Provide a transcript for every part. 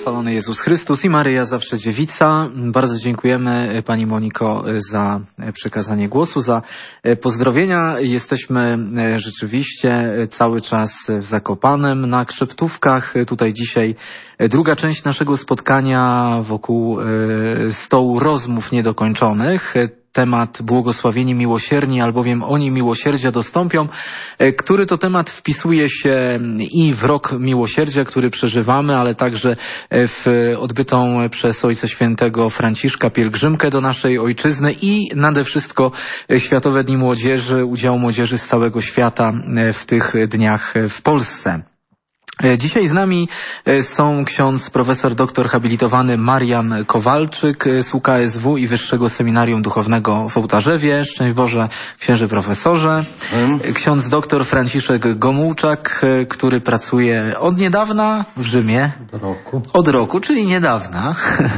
Chwalony Jezus Chrystus i Maryja zawsze dziewica. Bardzo dziękujemy Pani Moniko za przekazanie głosu, za pozdrowienia. Jesteśmy rzeczywiście cały czas w Zakopanem na Krzeptówkach. Tutaj dzisiaj druga część naszego spotkania wokół stołu rozmów niedokończonych. Temat błogosławieni miłosierni, albowiem oni miłosierdzia dostąpią, który to temat wpisuje się i w rok miłosierdzia, który przeżywamy, ale także w odbytą przez Ojca Świętego Franciszka pielgrzymkę do naszej ojczyzny i nade wszystko Światowe Dni Młodzieży, udział młodzieży z całego świata w tych dniach w Polsce. Dzisiaj z nami są ksiądz profesor doktor habilitowany Marian Kowalczyk z UKSW i Wyższego Seminarium Duchownego w Ołtarzewie. Szczęść Boże, księże profesorze. Ksiądz doktor Franciszek Gomułczak, który pracuje od niedawna w Rzymie. Od roku, czyli niedawna.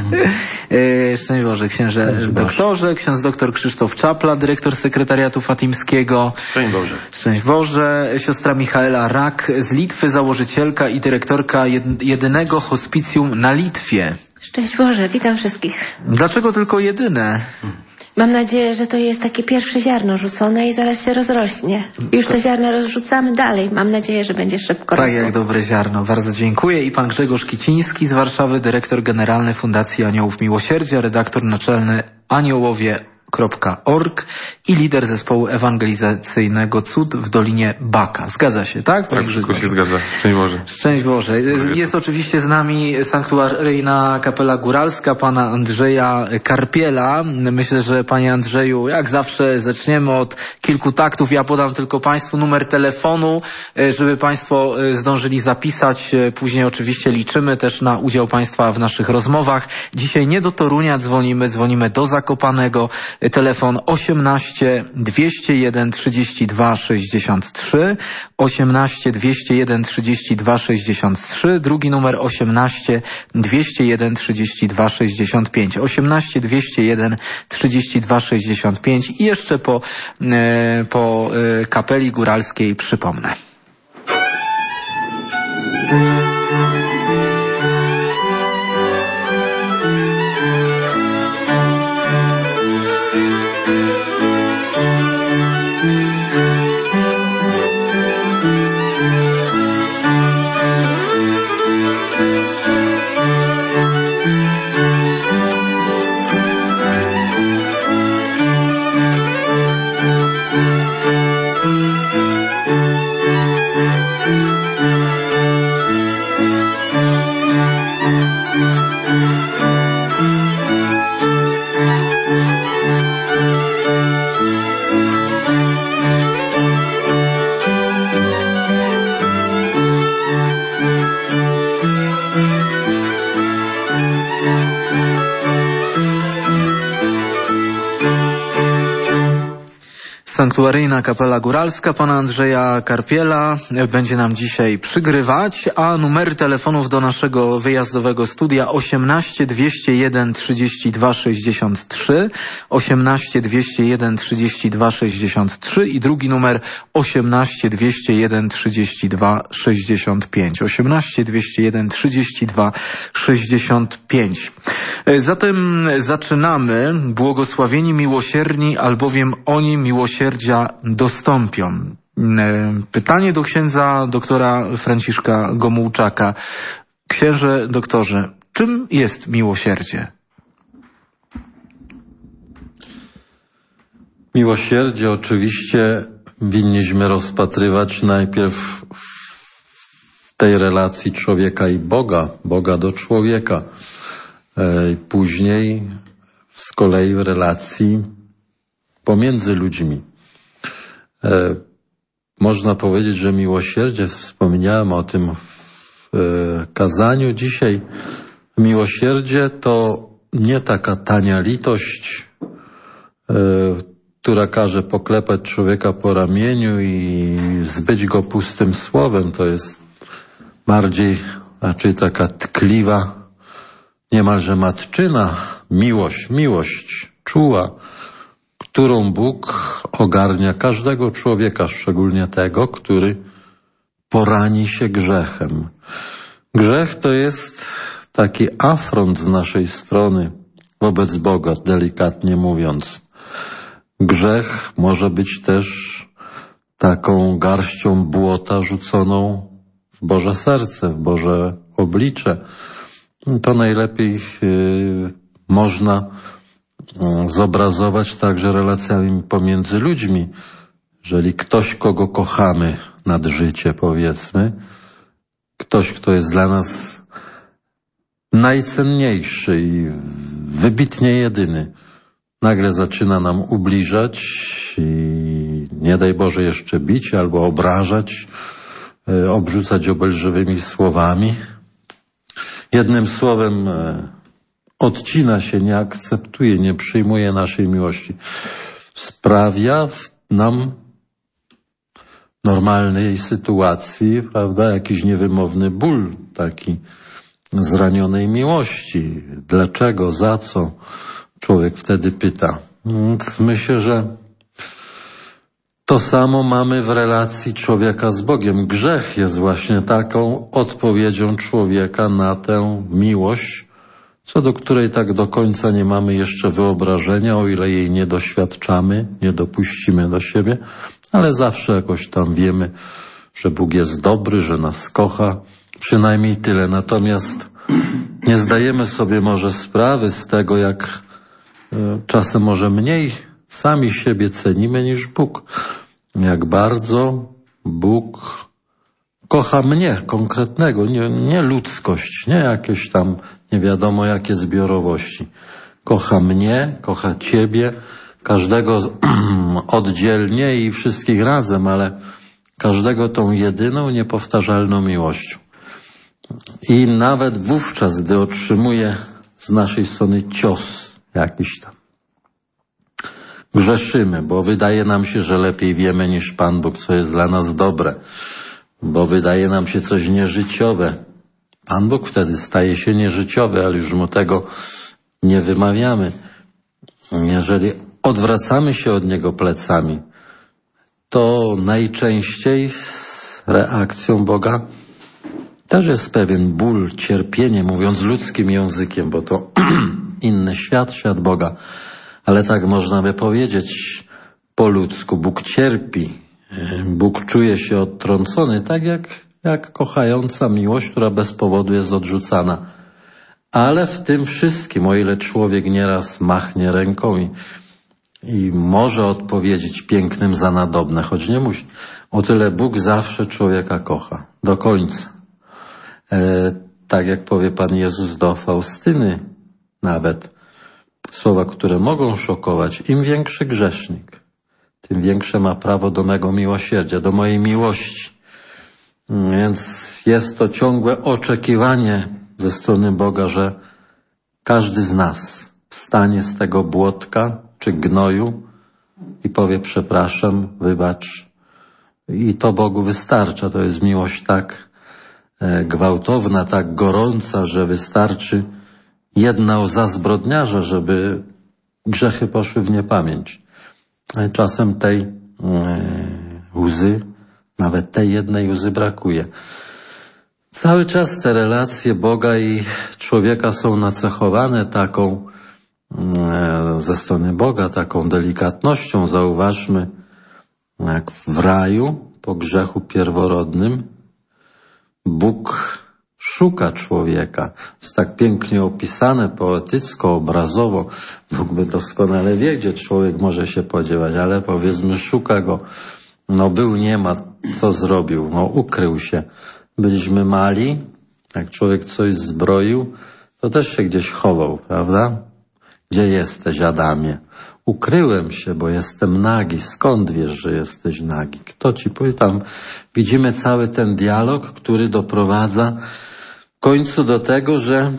Szczęść Boże, księże doktorze. Ksiądz doktor Krzysztof Czapla, dyrektor sekretariatu fatimskiego. Szczęść Boże. Szczęść Boże. Siostra Michaela Rak z Litwy, założycielka i dyrektorka jedynego hospicjum na Litwie. Szczęść Boże, witam wszystkich. Dlaczego tylko jedyne? Mam nadzieję, że to jest takie pierwsze ziarno rzucone i zaraz się rozrośnie. Już te ziarna rozrzucamy dalej. Mam nadzieję, że będzie szybko rosło. Tak jak dobre ziarno. Bardzo dziękuję. I pan Grzegorz Kiciński z Warszawy, dyrektor generalny Fundacji Aniołów Miłosierdzia, redaktor naczelny aniołowie.org i lider zespołu ewangelizacyjnego Cud w Dolinie Baka. Zgadza się, tak? Tak, wszystko się zgadza. Szczęść Boże. Szczęść Boże. Jest oczywiście z nami sanktuaryjna kapela góralska pana Andrzeja Karpiela. Myślę, że panie Andrzeju, jak zawsze zaczniemy od kilku taktów. Ja podam tylko państwu numer telefonu, żeby państwo zdążyli zapisać. Później oczywiście liczymy też na udział państwa w naszych rozmowach. Dzisiaj nie do Torunia dzwonimy do Zakopanego. Telefon 18 201 32 63, 18 201 32 63, drugi numer 18 201 32 65, 18 201 32 65 i jeszcze po kapeli góralskiej przypomnę. Sanktuaryjna kapela góralska pana Andrzeja Karpiela będzie nam dzisiaj przygrywać, a numery telefonów do naszego wyjazdowego studia 18 201 32 63, 18 201 32 63 i drugi numer 18 201 32 65, 18 201 32 65. Zatem zaczynamy. Błogosławieni miłosierni, albowiem oni miłosierdzia dostąpią. Pytanie do księdza doktora Franciszka Gomułczaka. Księże doktorze, czym jest miłosierdzie? Miłosierdzie oczywiście winniśmy rozpatrywać najpierw w tej relacji człowieka i Boga, Boga do człowieka. Później z kolei w relacji pomiędzy ludźmi. Można powiedzieć, że miłosierdzie, wspomniałem o tym w kazaniu dzisiaj, miłosierdzie to nie taka tania litość, która każe poklepać człowieka po ramieniu i zbyć go pustym słowem. To jest bardziej raczej taka tkliwa, niemalże matczyna miłość czuła, którą Bóg ogarnia każdego człowieka, szczególnie tego, który porani się grzechem. Grzech to jest taki afront z naszej strony wobec Boga, delikatnie mówiąc. Grzech może być też taką garścią błota rzuconą w Boże serce, w Boże oblicze. To najlepiej można zobrazować także relacjami pomiędzy ludźmi. Jeżeli ktoś, kogo kochamy nad życie, powiedzmy, ktoś, kto jest dla nas najcenniejszy i wybitnie jedyny, nagle zaczyna nam ubliżać i nie daj Boże jeszcze bić albo obrażać, obrzucać obelżywymi słowami. Jednym słowem odcina się, nie akceptuje, nie przyjmuje naszej miłości. Sprawia nam w normalnej sytuacji, prawda, jakiś niewymowny ból, taki zranionej miłości. Dlaczego, za co? Człowiek wtedy pyta. Więc myślę, że to samo mamy w relacji człowieka z Bogiem. Grzech jest właśnie taką odpowiedzią człowieka na tę miłość, co do której tak do końca nie mamy jeszcze wyobrażenia, o ile jej nie doświadczamy, nie dopuścimy do siebie, ale zawsze jakoś tam wiemy, że Bóg jest dobry, że nas kocha, przynajmniej tyle. Natomiast nie zdajemy sobie może sprawy z tego, jak czasem może mniej sami siebie cenimy niż Bóg. Jak bardzo Bóg kocha mnie konkretnego, nie ludzkość, nie jakieś tam nie wiadomo jakie zbiorowości. Kocha mnie, kocha Ciebie, każdego oddzielnie i wszystkich razem, ale każdego tą jedyną, niepowtarzalną miłością. I nawet wówczas, gdy otrzymuje z naszej strony cios jakiś tam, grzeszymy, bo wydaje nam się, że lepiej wiemy niż Pan Bóg, co jest dla nas dobre, bo wydaje nam się coś nieżyciowe. Pan Bóg wtedy staje się nieżyciowy, ale już mu tego nie wymawiamy. Jeżeli odwracamy się od Niego plecami, to najczęściej z reakcją Boga też jest pewien ból, cierpienie, mówiąc ludzkim językiem, bo to inny świat Boga. Ale tak można by powiedzieć po ludzku. Bóg cierpi. Bóg czuje się odtrącony, tak jak kochająca miłość, która bez powodu jest odrzucana. Ale w tym wszystkim, o ile człowiek nieraz machnie ręką i może odpowiedzieć pięknym za nadobne, choć nie musi, o tyle Bóg zawsze człowieka kocha. Do końca. Tak jak powie Pan Jezus do Faustyny nawet, słowa, które mogą szokować. Im większy grzesznik, tym większe ma prawo do mego miłosierdzia, do mojej miłości. Więc jest to ciągłe oczekiwanie ze strony Boga, że każdy z nas wstanie z tego błotka czy gnoju i powie przepraszam, wybacz. I to Bogu wystarcza. To jest miłość tak gwałtowna, tak gorąca, że wystarczy jedna łza zbrodniarza, żeby grzechy poszły w niepamięć. Czasem tej łzy, nawet tej jednej łzy brakuje. Cały czas te relacje Boga i człowieka są nacechowane taką ze strony Boga, taką delikatnością. Zauważmy, jak w raju po grzechu pierworodnym Bóg szuka człowieka. Jest tak pięknie opisane, poetycko, obrazowo. Bóg by doskonale wie, gdzie człowiek może się podziewać, ale powiedzmy szuka go. No był, nie ma, co zrobił? No ukrył się. Byliśmy mali, jak człowiek coś zbroił, to też się gdzieś chował, prawda? Gdzie jesteś, Adamie? Ukryłem się, bo jestem nagi. Skąd wiesz, że jesteś nagi? Kto ci powie? Tam widzimy cały ten dialog, który doprowadza w końcu do tego, że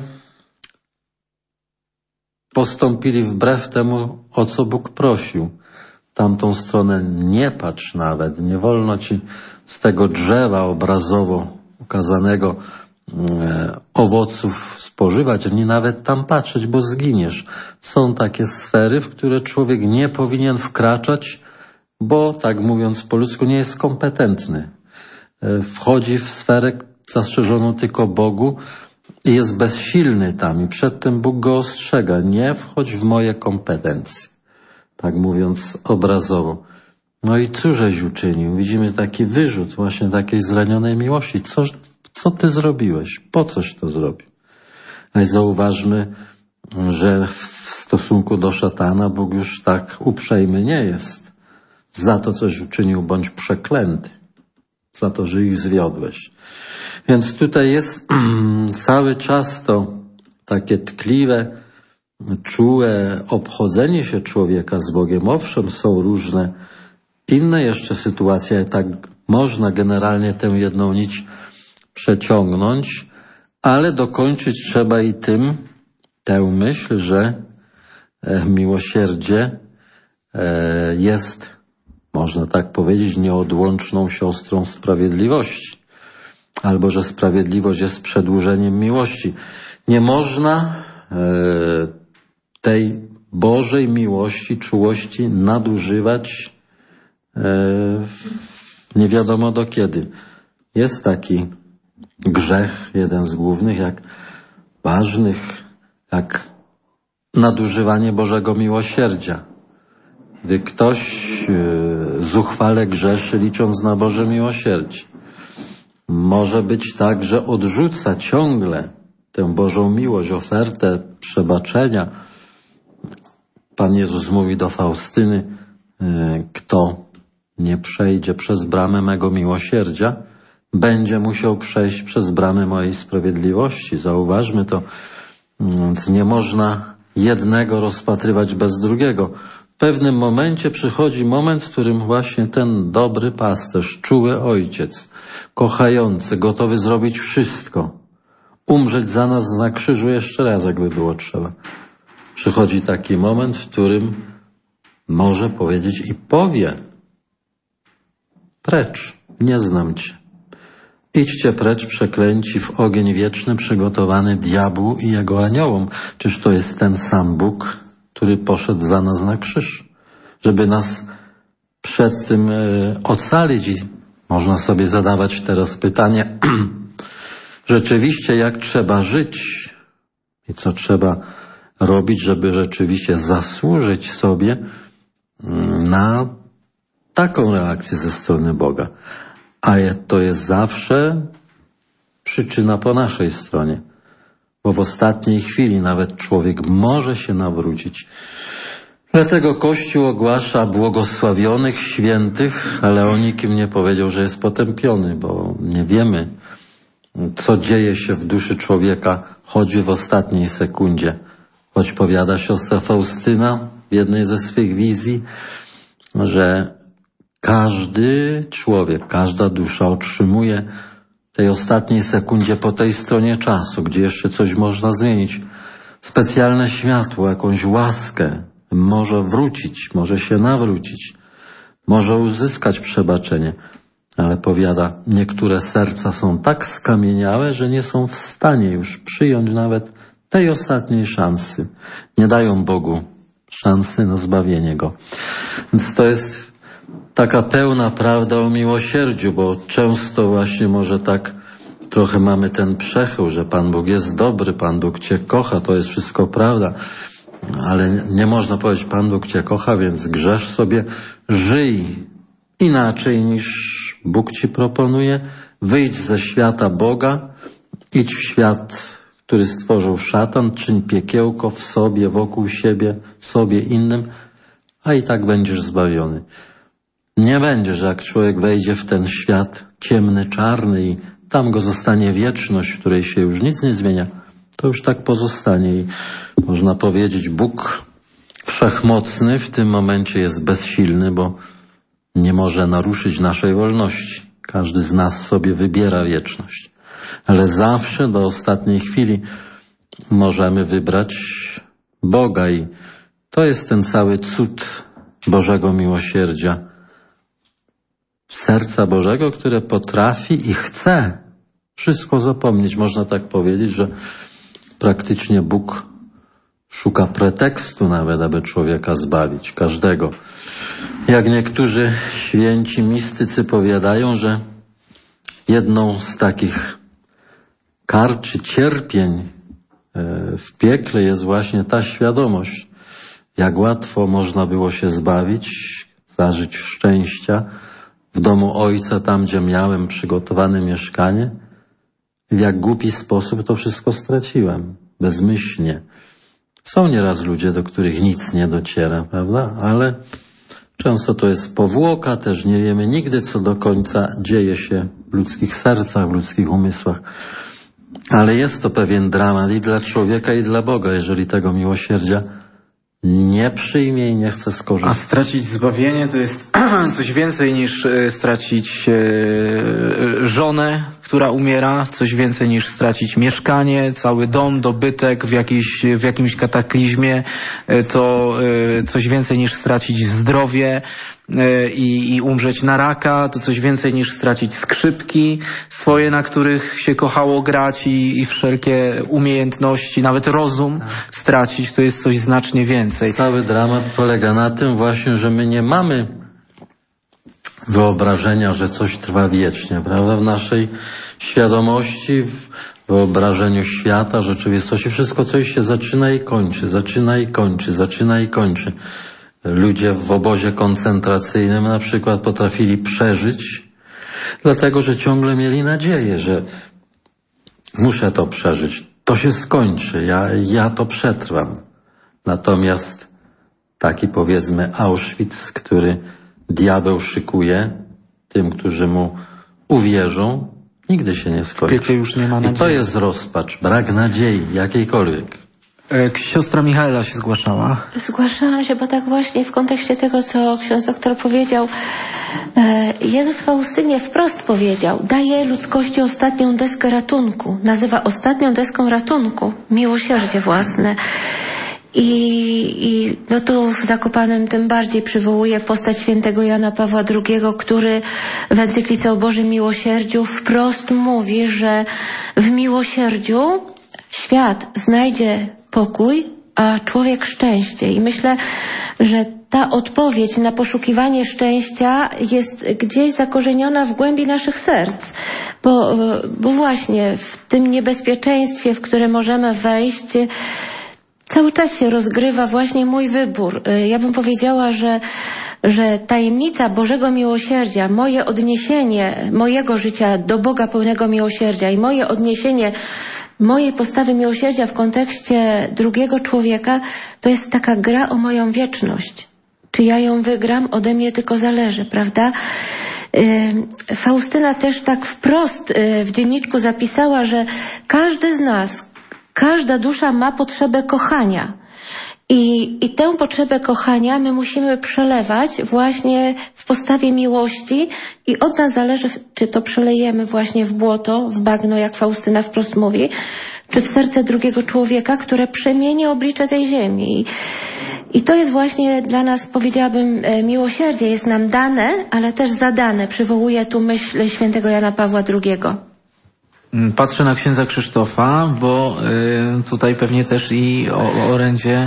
postąpili wbrew temu, o co Bóg prosił. Tamtą stronę nie patrz nawet, nie wolno ci z tego drzewa obrazowo ukazanego owoców spożywać, ani nawet tam patrzeć, bo zginiesz. Są takie sfery, w które człowiek nie powinien wkraczać, bo, tak mówiąc po ludzku, nie jest kompetentny. Wchodzi w sferę zastrzeżoną tylko Bogu, i jest bezsilny tam i przed tym Bóg go ostrzega. Nie wchodź w moje kompetencje. Tak mówiąc obrazowo. No i cóżeś uczynił? Widzimy taki wyrzut właśnie takiej zranionej miłości. Co ty zrobiłeś? Po coś to zrobił? A zauważmy, że w stosunku do szatana Bóg już tak uprzejmy nie jest. Za to coś uczynił, bądź przeklęty. Za to, że ich zwiodłeś. Więc tutaj jest cały czas to takie tkliwe, czułe obchodzenie się człowieka z Bogiem. Owszem, są różne inne jeszcze sytuacje, tak można generalnie tę jedną nić przeciągnąć, ale dokończyć trzeba i tym tę myśl, że miłosierdzie jest, można tak powiedzieć, nieodłączną siostrą sprawiedliwości, albo że sprawiedliwość jest przedłużeniem miłości. Nie można tej Bożej miłości, czułości nadużywać nie wiadomo do kiedy. Jest taki grzech, jeden z głównych, jak ważnych, jak nadużywanie Bożego miłosierdzia. Gdy ktoś zuchwale grzeszy, licząc na Boże miłosierdzie. Może być tak, że odrzuca ciągle tę Bożą miłość, ofertę przebaczenia. Pan Jezus mówi do Faustyny, kto nie przejdzie przez bramę mego miłosierdzia, będzie musiał przejść przez bramę mojej sprawiedliwości. Zauważmy to, więc nie można jednego rozpatrywać bez drugiego. W pewnym momencie przychodzi moment, w którym właśnie ten dobry pasterz, czuły ojciec, kochający, gotowy zrobić wszystko, umrzeć za nas na krzyżu jeszcze raz, jakby było trzeba. Przychodzi taki moment, w którym może powiedzieć i powie: precz, nie znam cię. Idźcie precz, przeklęci, w ogień wieczny przygotowany diabłu i jego aniołom. Czyż to jest ten sam Bóg, który poszedł za nas na krzyż, żeby nas przed tym ocalić? I można sobie zadawać teraz pytanie, rzeczywiście jak trzeba żyć i co trzeba robić, żeby rzeczywiście zasłużyć sobie na taką reakcję ze strony Boga. A to jest zawsze przyczyna po naszej stronie. Bo w ostatniej chwili nawet człowiek może się nawrócić. Dlatego Kościół ogłasza błogosławionych, świętych, ale o nikim nie powiedział, że jest potępiony, bo nie wiemy, co dzieje się w duszy człowieka, choćby w ostatniej sekundzie. Choć powiada siostra Faustyna w jednej ze swych wizji, że każdy człowiek, każda dusza otrzymuje w tej ostatniej sekundzie po tej stronie czasu, gdzie jeszcze coś można zmienić, specjalne światło, jakąś łaskę, może wrócić, może się nawrócić, może uzyskać przebaczenie. Ale powiada, niektóre serca są tak skamieniałe, że nie są w stanie już przyjąć nawet tej ostatniej szansy. Nie dają Bogu szansy na zbawienie Go. Więc to jest taka pełna prawda o miłosierdziu, bo często właśnie może tak trochę mamy ten przechył, że Pan Bóg jest dobry, Pan Bóg Cię kocha, to jest wszystko prawda. Ale nie można powiedzieć, Pan Bóg Cię kocha, więc grzesz sobie, żyj inaczej niż Bóg Ci proponuje. Wyjdź ze świata Boga, idź w świat, który stworzył szatan, czyń piekiełko w sobie, wokół siebie, sobie, innym, a i tak będziesz zbawiony. Nie będzie, że jak człowiek wejdzie w ten świat ciemny, czarny i tam go zostanie wieczność, w której się już nic nie zmienia, to już tak pozostanie. I można powiedzieć, Bóg wszechmocny w tym momencie jest bezsilny, bo nie może naruszyć naszej wolności. Każdy z nas sobie wybiera wieczność. Ale zawsze do ostatniej chwili możemy wybrać Boga i to jest ten cały cud Bożego miłosierdzia. Serca Bożego, które potrafi i chce wszystko zapomnieć. Można tak powiedzieć, że praktycznie Bóg szuka pretekstu nawet, aby człowieka zbawić, każdego. Jak niektórzy święci mistycy powiadają, że jedną z takich karczy cierpień w piekle jest właśnie ta świadomość, jak łatwo można było się zbawić, zażyć szczęścia w domu Ojca, tam gdzie miałem przygotowane mieszkanie. W jak głupi sposób to wszystko straciłem, bezmyślnie. Są nieraz ludzie, do których nic nie dociera, prawda? Ale często to jest powłoka, też nie wiemy nigdy, co do końca dzieje się w ludzkich sercach, w ludzkich umysłach. Ale jest to pewien dramat i dla człowieka, i dla Boga, jeżeli tego miłosierdzia nie przyjmie i nie chce A skorzystać. stracić zbawienie to jest coś więcej niż stracić żonę, która umiera, coś więcej niż stracić mieszkanie, cały dom, dobytek w jakimś kataklizmie, to coś więcej niż stracić zdrowie i umrzeć na raka, to coś więcej niż stracić skrzypki swoje, na których się kochało grać i wszelkie umiejętności, nawet rozum stracić, to jest coś znacznie więcej. Cały dramat polega na tym właśnie, że my nie mamy wyobrażenia, że coś trwa wiecznie, prawda? W naszej świadomości, w wyobrażeniu świata, rzeczywistości, wszystko coś się zaczyna i kończy, zaczyna i kończy, zaczyna i kończy. Ludzie w obozie koncentracyjnym na przykład potrafili przeżyć, dlatego że ciągle mieli nadzieję, że muszę to przeżyć, to się skończy, ja to przetrwam. Natomiast taki powiedzmy Auschwitz, który diabeł szykuje tym, którzy mu uwierzą, nigdy się nie skończy. W piekle już nie ma nadziei. I to jest rozpacz, brak nadziei jakiejkolwiek. Siostra Michaela się zgłaszała. Zgłaszałam się, bo tak właśnie w kontekście tego, co ksiądz doktor powiedział, Jezus Faustynie wprost powiedział, daje ludzkości ostatnią deskę ratunku. Nazywa ostatnią deską ratunku miłosierdzie własne. I no tu w Zakopanem tym bardziej przywołuje postać świętego Jana Pawła II, który w encyklice o Bożym Miłosierdziu wprost mówi, że w miłosierdziu świat znajdzie pokój, a człowiek szczęście. I myślę, że ta odpowiedź na poszukiwanie szczęścia jest gdzieś zakorzeniona w głębi naszych serc. Bo właśnie w tym niebezpieczeństwie, w które możemy wejść, cały czas się rozgrywa właśnie mój wybór. Ja bym powiedziała, że tajemnica Bożego Miłosierdzia, moje odniesienie mojego życia do Boga pełnego miłosierdzia i moje odniesienie mojej postawy miłosierdzia w kontekście drugiego człowieka, to jest taka gra o moją wieczność. Czy ja ją wygram? Ode mnie tylko zależy, prawda? Faustyna też tak wprost w dzienniczku zapisała, że każdy z nas, każda dusza ma potrzebę kochania. I tę potrzebę kochania my musimy przelewać właśnie w postawie miłości i od nas zależy, czy to przelejemy właśnie w błoto, w bagno, jak Faustyna wprost mówi, czy w serce drugiego człowieka, które przemieni oblicze tej ziemi. I to jest właśnie dla nas, powiedziałabym, miłosierdzie. Jest nam dane, ale też zadane. Przywołuje tu myśl świętego Jana Pawła II. Patrzę na księdza Krzysztofa, bo tutaj pewnie też i o orędzie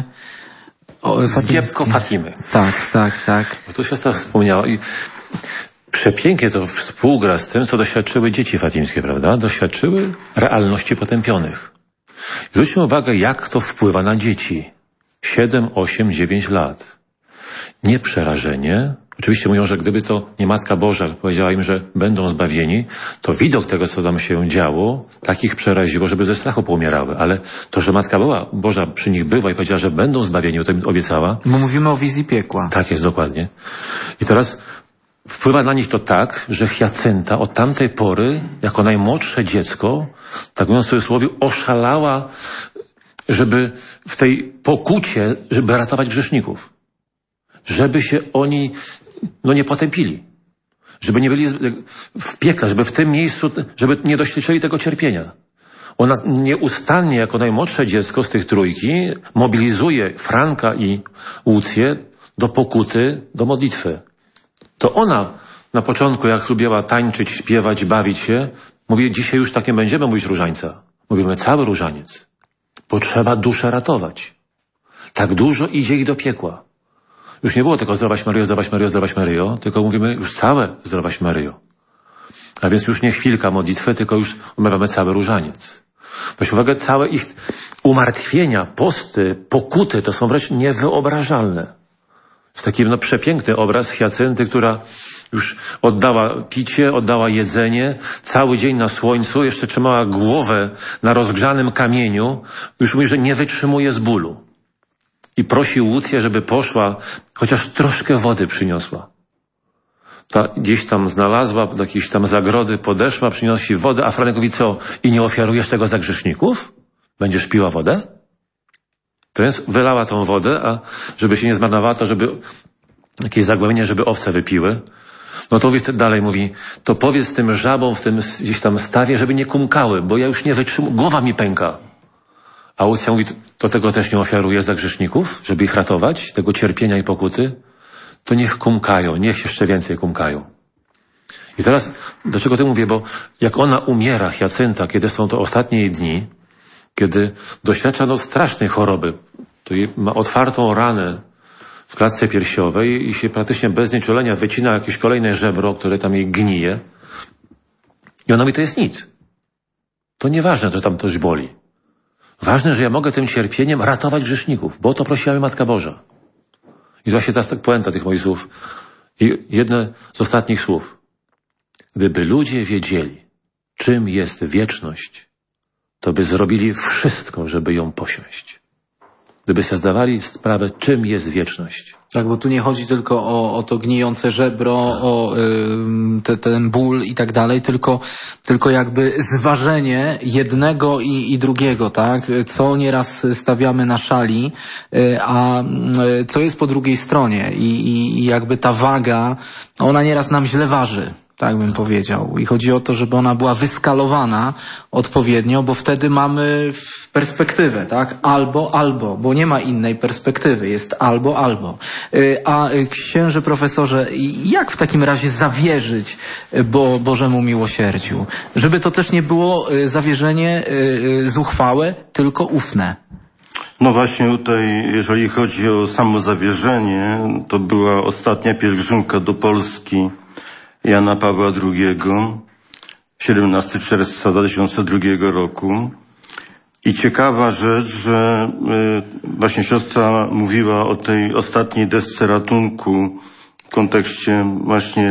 Dziecko Fatimy. Tak. Bo tu siostra wspomniała i przepięknie to współgra z tym, co doświadczyły dzieci fatimskie, prawda? Doświadczyły realności potępionych. Zwróćmy uwagę, jak to wpływa na dzieci. 7, 8, 9 lat. Nie przerażenie. Oczywiście mówią, że gdyby to nie Matka Boża powiedziała im, że będą zbawieni, to widok tego, co tam się działo, takich przeraziło, żeby ze strachu poumierały. Ale to, że Matka Boża przy nich była i powiedziała, że będą zbawieni, bo to im obiecała. Bo mówimy o wizji piekła. Tak jest, dokładnie. I teraz wpływa na nich to tak, że Hiacynta od tamtej pory, jako najmłodsze dziecko, tak mówiąc w cudzysłowie, oszalała, żeby w tej pokucie, żeby ratować grzeszników. Żeby się oni nie potępili. Żeby nie byli w piekle, żeby w tym miejscu, żeby nie doświadczyli tego cierpienia. Ona nieustannie, jako najmłodsze dziecko z tych trójki, mobilizuje Franka i Łucję do pokuty, do modlitwy. To ona na początku, jak lubiła tańczyć, śpiewać, bawić się, mówi, dzisiaj już tak nie będziemy mówić różańca. Mówimy cały różaniec. Bo trzeba duszę ratować. Tak dużo idzie ich do piekła. Już nie było tylko zdrowaś Maryjo, zdrowaś Maryjo, zdrowaś Maryjo, tylko mówimy już całe zdrowaś Maryjo. A więc już nie chwilka modlitwy, tylko już omawiamy cały różaniec. Weź uwagę, całe ich umartwienia, posty, pokuty to są wręcz niewyobrażalne. Jest taki przepiękny obraz Hyacenty, która już oddała picie, oddała jedzenie, cały dzień na słońcu, jeszcze trzymała głowę na rozgrzanym kamieniu, już mówi, że nie wytrzymuje z bólu. I prosi Łucję, żeby poszła, chociaż troszkę wody przyniosła. Ta gdzieś tam znalazła, do jakiejś tam zagrody podeszła, przynosi wodę, a Franek mówi, co? I nie ofiarujesz tego za grzeszników? Będziesz piła wodę? To więc wylała tą wodę, a żeby się nie zmarnowała, to żeby jakieś zagłębienie, żeby owce wypiły. No to dalej mówi, to powiedz tym żabom w tym gdzieś tam stawie, żeby nie kumkały, bo ja już nie wytrzymuję, głowa mi pęka. A Łucja mówi, to tego też nie ofiaruje za grzeszników, żeby ich ratować, tego cierpienia i pokuty? To niech kumkają, niech jeszcze więcej kumkają. I teraz, dlaczego to mówię? Bo jak ona umiera, Hyacynta, kiedy są to ostatnie jej dni, kiedy doświadcza strasznej choroby, to ma otwartą ranę w klatce piersiowej i się praktycznie bez znieczulenia wycina jakieś kolejne żebro, które tam jej gnije. I ona mówi, to jest nic. To nieważne, że tam coś boli. Ważne, że ja mogę tym cierpieniem ratować grzeszników, bo o to prosiła mnie Matka Boża. I właśnie teraz tak puenta tych moich słów. I jedne z ostatnich słów. Gdyby ludzie wiedzieli, czym jest wieczność, to by zrobili wszystko, żeby ją posiąść. Gdyby sobie zdawali sprawę, czym jest wieczność. Tak, bo tu nie chodzi tylko o to gnijące żebro, o ten ból i tak dalej, tylko jakby zważenie jednego i drugiego, tak? Co nieraz stawiamy na szali, a co jest po drugiej stronie i jakby ta waga, ona nieraz nam źle waży. Tak bym powiedział. I chodzi o to, żeby ona była wyskalowana odpowiednio, bo wtedy mamy perspektywę, tak? Albo, bo nie ma innej perspektywy. Jest albo. A księże profesorze, jak w takim razie zawierzyć Bożemu miłosierdziu? Żeby to też nie było zawierzenie zuchwałe, tylko ufne. No właśnie tutaj, jeżeli chodzi o samo zawierzenie, to była ostatnia pielgrzymka do Polski Jana Pawła II, 17 czerwca 2002 roku. I ciekawa rzecz, że właśnie siostra mówiła o tej ostatniej desce ratunku w kontekście właśnie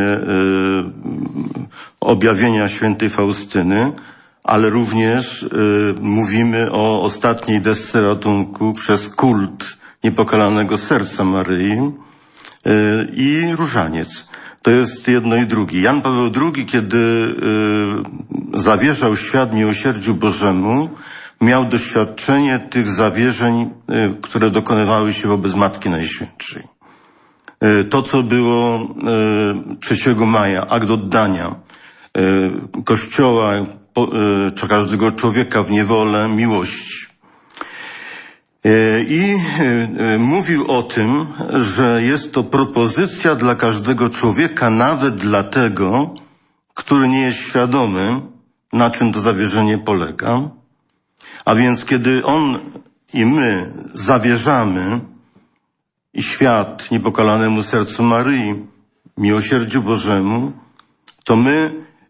objawienia świętej Faustyny, ale również mówimy o ostatniej desce ratunku przez kult Niepokalanego Serca Maryi i różaniec. To jest jedno i drugie. Jan Paweł II, kiedy zawierzał świat miłosierdziu Bożemu, miał doświadczenie tych zawierzeń, które dokonywały się wobec Matki Najświętszej. To, co było 3 maja, akt oddania Kościoła, czy każdego człowieka w niewolę miłości. I mówił o tym, że jest to propozycja dla każdego człowieka, nawet dla tego, który nie jest świadomy, na czym to zawierzenie polega. A więc kiedy on i my zawierzamy i świat Niepokalanemu Sercu Maryi, miłosierdziu Bożemu, to my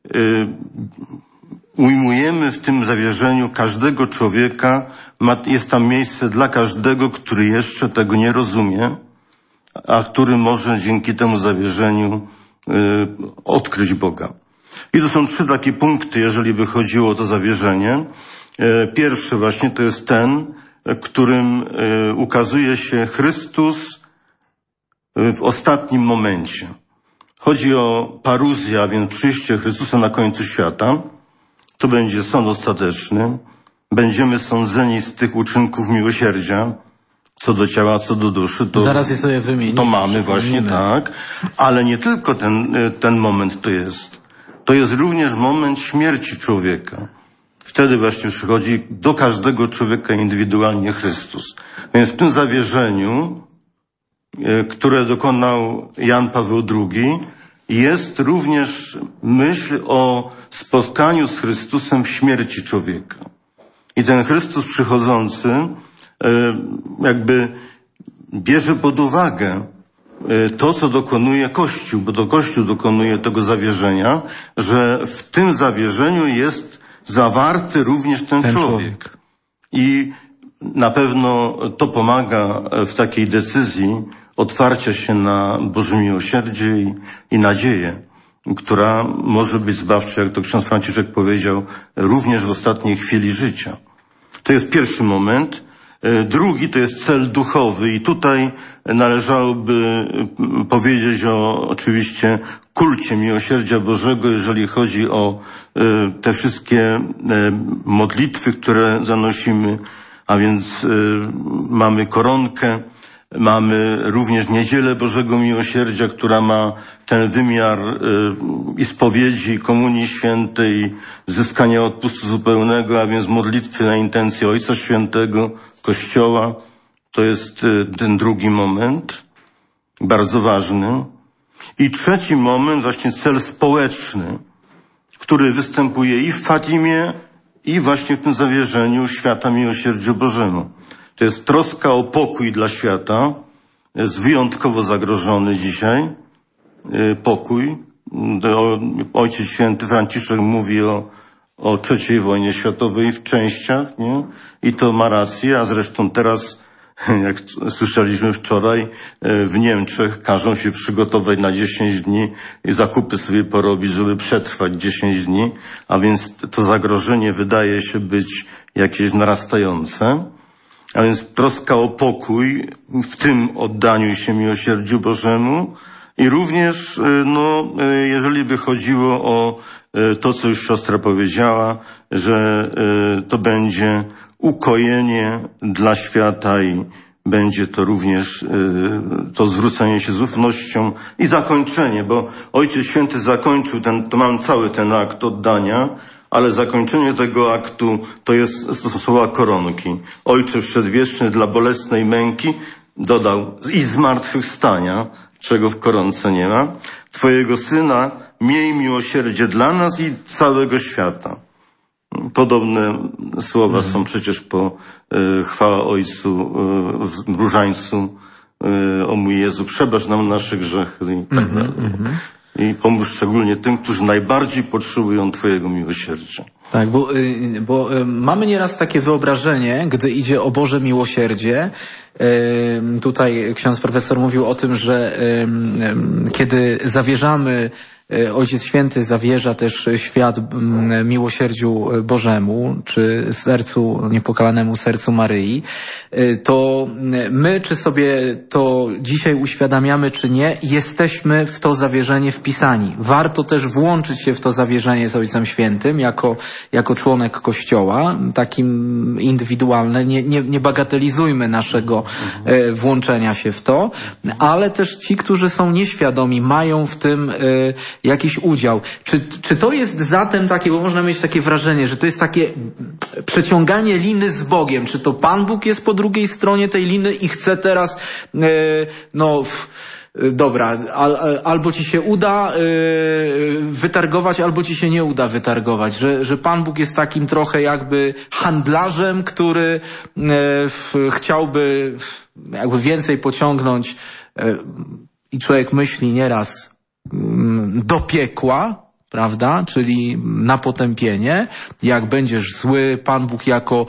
ujmujemy w tym zawierzeniu każdego człowieka, jest tam miejsce dla każdego, który jeszcze tego nie rozumie, a który może dzięki temu zawierzeniu odkryć Boga. I to są 3 takie punkty, jeżeli by chodziło o to zawierzenie. Pierwszy właśnie to jest ten, w którym ukazuje się Chrystus w ostatnim momencie. Chodzi o paruzję, a więc przyjście Chrystusa na końcu świata. To będzie sąd ostateczny. Będziemy sądzeni z tych uczynków miłosierdzia, co do ciała, co do duszy. To, zaraz je sobie wymienię. To mamy właśnie, tak. Ale nie tylko ten moment to jest. To jest również moment śmierci człowieka. Wtedy właśnie przychodzi do każdego człowieka indywidualnie Chrystus. Więc w tym zawierzeniu, które dokonał Jan Paweł II, jest również myśl o spotkaniu z Chrystusem w śmierci człowieka. I ten Chrystus przychodzący jakby bierze pod uwagę to, co dokonuje Kościół, bo to Kościół dokonuje tego zawierzenia, że w tym zawierzeniu jest zawarty również ten człowiek. I na pewno to pomaga w takiej decyzji otwarcia się na Boże miłosierdzie i nadzieję, która może być zbawcza, jak to ksiądz Franciszek powiedział, również w ostatniej chwili życia. To jest pierwszy moment. Drugi to jest cel duchowy i tutaj należałoby powiedzieć o oczywiście kulcie miłosierdzia Bożego, jeżeli chodzi o te wszystkie modlitwy, które zanosimy, a więc mamy koronkę, mamy również Niedzielę Bożego Miłosierdzia, która ma ten wymiar i spowiedzi, i Komunii Świętej, zyskania odpustu zupełnego, a więc modlitwy na intencję Ojca Świętego, Kościoła. To jest ten drugi moment, bardzo ważny. I trzeci moment, właśnie cel społeczny, który występuje i w Fatimie, i właśnie w tym zawierzeniu świata miłosierdziu Bożemu. To jest troska o pokój dla świata. Jest wyjątkowo zagrożony dzisiaj pokój. Ojciec Święty Franciszek mówi o III wojnie światowej w częściach, nie? I to ma rację, a zresztą teraz, jak słyszeliśmy wczoraj, w Niemczech każą się przygotować na 10 dni i zakupy sobie porobić, żeby przetrwać 10 dni, a więc to zagrożenie wydaje się być jakieś narastające. A więc troska o pokój w tym oddaniu się miłosierdziu Bożemu i również, jeżeli by chodziło o to, co już siostra powiedziała, że to będzie ukojenie dla świata i będzie to również to zwrócenie się z ufnością i zakończenie, bo Ojciec Święty zakończył to mam cały ten akt oddania, ale zakończenie tego aktu to słowa koronki. Ojcze Wszechwieczny, dla bolesnej męki dodał i zmartwychwstania, czego w koronce nie ma, Twojego Syna, miej miłosierdzie dla nas i całego świata. Podobne słowa są przecież po chwała Ojcu w różańcu, o mój Jezu, przebacz nam nasze grzechy i tak dalej. I pomóż szczególnie tym, którzy najbardziej potrzebują Twojego miłosierdzia. Tak, bo mamy nieraz takie wyobrażenie, gdy idzie o Boże miłosierdzie. Tutaj ksiądz profesor mówił o tym, że kiedy zawierzamy, Ojciec Święty zawierza też świat miłosierdziu Bożemu, czy niepokalanemu sercu Maryi, to my, czy sobie to dzisiaj uświadamiamy, czy nie, jesteśmy w to zawierzenie wpisani. Warto też włączyć się w to zawierzenie z Ojcem Świętym jako członek Kościoła, takim indywidualne. Nie bagatelizujmy naszego włączenia się w to, ale też ci, którzy są nieświadomi, mają w tym jakiś udział. Czy to jest zatem takie, bo można mieć takie wrażenie, że to jest takie przeciąganie liny z Bogiem. Czy to Pan Bóg jest po drugiej stronie tej liny i chce teraz, dobra, albo ci się uda wytargować, albo ci się nie uda wytargować. Że Pan Bóg jest takim trochę jakby handlarzem, który chciałby jakby więcej pociągnąć i człowiek myśli nieraz do piekła, prawda? Czyli na potępienie. Jak będziesz zły, Pan Bóg jako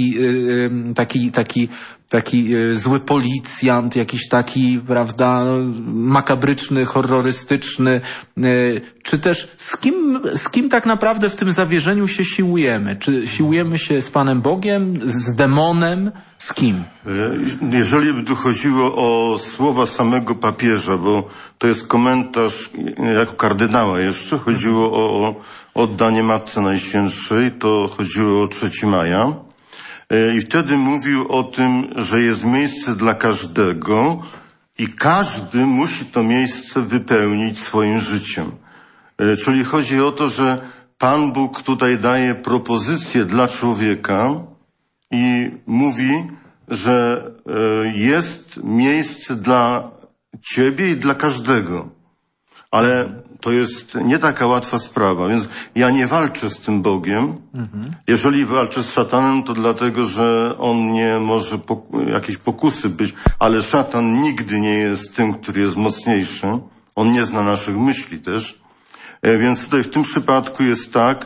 taki zły policjant, jakiś taki, prawda, makabryczny, horrorystyczny, czy też z kim tak naprawdę w tym zawierzeniu się siłujemy? Czy siłujemy się z Panem Bogiem, z demonem, z kim? Jeżeli by tu chodziło o słowa samego papieża, bo to jest komentarz jako kardynała jeszcze, chodziło o oddanie Matce Najświętszej, to chodziło o 3 maja. I wtedy mówił o tym, że jest miejsce dla każdego i każdy musi to miejsce wypełnić swoim życiem. Czyli chodzi o to, że Pan Bóg tutaj daje propozycję dla człowieka i mówi, że jest miejsce dla ciebie i dla każdego. Ale to jest nie taka łatwa sprawa, więc ja nie walczę z tym Bogiem. Jeżeli walczę z szatanem, to dlatego, że on nie może jakieś pokusy być, ale szatan nigdy nie jest tym, który jest mocniejszy. On nie zna naszych myśli też. Więc tutaj w tym przypadku jest tak,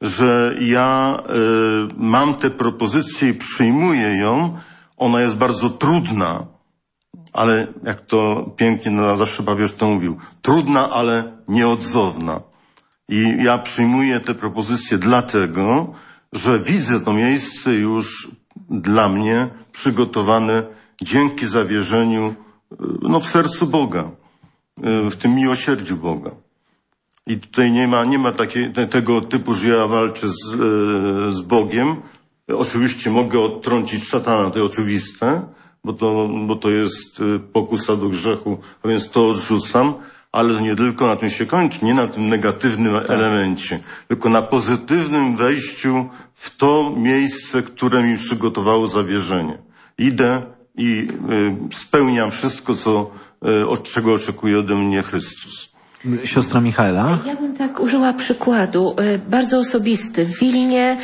że ja mam tę propozycję i przyjmuję ją. Ona jest bardzo trudna, ale jak to pięknie zawsze papież to mówił, trudna, ale nieodzowna. I ja przyjmuję tę propozycję dlatego, że widzę to miejsce już dla mnie przygotowane dzięki zawierzeniu w sercu Boga, w tym miłosierdziu Boga. I tutaj nie ma tego typu, że ja walczę z Bogiem. Oczywiście mogę odtrącić szatana, to jest oczywiste, bo to jest pokusa do grzechu, a więc to odrzucam, ale nie tylko na tym się kończy, nie na tym negatywnym elemencie, tylko na pozytywnym wejściu w to miejsce, które mi przygotowało zawierzenie. Idę i spełniam wszystko, od czego oczekuje ode mnie Chrystus. Siostra Michaela? Ja bym tak użyła przykładu, bardzo osobisty. W Wilnie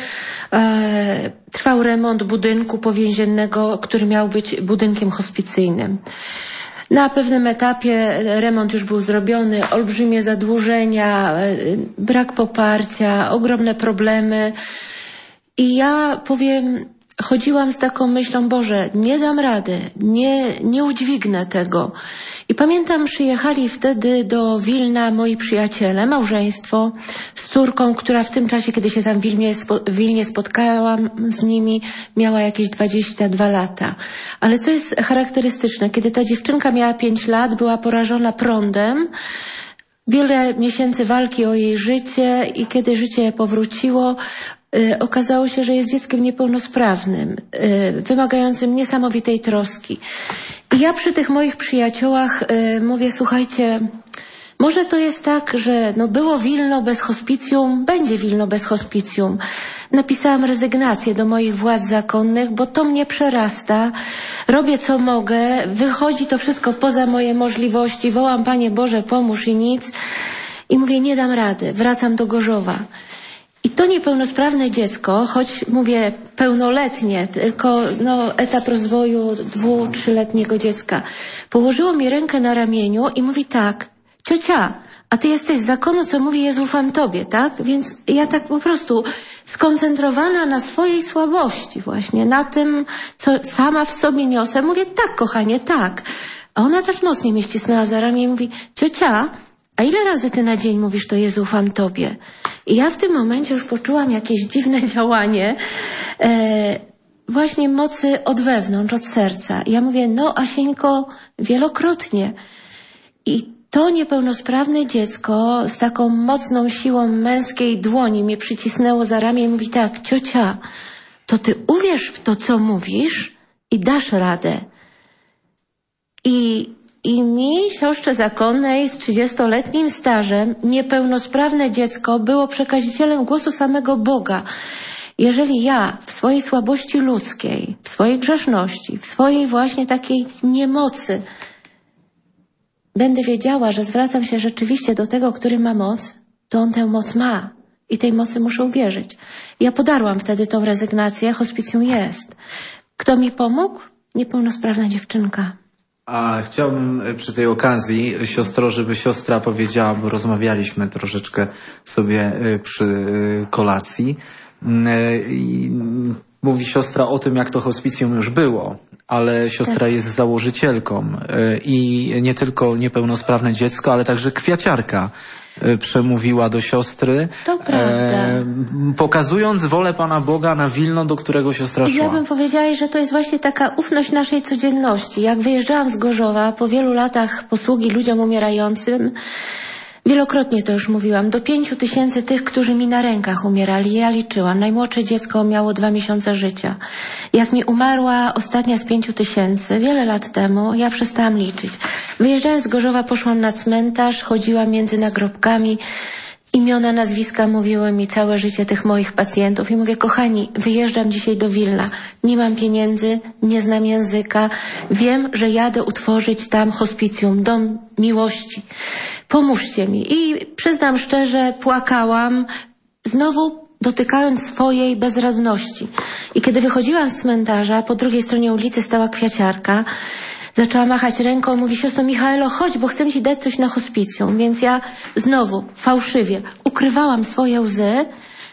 trwał remont budynku powięziennego, który miał być budynkiem hospicyjnym. Na pewnym etapie remont już był zrobiony, olbrzymie zadłużenia, brak poparcia, ogromne problemy. I ja chodziłam z taką myślą, Boże, nie dam rady, nie udźwignę tego. I pamiętam, przyjechali wtedy do Wilna moi przyjaciele, małżeństwo z córką, która w tym czasie, kiedy się tam w Wilnie spotkałam z nimi, miała jakieś 22 lata. Ale co jest charakterystyczne, kiedy ta dziewczynka miała 5 lat, była porażona prądem, wiele miesięcy walki o jej życie i kiedy życie powróciło, okazało się, że jest dzieckiem niepełnosprawnym, wymagającym niesamowitej troski. I ja przy tych moich przyjaciołach mówię, słuchajcie, może to jest tak, że było Wilno bez hospicjum, będzie Wilno bez hospicjum. Napisałam rezygnację do moich władz zakonnych, bo to mnie przerasta. Robię co mogę, wychodzi to wszystko poza moje możliwości. Wołam, Panie Boże, pomóż i nic. I mówię, nie dam rady, wracam do Gorzowa. I to niepełnosprawne dziecko, choć mówię pełnoletnie, tylko etap rozwoju 2-3-letniego dziecka, położyło mi rękę na ramieniu i mówi tak, ciocia, a ty jesteś z zakonu, co mówi, Jezu, ufam Tobie, tak? Więc ja tak po prostu skoncentrowana na swojej słabości właśnie, na tym, co sama w sobie niosę, mówię, tak, kochanie, tak. A ona tak mocniej mnie ścisnęła za ramię i mówi, ciocia, a ile razy ty na dzień mówisz to Jezu, ufam Tobie? I ja w tym momencie już poczułam jakieś dziwne działanie właśnie mocy od wewnątrz, od serca. I ja mówię, Asieńko, wielokrotnie. I to niepełnosprawne dziecko z taką mocną siłą męskiej dłoni mnie przycisnęło za ramię i mówi tak, ciocia, to ty uwierz w to, co mówisz i dasz radę. I mi, siostrze zakonnej z 30-letnim stażem, niepełnosprawne dziecko było przekazicielem głosu samego Boga. Jeżeli ja w swojej słabości ludzkiej, w swojej grzeszności, w swojej właśnie takiej niemocy będę wiedziała, że zwracam się rzeczywiście do tego, który ma moc, to on tę moc ma i tej mocy muszę uwierzyć. Ja podarłam wtedy tą rezygnację, hospicjum jest. Kto mi pomógł? Niepełnosprawna dziewczynka. A chciałbym przy tej okazji, siostro, żeby siostra powiedziała, bo rozmawialiśmy troszeczkę sobie przy kolacji. I mówi siostra o tym, jak to hospicjum już było, ale siostra jest założycielką i nie tylko niepełnosprawne dziecko, ale także kwiaciarka przemówiła do siostry, to prawda. Pokazując wolę Pana Boga na Wilno, do którego siostra szła. Ja bym powiedziała, że to jest właśnie taka ufność naszej codzienności. Jak wyjeżdżałam z Gorzowa po wielu latach posługi ludziom umierającym, wielokrotnie to już mówiłam, do 5 000 tych, którzy mi na rękach umierali. Ja liczyłam. Najmłodsze dziecko miało 2 miesiące życia. Jak mi umarła ostatnia z 5 000, wiele lat temu, ja przestałam liczyć. Wyjeżdżając z Gorzowa poszłam na cmentarz, chodziłam między nagrobkami. Imiona, nazwiska mówiły mi całe życie tych moich pacjentów. I mówię, kochani, wyjeżdżam dzisiaj do Wilna. Nie mam pieniędzy, nie znam języka. Wiem, że jadę utworzyć tam hospicjum, dom miłości. Pomóżcie mi. I przyznam szczerze, płakałam, znowu dotykając swojej bezradności. I kiedy wychodziłam z cmentarza, po drugiej stronie ulicy stała kwiaciarka. Zaczęła machać ręką, mówi, siostro Michaelo, chodź, bo chcę ci dać coś na hospicjum. Więc ja znowu, fałszywie, ukrywałam swoje łzy,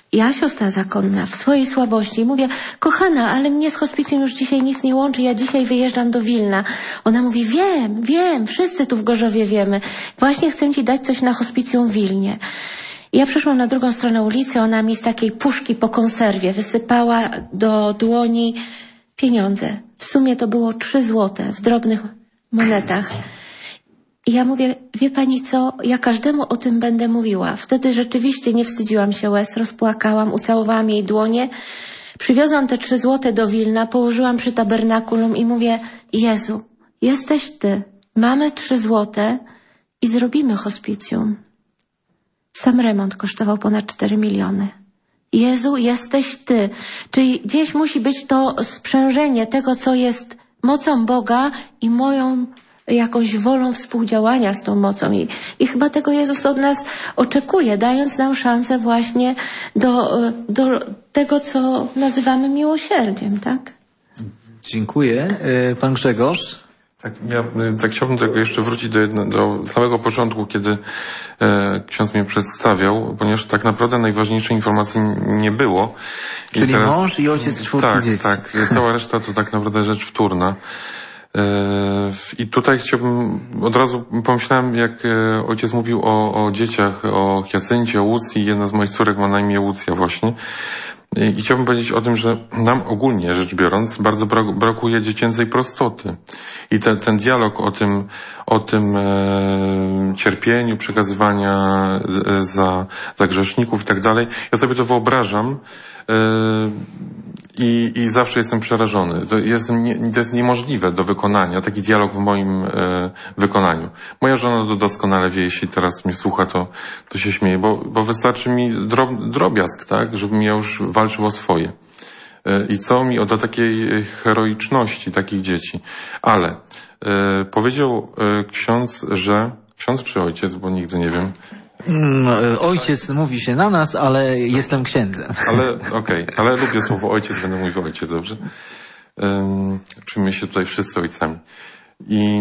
Ja, siostra zakonna, w swojej słabości mówię, kochana, ale mnie z hospicjum już dzisiaj nic nie łączy, ja dzisiaj wyjeżdżam do Wilna. Ona mówi, wiem, wszyscy tu w Gorzowie wiemy. Właśnie chcę ci dać coś na hospicjum w Wilnie. Ja przyszłam na drugą stronę ulicy, ona mi z takiej puszki po konserwie wysypała do dłoni pieniądze. W sumie to było 3 złote w drobnych monetach. I ja mówię, wie pani co, ja każdemu o tym będę mówiła. Wtedy rzeczywiście nie wstydziłam się łez, rozpłakałam, ucałowałam jej dłonie. Przywiozłam te 3 złote do Wilna, położyłam przy tabernakulum i mówię, Jezu, jesteś Ty, mamy 3 złote i zrobimy hospicjum. Sam remont kosztował ponad 4 miliony. Jezu, jesteś Ty. Czyli gdzieś musi być to sprzężenie tego, co jest mocą Boga i moją jakąś wolą współdziałania z tą mocą. I chyba tego Jezus od nas oczekuje, dając nam szansę właśnie do tego, co nazywamy miłosierdziem, tak? Dziękuję. Pan Grzegorz? Tak, ja chciałbym tego jeszcze wrócić do samego początku, kiedy ksiądz mnie przedstawiał, ponieważ tak naprawdę najważniejszej informacji nie było. Czyli teraz, mąż i ojciec 4 dzieci. Tak. Cała reszta to tak naprawdę rzecz wtórna. I tutaj chciałbym, od razu pomyślałem, jak ojciec mówił o dzieciach, o Hiacyncie, o Łucji. Jedna z moich córek ma na imię Łucja właśnie. I chciałbym powiedzieć o tym, że nam ogólnie rzecz biorąc bardzo brakuje dziecięcej prostoty. I ten dialog o tym cierpieniu, przekazywania za grzeszników i tak dalej, ja sobie to wyobrażam i zawsze jestem przerażony. To jest niemożliwe do wykonania, taki dialog w moim wykonaniu. Moja żona doskonale wie, jeśli teraz mnie słucha, to się śmieje, bo wystarczy mi drobiazg, tak, żebym ja już walczył o swoje. I co mi do takiej heroiczności takich dzieci. Ale powiedział ksiądz, że... Ksiądz czy ojciec, bo nigdy nie wiem. Ojciec mówi się na nas, ale jestem księdzem. Ale lubię słowo ojciec, będę mówił ojciec, dobrze? Czujmy się tutaj wszyscy ojcami. I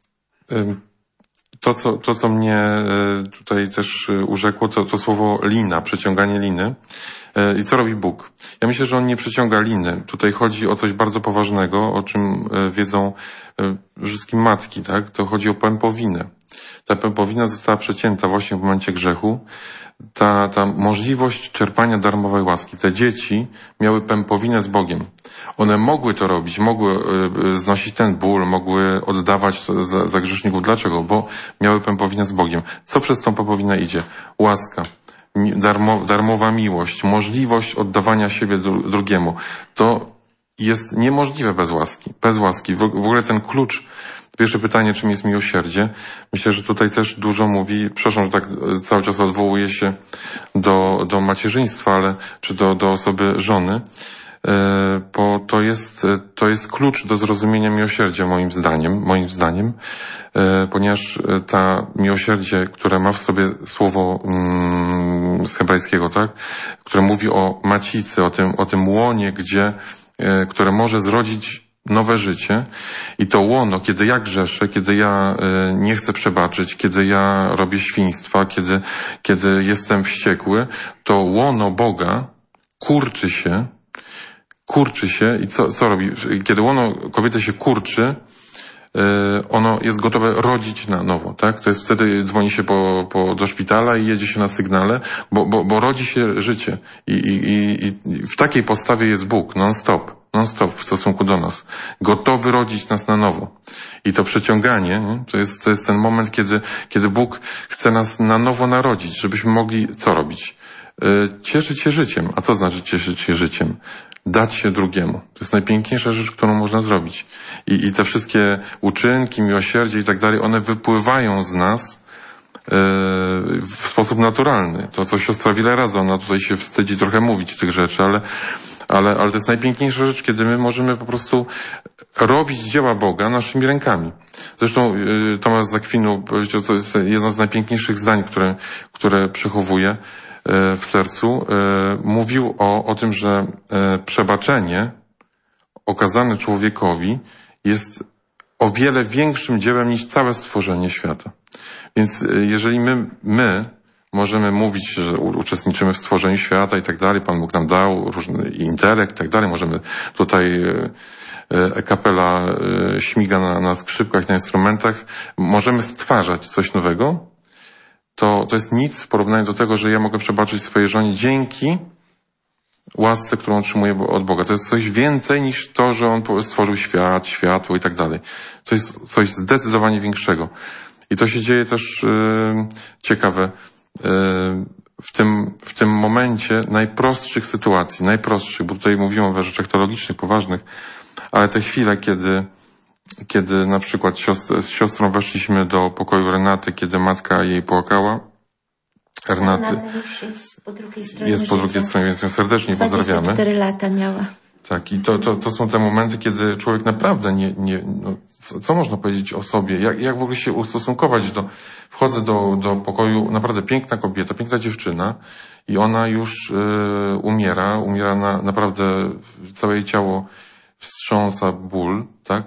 to, co mnie tutaj też urzekło, to słowo lina, przeciąganie liny. I co robi Bóg? Ja myślę, że On nie przeciąga liny. Tutaj chodzi o coś bardzo poważnego, o czym wiedzą wszystkie matki, tak? To chodzi o pępowinę. Ta pępowina została przecięta właśnie w momencie grzechu. Ta możliwość czerpania darmowej łaski. Te dzieci miały pępowinę z Bogiem. One mogły to robić, mogły znosić ten ból, mogły oddawać za grzeszników. Dlaczego? Bo miały pępowinę z Bogiem. Co przez tą pępowinę idzie? Łaska. Darmowa miłość, możliwość oddawania siebie drugiemu. To jest niemożliwe bez łaski. Bez łaski. W ogóle ten klucz. Pierwsze pytanie, czym jest miłosierdzie? Myślę, że tutaj też dużo mówi, przepraszam, że tak cały czas odwołuję się do macierzyństwa, ale czy do osoby żony, bo to jest klucz do zrozumienia miłosierdzia moim zdaniem, ponieważ ta miłosierdzie, które ma w sobie słowo z hebrajskiego, tak, które mówi o macicy, o tym łonie, które może zrodzić nowe życie i to łono, kiedy ja grzeszę, kiedy ja nie chcę przebaczyć, kiedy ja robię świństwa, kiedy jestem wściekły, to łono Boga kurczy się i co robi? Kiedy łono kobiety się kurczy, ono jest gotowe rodzić na nowo, tak? To jest wtedy dzwoni się do szpitala i jedzie się na sygnale, bo rodzi się życie. I w takiej postawie jest Bóg, non-stop w stosunku do nas. Gotowy rodzić nas na nowo. I to przeciąganie, nie? To jest ten moment, kiedy Bóg chce nas na nowo narodzić, żebyśmy mogli co robić? Cieszyć się życiem. A co znaczy cieszyć się życiem? Dać się drugiemu. To jest najpiękniejsza rzecz, którą można zrobić. I te wszystkie uczynki, miłosierdzie i tak dalej, one wypływają z nas w sposób naturalny. To, co siostra wiele razy, ona tutaj się wstydzi trochę mówić tych rzeczy, ale to jest najpiękniejsza rzecz, kiedy my możemy po prostu robić dzieła Boga naszymi rękami. Zresztą Tomasz z Akwinu powiedział, to jest jedno z najpiękniejszych zdań, które przechowuję w sercu. Mówił o tym, że przebaczenie okazane człowiekowi jest o wiele większym dziełem niż całe stworzenie świata. Więc jeżeli my możemy mówić, że uczestniczymy w stworzeniu świata i tak dalej. Pan Bóg nam dał różny intelekt i tak dalej. Możemy tutaj kapela śmiga na skrzypkach, na instrumentach. Możemy stwarzać coś nowego. To jest nic w porównaniu do tego, że ja mogę przebaczyć swojej żonie dzięki łasce, którą otrzymuję od Boga. To jest coś więcej niż to, że On stworzył świat, światło i tak dalej. Coś zdecydowanie większego. I to się dzieje też ciekawe w tym momencie najprostszych sytuacji, bo tutaj mówimy o rzeczach teologicznych, poważnych, ale te chwile, kiedy na przykład z siostrą weszliśmy do pokoju Renaty, kiedy matka jej płakała. Renata już jest po drugiej stronie. Jest po drugiej stronie, więc ją serdecznie pozdrawiamy. 24 lata miała. Tak, i to są te momenty, kiedy człowiek naprawdę co można powiedzieć o sobie? Jak w ogóle się ustosunkować wchodzę do pokoju, naprawdę piękna kobieta, piękna dziewczyna i ona już umiera naprawdę całe jej ciało wstrząsa ból, tak?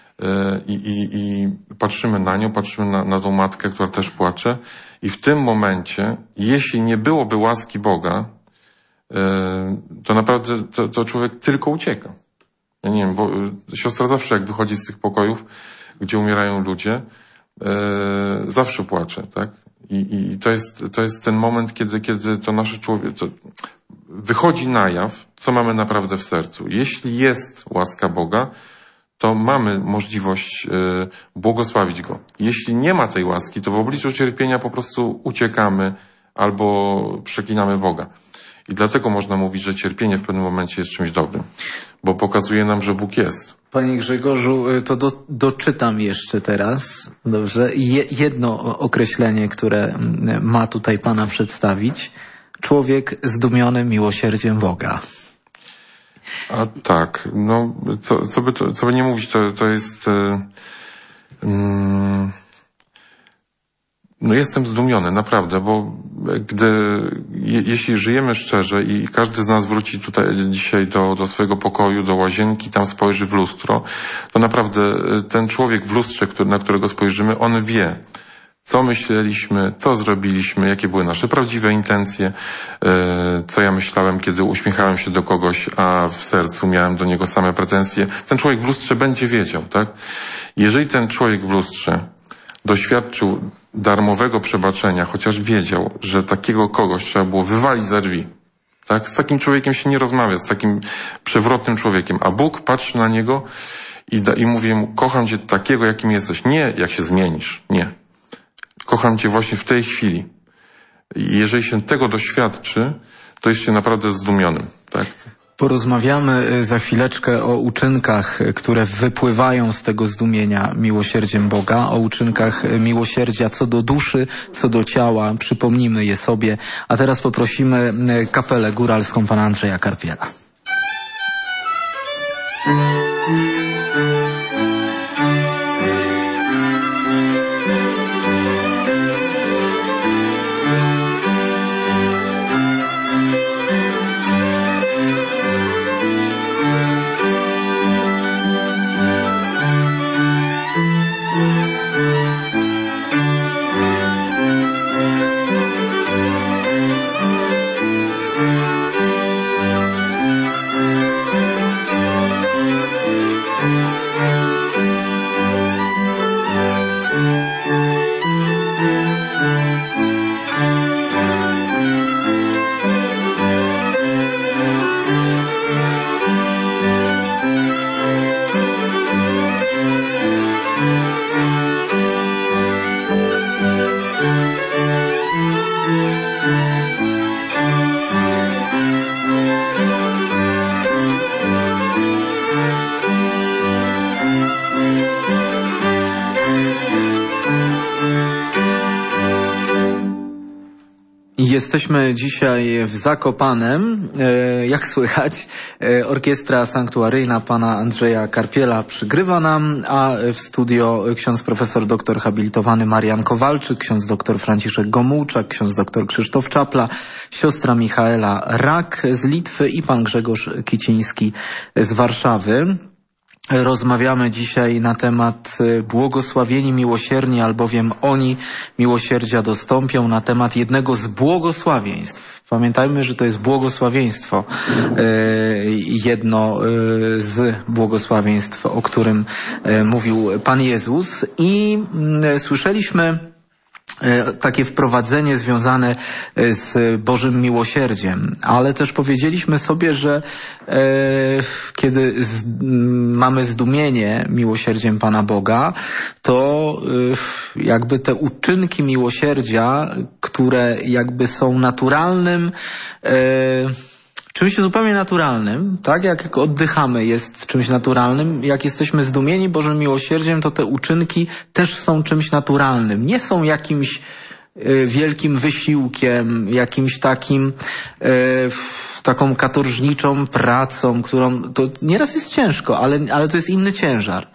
I patrzymy na nią, patrzymy na tą matkę, która też płacze i w tym momencie, jeśli nie byłoby łaski Boga, to naprawdę to człowiek tylko ucieka. Ja nie wiem, bo siostra zawsze jak wychodzi z tych pokojów, gdzie umierają ludzie, zawsze płacze, tak? I to jest ten moment, kiedy to nasze człowiek wychodzi na jaw, co mamy naprawdę w sercu. Jeśli jest łaska Boga, to mamy możliwość błogosławić Go. Jeśli nie ma tej łaski, to w obliczu cierpienia po prostu uciekamy albo przeklinamy Boga. I dlatego można mówić, że cierpienie w pewnym momencie jest czymś dobrym, bo pokazuje nam, że Bóg jest. Panie Grzegorzu, to doczytam jeszcze teraz, dobrze, jedno określenie, które ma tutaj Pana przedstawić. Człowiek zdumiony miłosierdziem Boga. A tak, no, co by nie mówić, to jest... No jestem zdumiony, naprawdę, bo jeśli żyjemy szczerze i każdy z nas wróci tutaj dzisiaj do swojego pokoju, do łazienki, tam spojrzy w lustro, to naprawdę ten człowiek w lustrze, na którego spojrzymy, on wie, co myśleliśmy, co zrobiliśmy, jakie były nasze prawdziwe intencje, co ja myślałem, kiedy uśmiechałem się do kogoś, a w sercu miałem do niego same pretensje. Ten człowiek w lustrze będzie wiedział, tak? Jeżeli ten człowiek w lustrze doświadczył darmowego przebaczenia, chociaż wiedział, że takiego kogoś trzeba było wywalić za drzwi. Tak? Z takim człowiekiem się nie rozmawia, z takim przewrotnym człowiekiem. A Bóg patrzy na niego i mówi mu, kocham cię takiego, jakim jesteś. Nie jak się zmienisz. Nie. Kocham cię właśnie w tej chwili. I jeżeli się tego doświadczy, to jest się naprawdę zdumionym. Tak? Porozmawiamy za chwileczkę o uczynkach, które wypływają z tego zdumienia miłosierdziem Boga, o uczynkach miłosierdzia co do duszy, co do ciała. Przypomnijmy je sobie. A teraz poprosimy kapelę góralską pana Andrzeja Karpiela. Jesteśmy dzisiaj w Zakopanem. Jak słychać, orkiestra sanktuaryjna pana Andrzeja Karpiela przygrywa nam, a w studio ksiądz profesor doktor habilitowany Marian Kowalczyk, ksiądz doktor Franciszek Gomułczak, ksiądz doktor Krzysztof Czapla, siostra Michaela Rak z Litwy i pan Grzegorz Kiciński z Warszawy. Rozmawiamy dzisiaj na temat błogosławieni miłosierni, albowiem oni miłosierdzia dostąpią, na temat jednego z błogosławieństw. Pamiętajmy, że to jest błogosławieństwo, jedno z błogosławieństw, o którym mówił Pan Jezus. I słyszeliśmy takie wprowadzenie związane z Bożym miłosierdziem, ale też powiedzieliśmy sobie, że kiedy mamy zdumienie miłosierdziem Pana Boga, to jakby te uczynki miłosierdzia, które jakby są naturalnym, czymś zupełnie naturalnym, tak? Jak oddychamy jest czymś naturalnym. Jak jesteśmy zdumieni Bożym miłosierdziem, to te uczynki też są czymś naturalnym. Nie są jakimś wielkim wysiłkiem, jakimś takim taką katorżniczą pracą, którą to nieraz jest ciężko, ale to jest inny ciężar.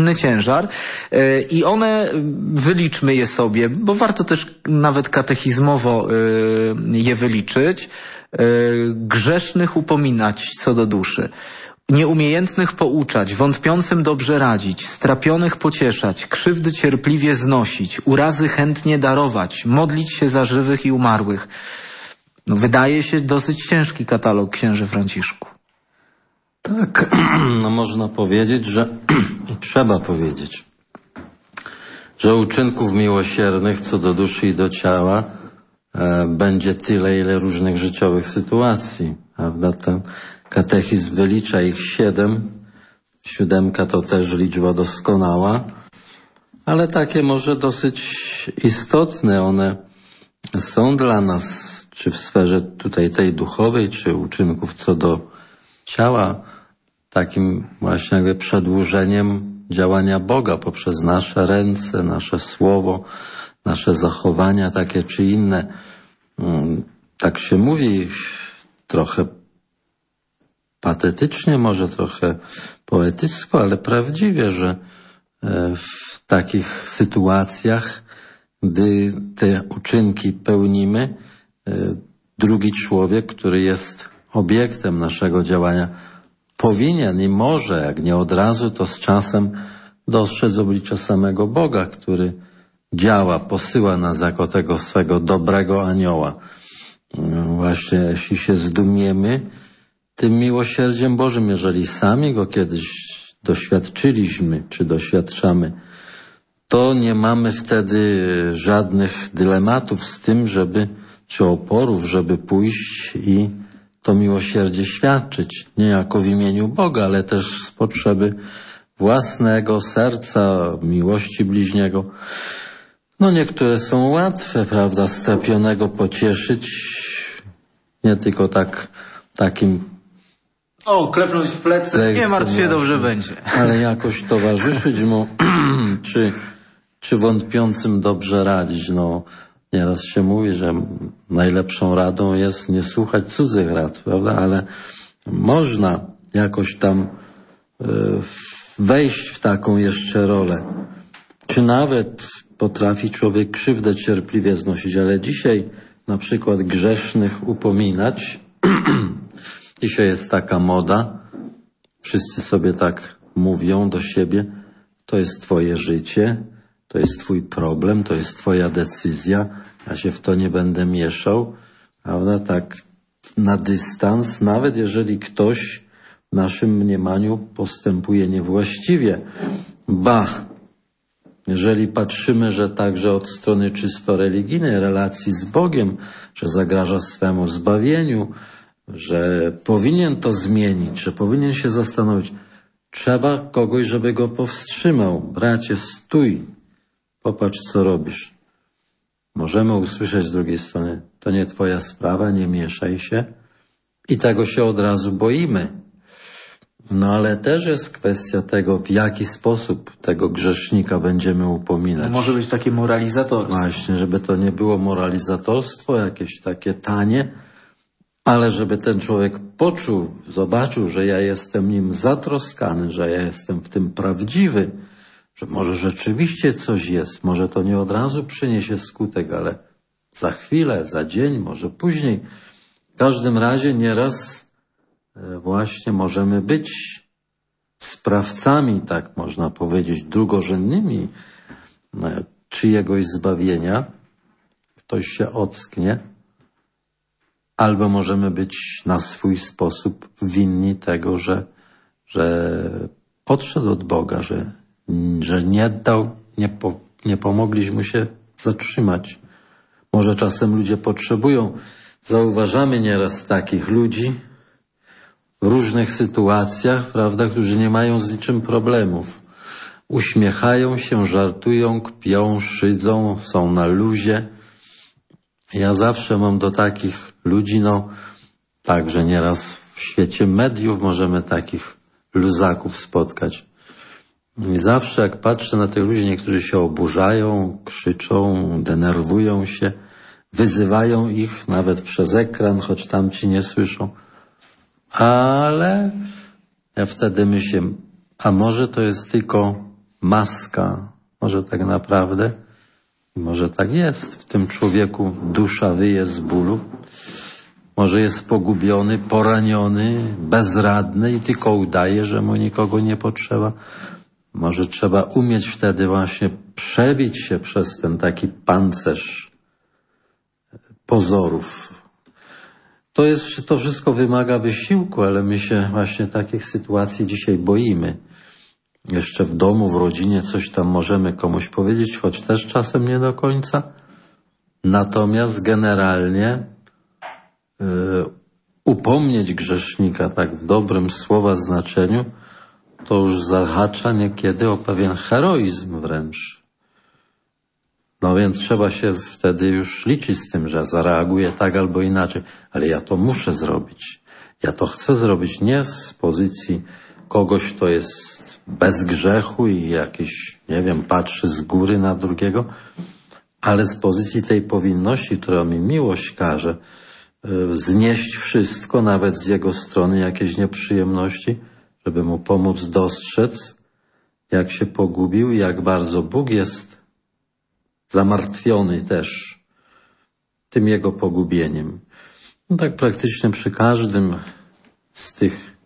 I one, wyliczmy je sobie, bo warto też nawet katechizmowo je wyliczyć. Grzesznych upominać co do duszy, nieumiejętnych pouczać, wątpiącym dobrze radzić, strapionych pocieszać, krzywdy cierpliwie znosić, urazy chętnie darować, modlić się za żywych i umarłych. No, wydaje się dosyć ciężki katalog, księże Franciszku. Tak, no można powiedzieć, że i trzeba powiedzieć, że uczynków miłosiernych co do duszy i do ciała będzie tyle, ile różnych życiowych sytuacji, prawda? Ten katechizm wylicza ich 7. 7 to też liczba doskonała, ale takie może dosyć istotne. One są dla nas, czy w sferze tutaj tej duchowej, czy uczynków co do ciała, takim właśnie jakby przedłużeniem działania Boga poprzez nasze ręce, nasze słowo, nasze zachowania takie czy inne. Tak się mówi trochę patetycznie, może trochę poetycko, ale prawdziwie, że w takich sytuacjach, gdy te uczynki pełnimy, drugi człowiek, który jest obiektem naszego działania, powinien i może, jak nie od razu, to z czasem dostrzec oblicza samego Boga, który działa, posyła nas jako tego swego dobrego anioła. Właśnie jeśli się zdumiemy tym miłosierdziem Bożym, jeżeli sami go kiedyś doświadczyliśmy, czy doświadczamy, to nie mamy wtedy żadnych dylematów z tym, czy oporów, żeby pójść i to miłosierdzie świadczyć. Niejako w imieniu Boga, ale też z potrzeby własnego serca, miłości bliźniego. No niektóre są łatwe, prawda, strapionego pocieszyć, nie tylko takim... O, klepnąć w plecy, nie martw się, dobrze będzie. Ale jakoś towarzyszyć mu, czy wątpiącym dobrze radzić. No, nieraz się mówi, że najlepszą radą jest nie słuchać cudzych rad, prawda, ale można jakoś tam wejść w taką jeszcze rolę. Czy nawet potrafi człowiek krzywdę cierpliwie znosić, ale dzisiaj na przykład grzesznych upominać. Dzisiaj jest taka moda, wszyscy sobie tak mówią do siebie, to jest twoje życie, to jest twój problem, to jest twoja decyzja, ja się w to nie będę mieszał, prawda? Tak na dystans, nawet jeżeli ktoś w naszym mniemaniu postępuje niewłaściwie. Jeżeli patrzymy, że także od strony czysto religijnej, relacji z Bogiem, że zagraża swemu zbawieniu, że powinien to zmienić, że powinien się zastanowić, trzeba kogoś, żeby go powstrzymał. Bracie, stój, popatrz, co robisz. Możemy usłyszeć z drugiej strony, to nie twoja sprawa, nie mieszaj się. I tego się od razu boimy. No ale też jest kwestia tego, w jaki sposób tego grzesznika będziemy upominać. To może być takie moralizatorstwo. Właśnie, żeby to nie było moralizatorstwo, jakieś takie tanie, ale żeby ten człowiek poczuł, zobaczył, że ja jestem nim zatroskany, że ja jestem w tym prawdziwy, że może rzeczywiście coś jest, może to nie od razu przyniesie skutek, ale za chwilę, za dzień, może później. W każdym razie nieraz właśnie możemy być sprawcami, tak można powiedzieć, drugorzędnymi czyjegoś zbawienia, ktoś się ocknie, albo możemy być na swój sposób winni tego, że odszedł od Boga, że nie dał, nie pomogliśmy się zatrzymać. Może czasem ludzie potrzebują, zauważamy nieraz takich ludzi w różnych sytuacjach, prawda, którzy nie mają z niczym problemów. Uśmiechają się, żartują, kpią, szydzą, są na luzie. Ja zawsze mam do takich ludzi, także nieraz w świecie mediów możemy takich luzaków spotkać. I zawsze jak patrzę na tych ludzi, niektórzy się oburzają, krzyczą, denerwują się, wyzywają ich nawet przez ekran, choć tamci nie słyszą. Ale ja wtedy myślę, a może to jest tylko maska, może tak naprawdę, może tak jest, w tym człowieku dusza wyje z bólu, może jest pogubiony, poraniony, bezradny i tylko udaje, że mu nikogo nie potrzeba. Może trzeba umieć wtedy właśnie przebić się przez ten taki pancerz pozorów. To wszystko wymaga wysiłku, ale my się właśnie takich sytuacji dzisiaj boimy. Jeszcze w domu, w rodzinie coś tam możemy komuś powiedzieć, choć też czasem nie do końca. Natomiast generalnie upomnieć grzesznika tak w dobrym słowa znaczeniu, to już zahacza niekiedy o pewien heroizm wręcz. No więc trzeba się wtedy już liczyć z tym, że zareaguję tak albo inaczej. Ale ja to muszę zrobić. Ja to chcę zrobić nie z pozycji kogoś, kto jest bez grzechu i jakiś, nie wiem, patrzy z góry na drugiego, ale z pozycji tej powinności, która mi miłość każe, znieść wszystko, nawet z jego strony jakieś nieprzyjemności, żeby mu pomóc dostrzec, jak się pogubił i jak bardzo Bóg jest zamartwiony też tym jego pogubieniem. No tak praktycznie przy każdym z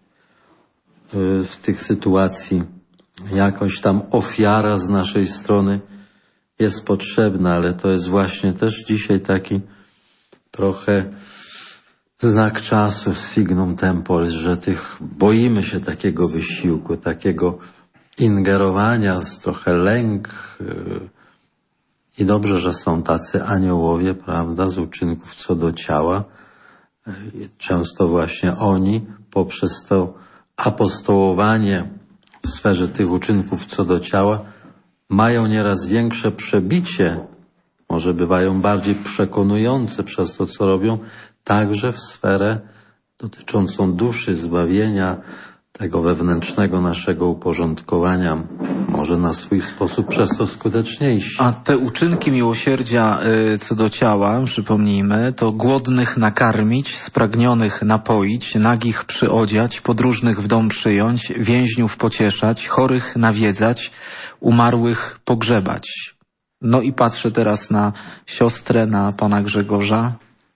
tych sytuacji jakoś tam ofiara z naszej strony jest potrzebna, ale to jest właśnie też dzisiaj taki trochę znak czasu, signum temporis, że boimy się takiego wysiłku, takiego ingerowania, trochę lęk. I dobrze, że są tacy aniołowie, prawda, z uczynków co do ciała. Często właśnie oni poprzez to apostołowanie w sferze tych uczynków co do ciała mają nieraz większe przebicie, może bywają bardziej przekonujące przez to, co robią, także w sferę dotyczącą duszy, zbawienia, tego wewnętrznego naszego uporządkowania, może na swój sposób przez to skuteczniejsi. A te uczynki miłosierdzia co do ciała, przypomnijmy, to głodnych nakarmić, spragnionych napoić, nagich przyodziać, podróżnych w dom przyjąć, więźniów pocieszać, chorych nawiedzać, umarłych pogrzebać. No i patrzę teraz na siostrę, na pana Grzegorza.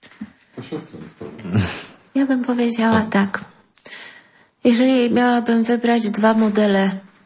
Ja bym powiedziała tak. Jeżeli miałabym wybrać 2 modele,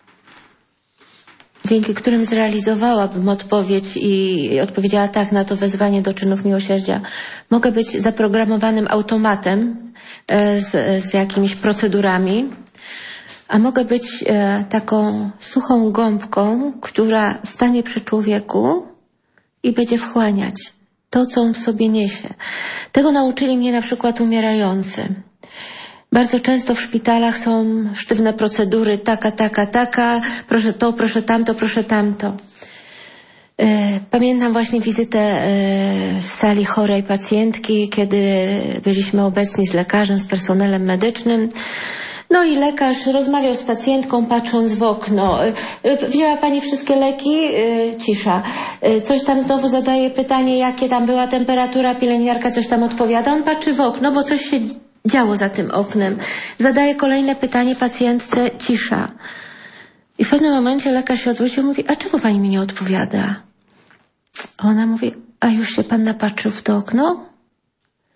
dzięki którym zrealizowałabym odpowiedź i odpowiedziała tak na to wezwanie do czynów miłosierdzia, mogę być zaprogramowanym automatem z jakimiś procedurami, a mogę być taką suchą gąbką, która stanie przy człowieku i będzie wchłaniać to, co on w sobie niesie. Tego nauczyli mnie na przykład umierający. Bardzo często w szpitalach są sztywne procedury, taka, proszę to, proszę tamto, proszę tamto. Pamiętam właśnie wizytę w sali chorej pacjentki, kiedy byliśmy obecni z lekarzem, z personelem medycznym. No i lekarz rozmawiał z pacjentką, patrząc w okno. Wzięła pani wszystkie leki? Cisza. Coś tam znowu zadaje pytanie, jakie tam była temperatura, pielęgniarka coś tam odpowiada. On patrzy w okno, bo coś się działo za tym oknem. Zadaje kolejne pytanie pacjentce, cisza. I w pewnym momencie lekarz się odwrócił i mówi, a czemu pani mi nie odpowiada? A ona mówi, a już się pan napatrzył w to okno?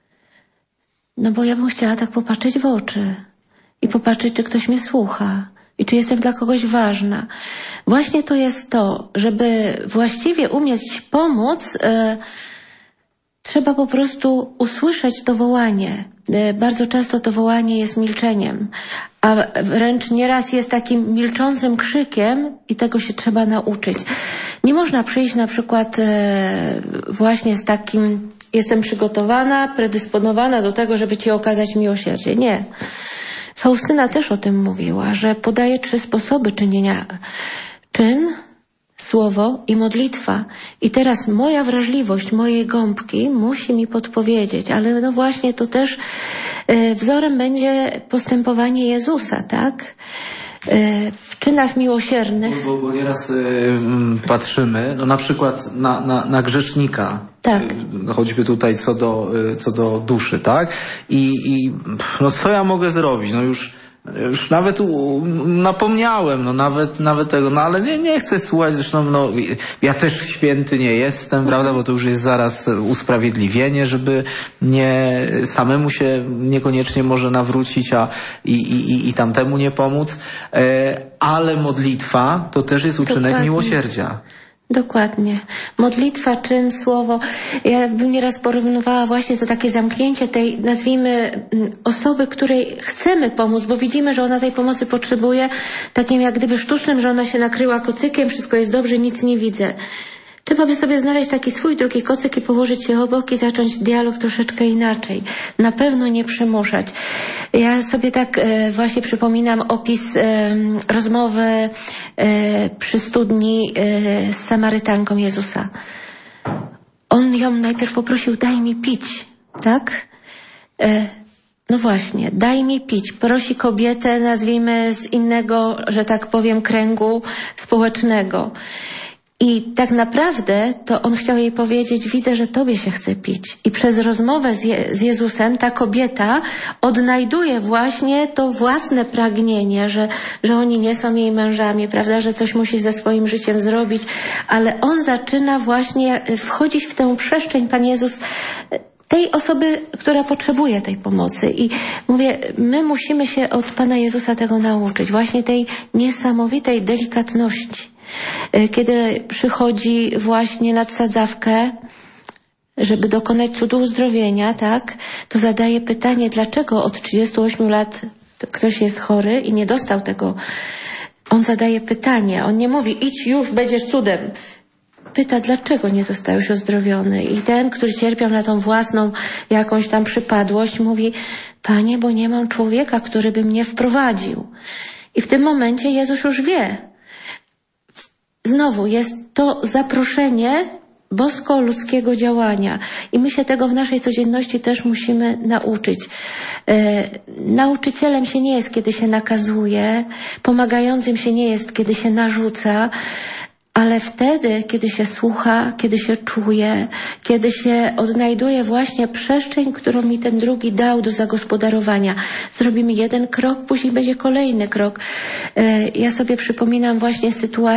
No bo ja bym chciała tak popatrzeć w oczy i popatrzeć, czy ktoś mnie słucha. i czy jestem dla kogoś ważna. Właśnie to jest to, żeby właściwie umieć pomóc, trzeba po prostu usłyszeć to wołanie. Bardzo często to wołanie jest milczeniem, a wręcz nieraz jest takim milczącym krzykiem i tego się trzeba nauczyć. Nie można przyjść na przykład właśnie z takim: jestem przygotowana, predysponowana do tego, żeby ci okazać miłosierdzie. Nie. Faustyna też o tym mówiła, że podaje 3 sposoby czynienia: czyn, słowo i modlitwa. I teraz moja wrażliwość, mojej gąbki musi mi podpowiedzieć, ale no właśnie to też wzorem będzie postępowanie Jezusa, tak? W czynach miłosiernych. Bo nieraz patrzymy, no na przykład na grzesznika. Tak. Choćby tutaj co do duszy, tak? I no co ja mogę zrobić? No już nawet napomniałem, no nawet tego, no ale nie chcę słuchać, zresztą no ja też święty nie jestem, prawda, bo to już jest zaraz usprawiedliwienie, żeby nie samemu się niekoniecznie może nawrócić, i tamtemu nie pomóc, ale modlitwa to też jest uczynek Dokładnie. Miłosierdzia. Dokładnie. Modlitwa, czyn, słowo. Ja bym nieraz porównywała właśnie to takie zamknięcie tej, nazwijmy, osoby, której chcemy pomóc, bo widzimy, że ona tej pomocy potrzebuje, takim jak gdyby sztucznym, że ona się nakryła kocykiem, wszystko jest dobrze, nic nie widzę. Trzeba by sobie znaleźć taki swój drugi kocyk i położyć się obok i zacząć dialog troszeczkę inaczej. Na pewno nie przymuszać. Ja sobie tak właśnie przypominam opis rozmowy przy studni z Samarytanką Jezusa. On ją najpierw poprosił: daj mi pić, tak? No właśnie, daj mi pić. Prosi kobietę, nazwijmy, z innego, że tak powiem, kręgu społecznego. I tak naprawdę to on chciał jej powiedzieć: widzę, że tobie się chce pić. I przez rozmowę z Jezusem ta kobieta odnajduje właśnie to własne pragnienie, że oni nie są jej mężami, prawda, że coś musi ze swoim życiem zrobić, ale on zaczyna właśnie wchodzić w tę przestrzeń, Pan Jezus, tej osoby, która potrzebuje tej pomocy. I mówię, my musimy się od Pana Jezusa tego nauczyć, właśnie tej niesamowitej delikatności. Kiedy przychodzi właśnie na sadzawkę, żeby dokonać cudu uzdrowienia, tak, to zadaje pytanie, dlaczego od 38 lat ktoś jest chory i nie dostał tego. On zadaje pytanie, on nie mówi: idź już, będziesz cudem. Pyta, dlaczego nie zostałeś uzdrowiony. I ten, który cierpiał na tą własną jakąś tam przypadłość, mówi: Panie, bo nie mam człowieka, który by mnie wprowadził. I w tym momencie Jezus już wie. Znowu jest to zaproszenie bosko-ludzkiego działania i my się tego w naszej codzienności też musimy nauczyć. Nauczycielem się nie jest, kiedy się nakazuje, pomagającym się nie jest, kiedy się narzuca, ale wtedy, kiedy się słucha, kiedy się czuje, kiedy się odnajduje właśnie przestrzeń, którą mi ten drugi dał do zagospodarowania. Zrobimy jeden krok, później będzie kolejny krok. Ja sobie przypominam właśnie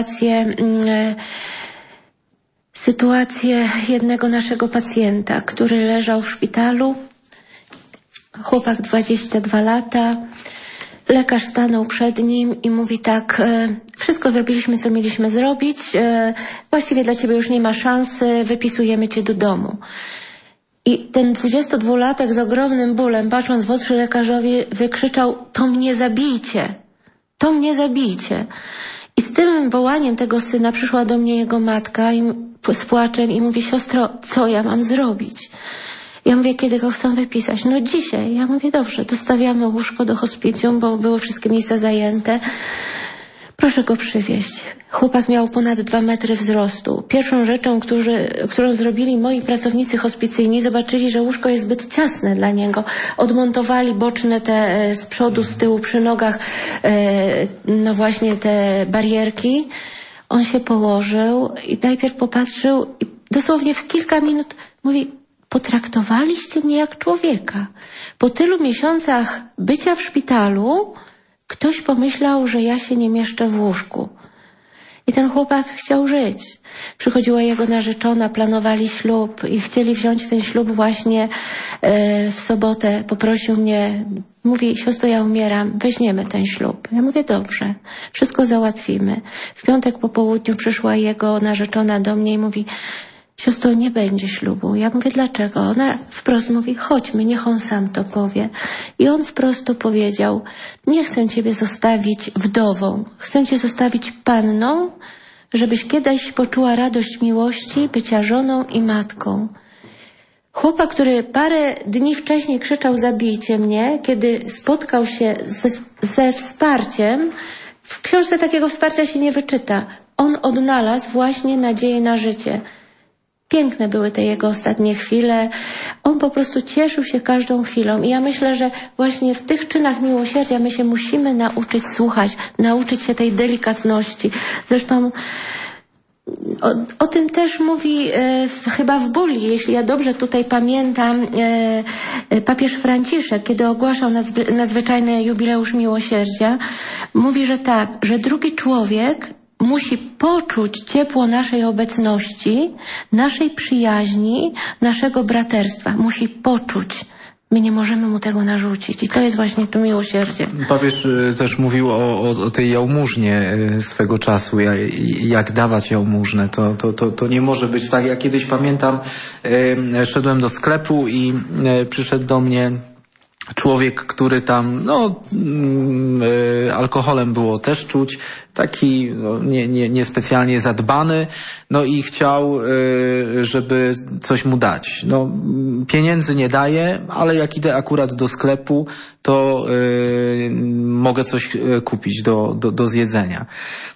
sytuację jednego naszego pacjenta, który leżał w szpitalu. Chłopak 22 lata. Lekarz stanął przed nim i mówi tak: wszystko zrobiliśmy, co mieliśmy zrobić, właściwie dla ciebie już nie ma szansy, wypisujemy cię do domu. I ten 22-latek z ogromnym bólem, patrząc w oczy lekarzowi, wykrzyczał: to mnie zabijcie, to mnie zabijcie. I z tym wołaniem tego syna przyszła do mnie jego matka z płaczem i mówi: siostro, co ja mam zrobić? Ja mówię: kiedy go chcą wypisać? No dzisiaj. Ja mówię: dobrze, dostawiamy łóżko do hospicjum, bo były wszystkie miejsca zajęte. Proszę go przywieźć. Chłopak miał ponad 2 metry wzrostu. Pierwszą rzeczą, którą zrobili moi pracownicy hospicyjni, zobaczyli, że łóżko jest zbyt ciasne dla niego. Odmontowali boczne te z przodu, z tyłu, przy nogach, no właśnie te barierki. On się położył i najpierw popatrzył i dosłownie w kilka minut mówi: potraktowaliście mnie jak człowieka. Po tylu miesiącach bycia w szpitalu ktoś pomyślał, że ja się nie mieszczę w łóżku. I ten chłopak chciał żyć. Przychodziła jego narzeczona, planowali ślub i chcieli wziąć ten ślub właśnie w sobotę. Poprosił mnie: Mówi, siostro, ja umieram, weźmiemy ten ślub. Ja mówię, dobrze, wszystko załatwimy. W piątek po południu przyszła jego narzeczona do mnie i mówi, siostro, nie będzie ślubu. Ja mówię, dlaczego? Ona wprost mówi, chodźmy, niech on sam to powie. I on wprost to powiedział, nie chcę ciebie zostawić wdową, chcę cię zostawić panną, żebyś kiedyś poczuła radość miłości, bycia żoną i matką. Chłopak, który parę dni wcześniej krzyczał, zabijcie mnie, kiedy spotkał się ze wsparciem, w książce takiego wsparcia się nie wyczyta. On odnalazł właśnie nadzieję na życie. Piękne były te jego ostatnie chwile. On po prostu cieszył się każdą chwilą. I ja myślę, że właśnie w tych czynach miłosierdzia my się musimy nauczyć słuchać, nauczyć się tej delikatności. Zresztą o tym też mówi chyba w Bulli, jeśli ja dobrze tutaj pamiętam, papież Franciszek, kiedy ogłaszał nadzwyczajny jubileusz miłosierdzia, mówi, że tak, że drugi człowiek musi poczuć ciepło naszej obecności, naszej przyjaźni, naszego braterstwa. Musi poczuć. My nie możemy mu tego narzucić. I to jest właśnie to miłosierdzie. Papież też mówił o tej jałmużnie swego czasu, jak dawać jałmużnę. To nie może być tak. Ja kiedyś pamiętam, szedłem do sklepu i przyszedł do mnie człowiek, który tam, alkoholem było też czuć, taki niespecjalnie zadbany, i chciał, żeby coś mu dać. Pieniędzy nie daje, ale jak idę akurat do sklepu, to mogę coś kupić do zjedzenia.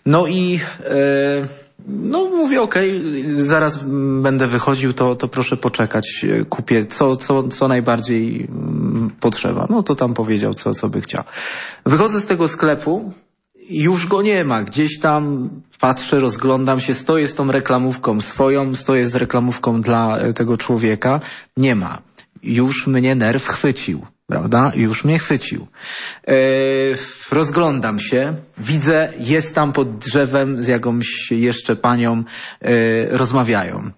Mówię, okej, zaraz będę wychodził, to proszę poczekać, kupię co najbardziej potrzeba. To tam powiedział, co by chciał. Wychodzę z tego sklepu, już go nie ma. Gdzieś tam patrzę, rozglądam się, stoję z tą reklamówką swoją, stoję z reklamówką dla tego człowieka. Nie ma. Już mnie nerw chwycił. Prawda? Już mnie chwycił. Rozglądam się, widzę, jest tam pod drzewem z jakąś jeszcze panią, rozmawiają.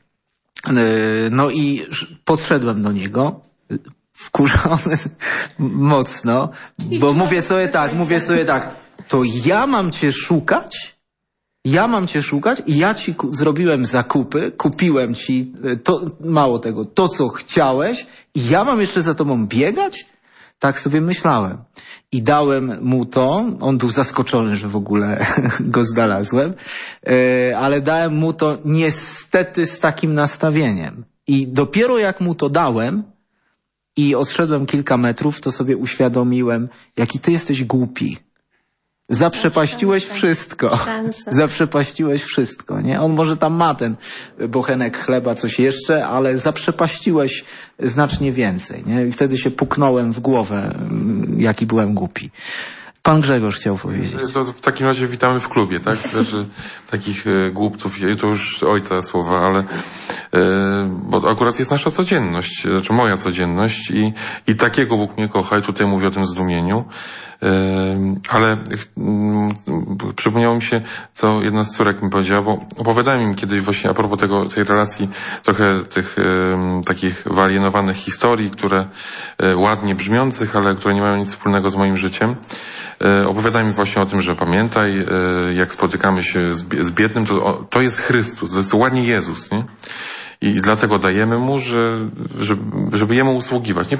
I podszedłem do niego, wkurzony mocno, bo mówię sobie tak, to ja mam cię szukać? I ja ci zrobiłem zakupy, kupiłem ci mało tego, to co chciałeś i ja mam jeszcze za tobą biegać? Tak sobie myślałem. I dałem mu to, on był zaskoczony, że w ogóle go znalazłem, ale dałem mu to niestety z takim nastawieniem. I dopiero jak mu to dałem i odszedłem kilka metrów, to sobie uświadomiłem, jaki ty jesteś głupi. Zaprzepaściłeś wszystko. Zaprzepaściłeś wszystko, nie? On może tam ma ten bochenek chleba, coś jeszcze, ale zaprzepaściłeś znacznie więcej, nie? I wtedy się puknąłem w głowę, jaki byłem głupi. Pan Grzegorz chciał powiedzieć. To w takim razie witamy w klubie, tak? Znaczy, takich głupców, to już ojca słowa, ale bo akurat jest nasza codzienność, znaczy moja codzienność i takiego Bóg mnie kocha i tutaj mówię o tym zdumieniu. Ale przypomniało mi się, co jedna z córek mi powiedziała, bo opowiadałem im kiedyś właśnie a propos tej relacji trochę tych takich wyalienowanych historii, które ładnie brzmiących, ale które nie mają nic wspólnego z moim życiem. Opowiadałem im właśnie o tym, że pamiętaj, jak spotykamy się z biednym, to jest Chrystus, to jest ładnie Jezus, nie? I dlatego dajemy mu, żeby jemu usługiwać.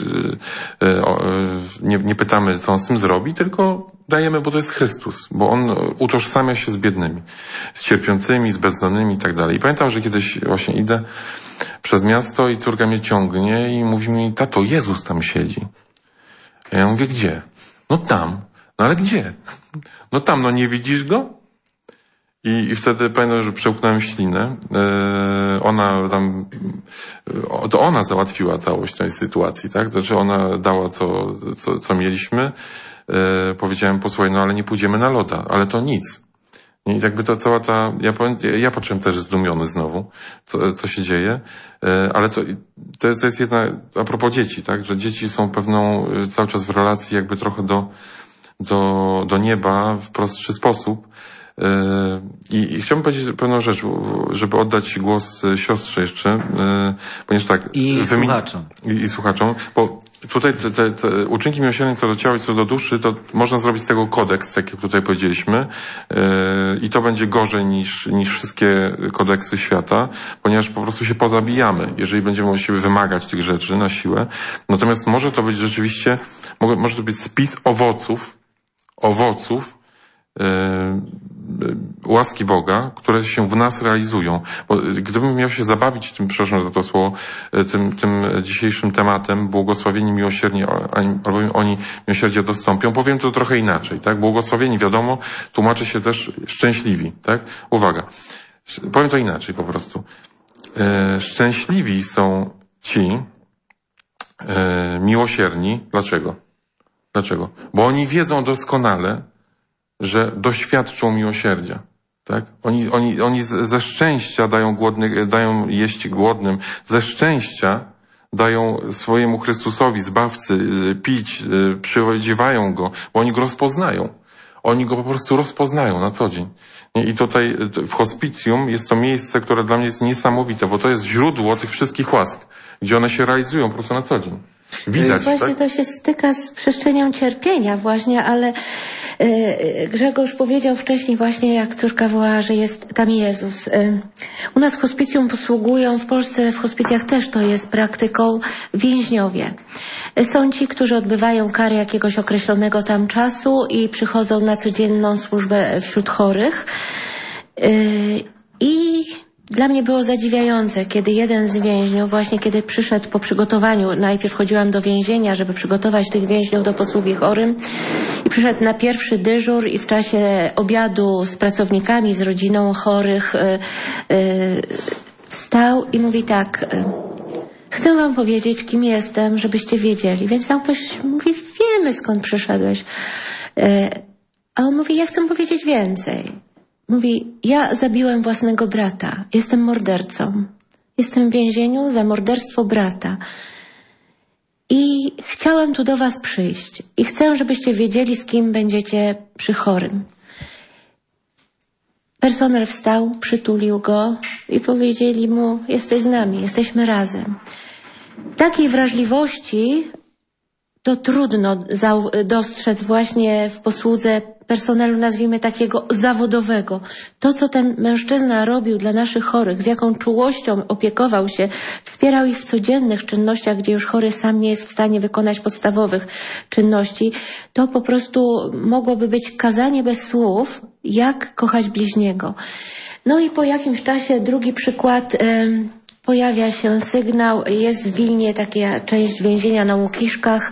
Nie pytamy, co on z tym zrobi, tylko dajemy, bo to jest Chrystus. Bo on utożsamia się z biednymi, z cierpiącymi, z bezdomnymi i tak dalej. I pamiętam, że kiedyś właśnie idę przez miasto i córka mnie ciągnie i mówi mi, tato, Jezus tam siedzi. A ja mówię, gdzie? No tam. No ale gdzie? No tam, no nie widzisz go? I wtedy pamiętam, że przełknąłem ślinę. To ona załatwiła całość tej sytuacji, tak? Znaczy ona dała co mieliśmy. Powiedziałem, posłuchaj, no ale nie pójdziemy na loda, ale to nic. I jakby to cała ta, ja poczułem też zdumiony znowu, co się dzieje, ale to jest jedna, a propos dzieci, tak? Że dzieci są cały czas w relacji jakby trochę do nieba w prostszy sposób. I chciałbym powiedzieć pewną rzecz, żeby oddać głos siostrze jeszcze, ponieważ tak... I słuchaczom. I słuchaczom, bo Tutaj te uczynki miłosierdzia co do ciała i co do duszy, to można zrobić z tego kodeks, tak jak tutaj powiedzieliśmy, i to będzie gorzej niż wszystkie kodeksy świata, ponieważ po prostu się pozabijamy, jeżeli będziemy od siebie wymagać tych rzeczy na siłę. Natomiast może to być rzeczywiście, może to być spis owoców łaski Boga, które się w nas realizują. Bo gdybym miał się zabawić tym, przepraszam za to słowo, tym dzisiejszym tematem, błogosławieni miłosierni, albowiem oni miłosierdzia dostąpią, powiem to trochę inaczej, tak? Błogosławieni, wiadomo, tłumaczy się też szczęśliwi, tak? Uwaga. Powiem to inaczej po prostu. Szczęśliwi są ci miłosierni. Dlaczego? Dlaczego? Bo oni wiedzą doskonale, że doświadczą miłosierdzia. Tak? Oni ze szczęścia dają jeść głodnym, ze szczęścia dają swojemu Chrystusowi, Zbawcy, pić, przyodziewają Go, bo oni Go rozpoznają. Oni Go po prostu rozpoznają na co dzień. I tutaj w hospicjum jest to miejsce, które dla mnie jest niesamowite, bo to jest źródło tych wszystkich łask, gdzie one się realizują po prostu na co dzień. Widać, właśnie tak? To się styka z przestrzenią cierpienia właśnie, ale Grzegorz powiedział wcześniej właśnie, jak córka wołała, że jest tam Jezus. U nas w hospicjum posługują, w Polsce w hospicjach też to jest praktyką, więźniowie. Są ci, którzy odbywają karę jakiegoś określonego tam czasu i przychodzą na codzienną służbę wśród chorych. I dla mnie było zadziwiające, kiedy jeden z więźniów, właśnie kiedy przyszedł po przygotowaniu, najpierw chodziłam do więzienia, żeby przygotować tych więźniów do posługi chorym, i przyszedł na pierwszy dyżur i w czasie obiadu z pracownikami, z rodziną chorych wstał i mówi tak: chcę wam powiedzieć, kim jestem, żebyście wiedzieli. Więc tam ktoś mówi: wiemy, skąd przyszedłeś. A on mówi: ja chcę powiedzieć więcej. Mówi: ja zabiłem własnego brata. Jestem mordercą. Jestem w więzieniu za morderstwo brata. I chciałem tu do was przyjść. I chcę, żebyście wiedzieli, z kim będziecie przy chorym. Personel wstał, przytulił go i powiedzieli mu: jesteś z nami, jesteśmy razem. Takiej wrażliwości to trudno dostrzec właśnie w posłudze personelu, nazwijmy takiego zawodowego. To, co ten mężczyzna robił dla naszych chorych, z jaką czułością opiekował się, wspierał ich w codziennych czynnościach, gdzie już chory sam nie jest w stanie wykonać podstawowych czynności, to po prostu mogłoby być kazanie bez słów, jak kochać bliźniego. No i po jakimś czasie drugi przykład, pojawia się sygnał, jest w Wilnie taka część więzienia na Łukiszkach,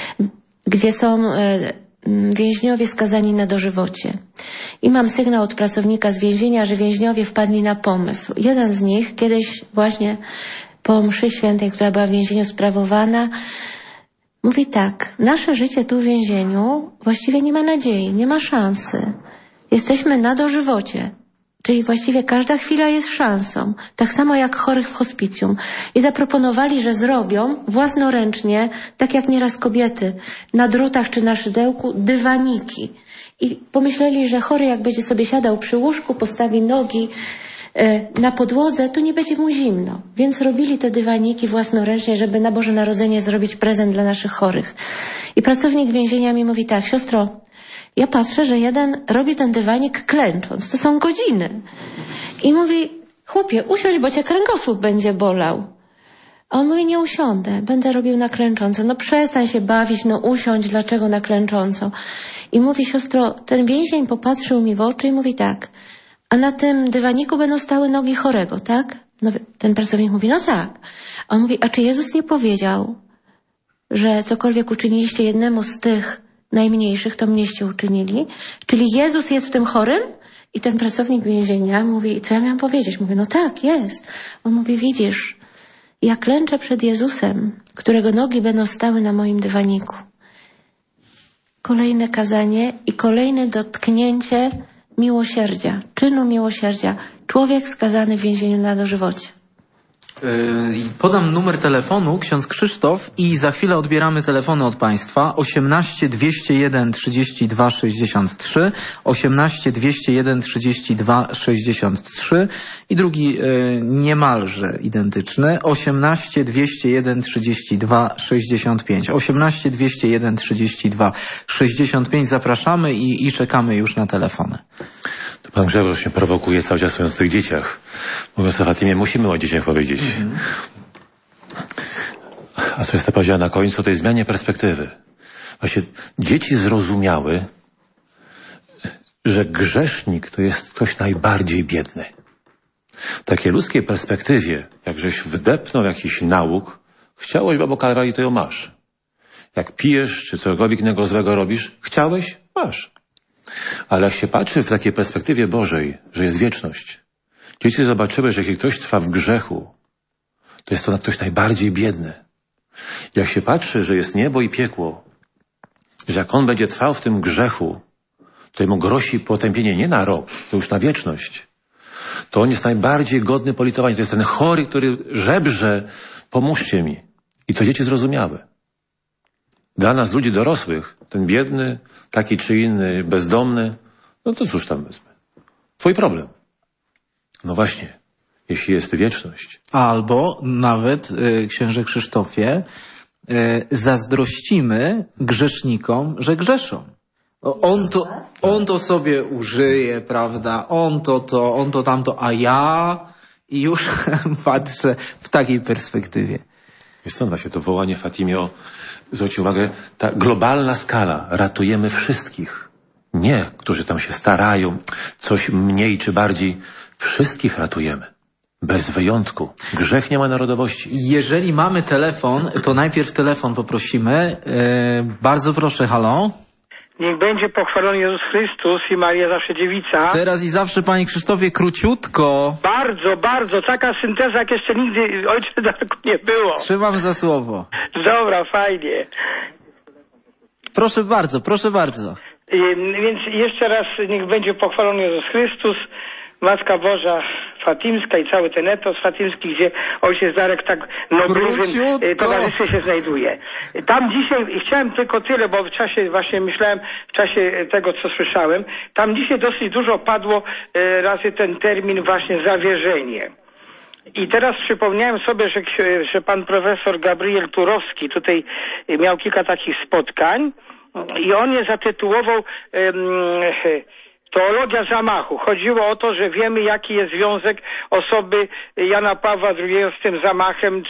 gdzie są więźniowie skazani na dożywocie. I mam sygnał od pracownika z więzienia, że więźniowie wpadli na pomysł. Jeden z nich kiedyś właśnie po mszy świętej, która była w więzieniu sprawowana, mówi tak: nasze życie tu w więzieniu właściwie nie ma nadziei, nie ma szansy. Jesteśmy na dożywocie. Czyli właściwie każda chwila jest szansą. Tak samo jak chorych w hospicjum. I zaproponowali, że zrobią własnoręcznie, tak jak nieraz kobiety, na drutach czy na szydełku, dywaniki. I pomyśleli, że chory jak będzie sobie siadał przy łóżku, postawi nogi na podłodze, to nie będzie mu zimno. Więc robili te dywaniki własnoręcznie, żeby na Boże Narodzenie zrobić prezent dla naszych chorych. I pracownik więzienia mi mówi tak: siostro, ja patrzę, że jeden robi ten dywanik klęcząc. To są godziny. I mówi: chłopie, usiądź, bo cię kręgosłup będzie bolał. A on mówi: nie usiądę, będę robił na klęcząco. No przestań się bawić, no usiądź, dlaczego na klęcząco? I mówi: siostro, ten więzień popatrzył mi w oczy i mówi tak: a na tym dywaniku będą stały nogi chorego, tak? No, ten pracownik mówi: no tak. A on mówi: a czy Jezus nie powiedział, że cokolwiek uczyniliście jednemu z tych najmniejszych, to mnieście uczynili? Czyli Jezus jest w tym chorym? I ten pracownik więzienia mówi: i co ja miałam powiedzieć? Mówię: no tak, jest. On mówi: widzisz, ja klęczę przed Jezusem, którego nogi będą stały na moim dywaniku. Kolejne kazanie i kolejne dotknięcie miłosierdzia, czynu miłosierdzia. Człowiek skazany w więzieniu na dożywocie. Podam numer telefonu, ksiądz Krzysztof, i za chwilę odbieramy telefony od Państwa. 18 201 32 63, 18 201 32 63 i drugi niemalże identyczny, 18 201 32 65. 18 201 32 65. Zapraszamy i czekamy już na telefony. To pan Grzegorz mnie prowokuje cały czas mówiąc o tych dzieciach. Mówiąc o Fatimie, musimy o dzieciach powiedzieć. A co jest to powiedziała na końcu, o tej zmianie perspektywy. Właśnie dzieci zrozumiały, że grzesznik to jest ktoś najbardziej biedny. W takiej ludzkiej perspektywie, jak żeś wdepnął jakiś nauk, chciałeś, babo kara i to ją masz. Jak pijesz, czy cokolwiek innego złego robisz, chciałeś, masz. Ale jak się patrzy w takiej perspektywie Bożej, że jest wieczność, dzieci zobaczyły, że jeśli ktoś trwa w grzechu, to jest to ktoś najbardziej biedny. Jak się patrzy, że jest niebo i piekło, że jak on będzie trwał w tym grzechu, to mu grozi potępienie nie na rok, to już na wieczność. To on jest najbardziej godny politowania. To jest ten chory, który żebrze, pomóżcie mi. I to dzieci zrozumiały. Dla nas, ludzi dorosłych, ten biedny, taki czy inny, bezdomny, no to cóż tam wezmę. Twój problem. No właśnie, jeśli jest wieczność. Albo nawet, księże Krzysztofie, zazdrościmy grzesznikom, że grzeszą. On to sobie użyje, prawda? On to tamto, a ja i już patrzę w takiej perspektywie. Jest to właśnie to wołanie Fatimie zwróćcie uwagę, ta globalna skala. Ratujemy wszystkich. Nie, którzy tam się starają, coś mniej czy bardziej. Wszystkich ratujemy. Bez wyjątku. Grzech nie ma narodowości. Jeżeli mamy telefon, to najpierw telefon poprosimy. Bardzo proszę, halo? Niech będzie pochwalony Jezus Chrystus i Maria zawsze dziewica. Teraz i zawsze, panie Krzysztofie, króciutko. Bardzo, bardzo. Taka synteza, jak jeszcze nigdy ojcze Darku nie było. Trzymam za słowo. Dobra, fajnie. Proszę bardzo, proszę bardzo. Więc jeszcze raz niech będzie pochwalony Jezus Chrystus, Matka Boża Fatimska i cały ten etos fatimski, gdzie ojciec Darek tak nobliwym towarzystwie się znajduje. Tam dzisiaj chciałem tylko tyle, bo w czasie właśnie myślałem, w czasie tego co słyszałem, tam dzisiaj dosyć dużo padło razy ten termin właśnie zawierzenie. I teraz przypomniałem sobie, że pan profesor Gabriel Turowski tutaj miał kilka takich spotkań i on je zatytułował Teologia zamachu. Chodziło o to, że wiemy, jaki jest związek osoby Jana Pawła II z tym zamachem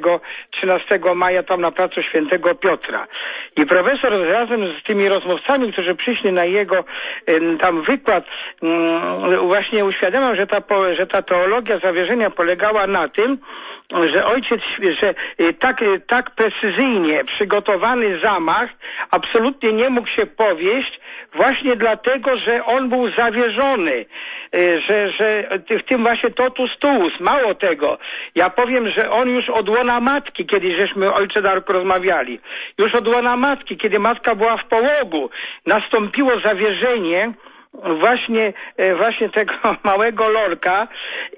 13 maja tam na placu Świętego Piotra. I profesor razem z tymi rozmówcami, którzy przyszli na jego tam wykład, właśnie uświadamiał, że ta teologia zawierzenia polegała na tym, że ojciec, że tak precyzyjnie przygotowany zamach absolutnie nie mógł się powieść właśnie dlatego, że on był zawierzony, że w tym właśnie totus tuus. Mało tego, ja powiem, że on już od łona matki, kiedy żeśmy ojcze Darku rozmawiali, już od łona matki, kiedy matka była w połogu, nastąpiło zawierzenie właśnie tego małego lorka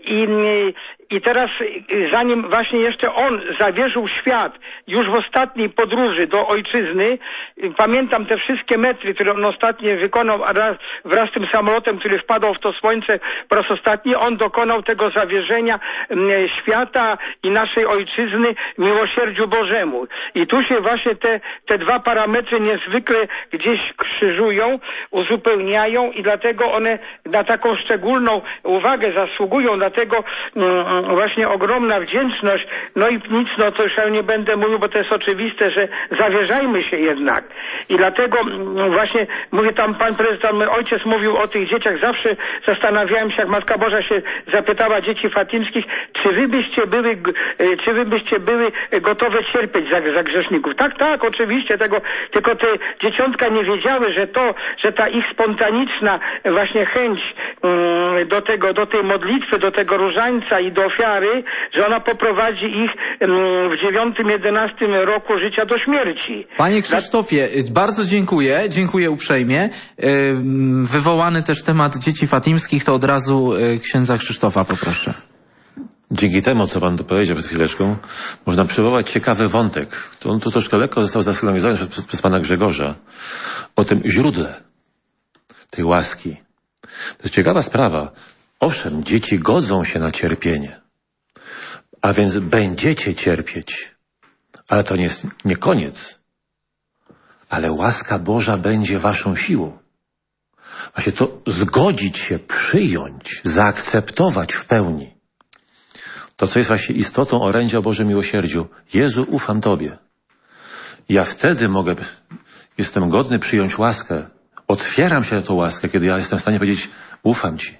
i teraz zanim właśnie jeszcze on zawierzył świat już w ostatniej podróży do ojczyzny, pamiętam te wszystkie metry, które on ostatnio wykonał wraz z tym samolotem, który wpadał w to słońce po raz ostatni, on dokonał tego zawierzenia świata i naszej ojczyzny miłosierdziu Bożemu. I tu się właśnie te dwa parametry niezwykle gdzieś krzyżują, uzupełniają i dlatego one na taką szczególną uwagę zasługują, dlatego właśnie ogromna wdzięczność, no i nic, no to już ja nie będę mówił, bo to jest oczywiste, że zawierzajmy się jednak. I dlatego właśnie mówię tam, pan prezydent, ojciec mówił o tych dzieciach, zawsze zastanawiałem się, jak Matka Boża się zapytała dzieci fatimskich, czy wy byście były gotowe cierpieć za grzeszników. Tak, oczywiście, tylko te dzieciątka nie wiedziały, że ta ich spontaniczna właśnie chęć do tej modlitwy, do tego różańca i do ofiary, że ona poprowadzi ich w 9-11 roku życia do śmierci. Panie Krzysztofie, bardzo dziękuję uprzejmie. Wywołany też temat dzieci fatimskich, to od razu księdza Krzysztofa poproszę. Dzięki temu, co pan tu powiedział przed chwileczką, można przywołać ciekawy wątek. On tu troszkę lekko został zasygnalizowany przez pana Grzegorza. O tym źródle tej łaski. To jest ciekawa sprawa. Owszem, dzieci godzą się na cierpienie. A więc będziecie cierpieć. Ale to nie koniec. Ale łaska Boża będzie waszą siłą. Właśnie to zgodzić się, przyjąć, zaakceptować w pełni. To, co jest właśnie istotą orędzia o Bożym miłosierdziu. Jezu, ufam Tobie. Ja wtedy jestem godny przyjąć łaskę. Otwieram się na tą łaskę, kiedy ja jestem w stanie powiedzieć, ufam Ci.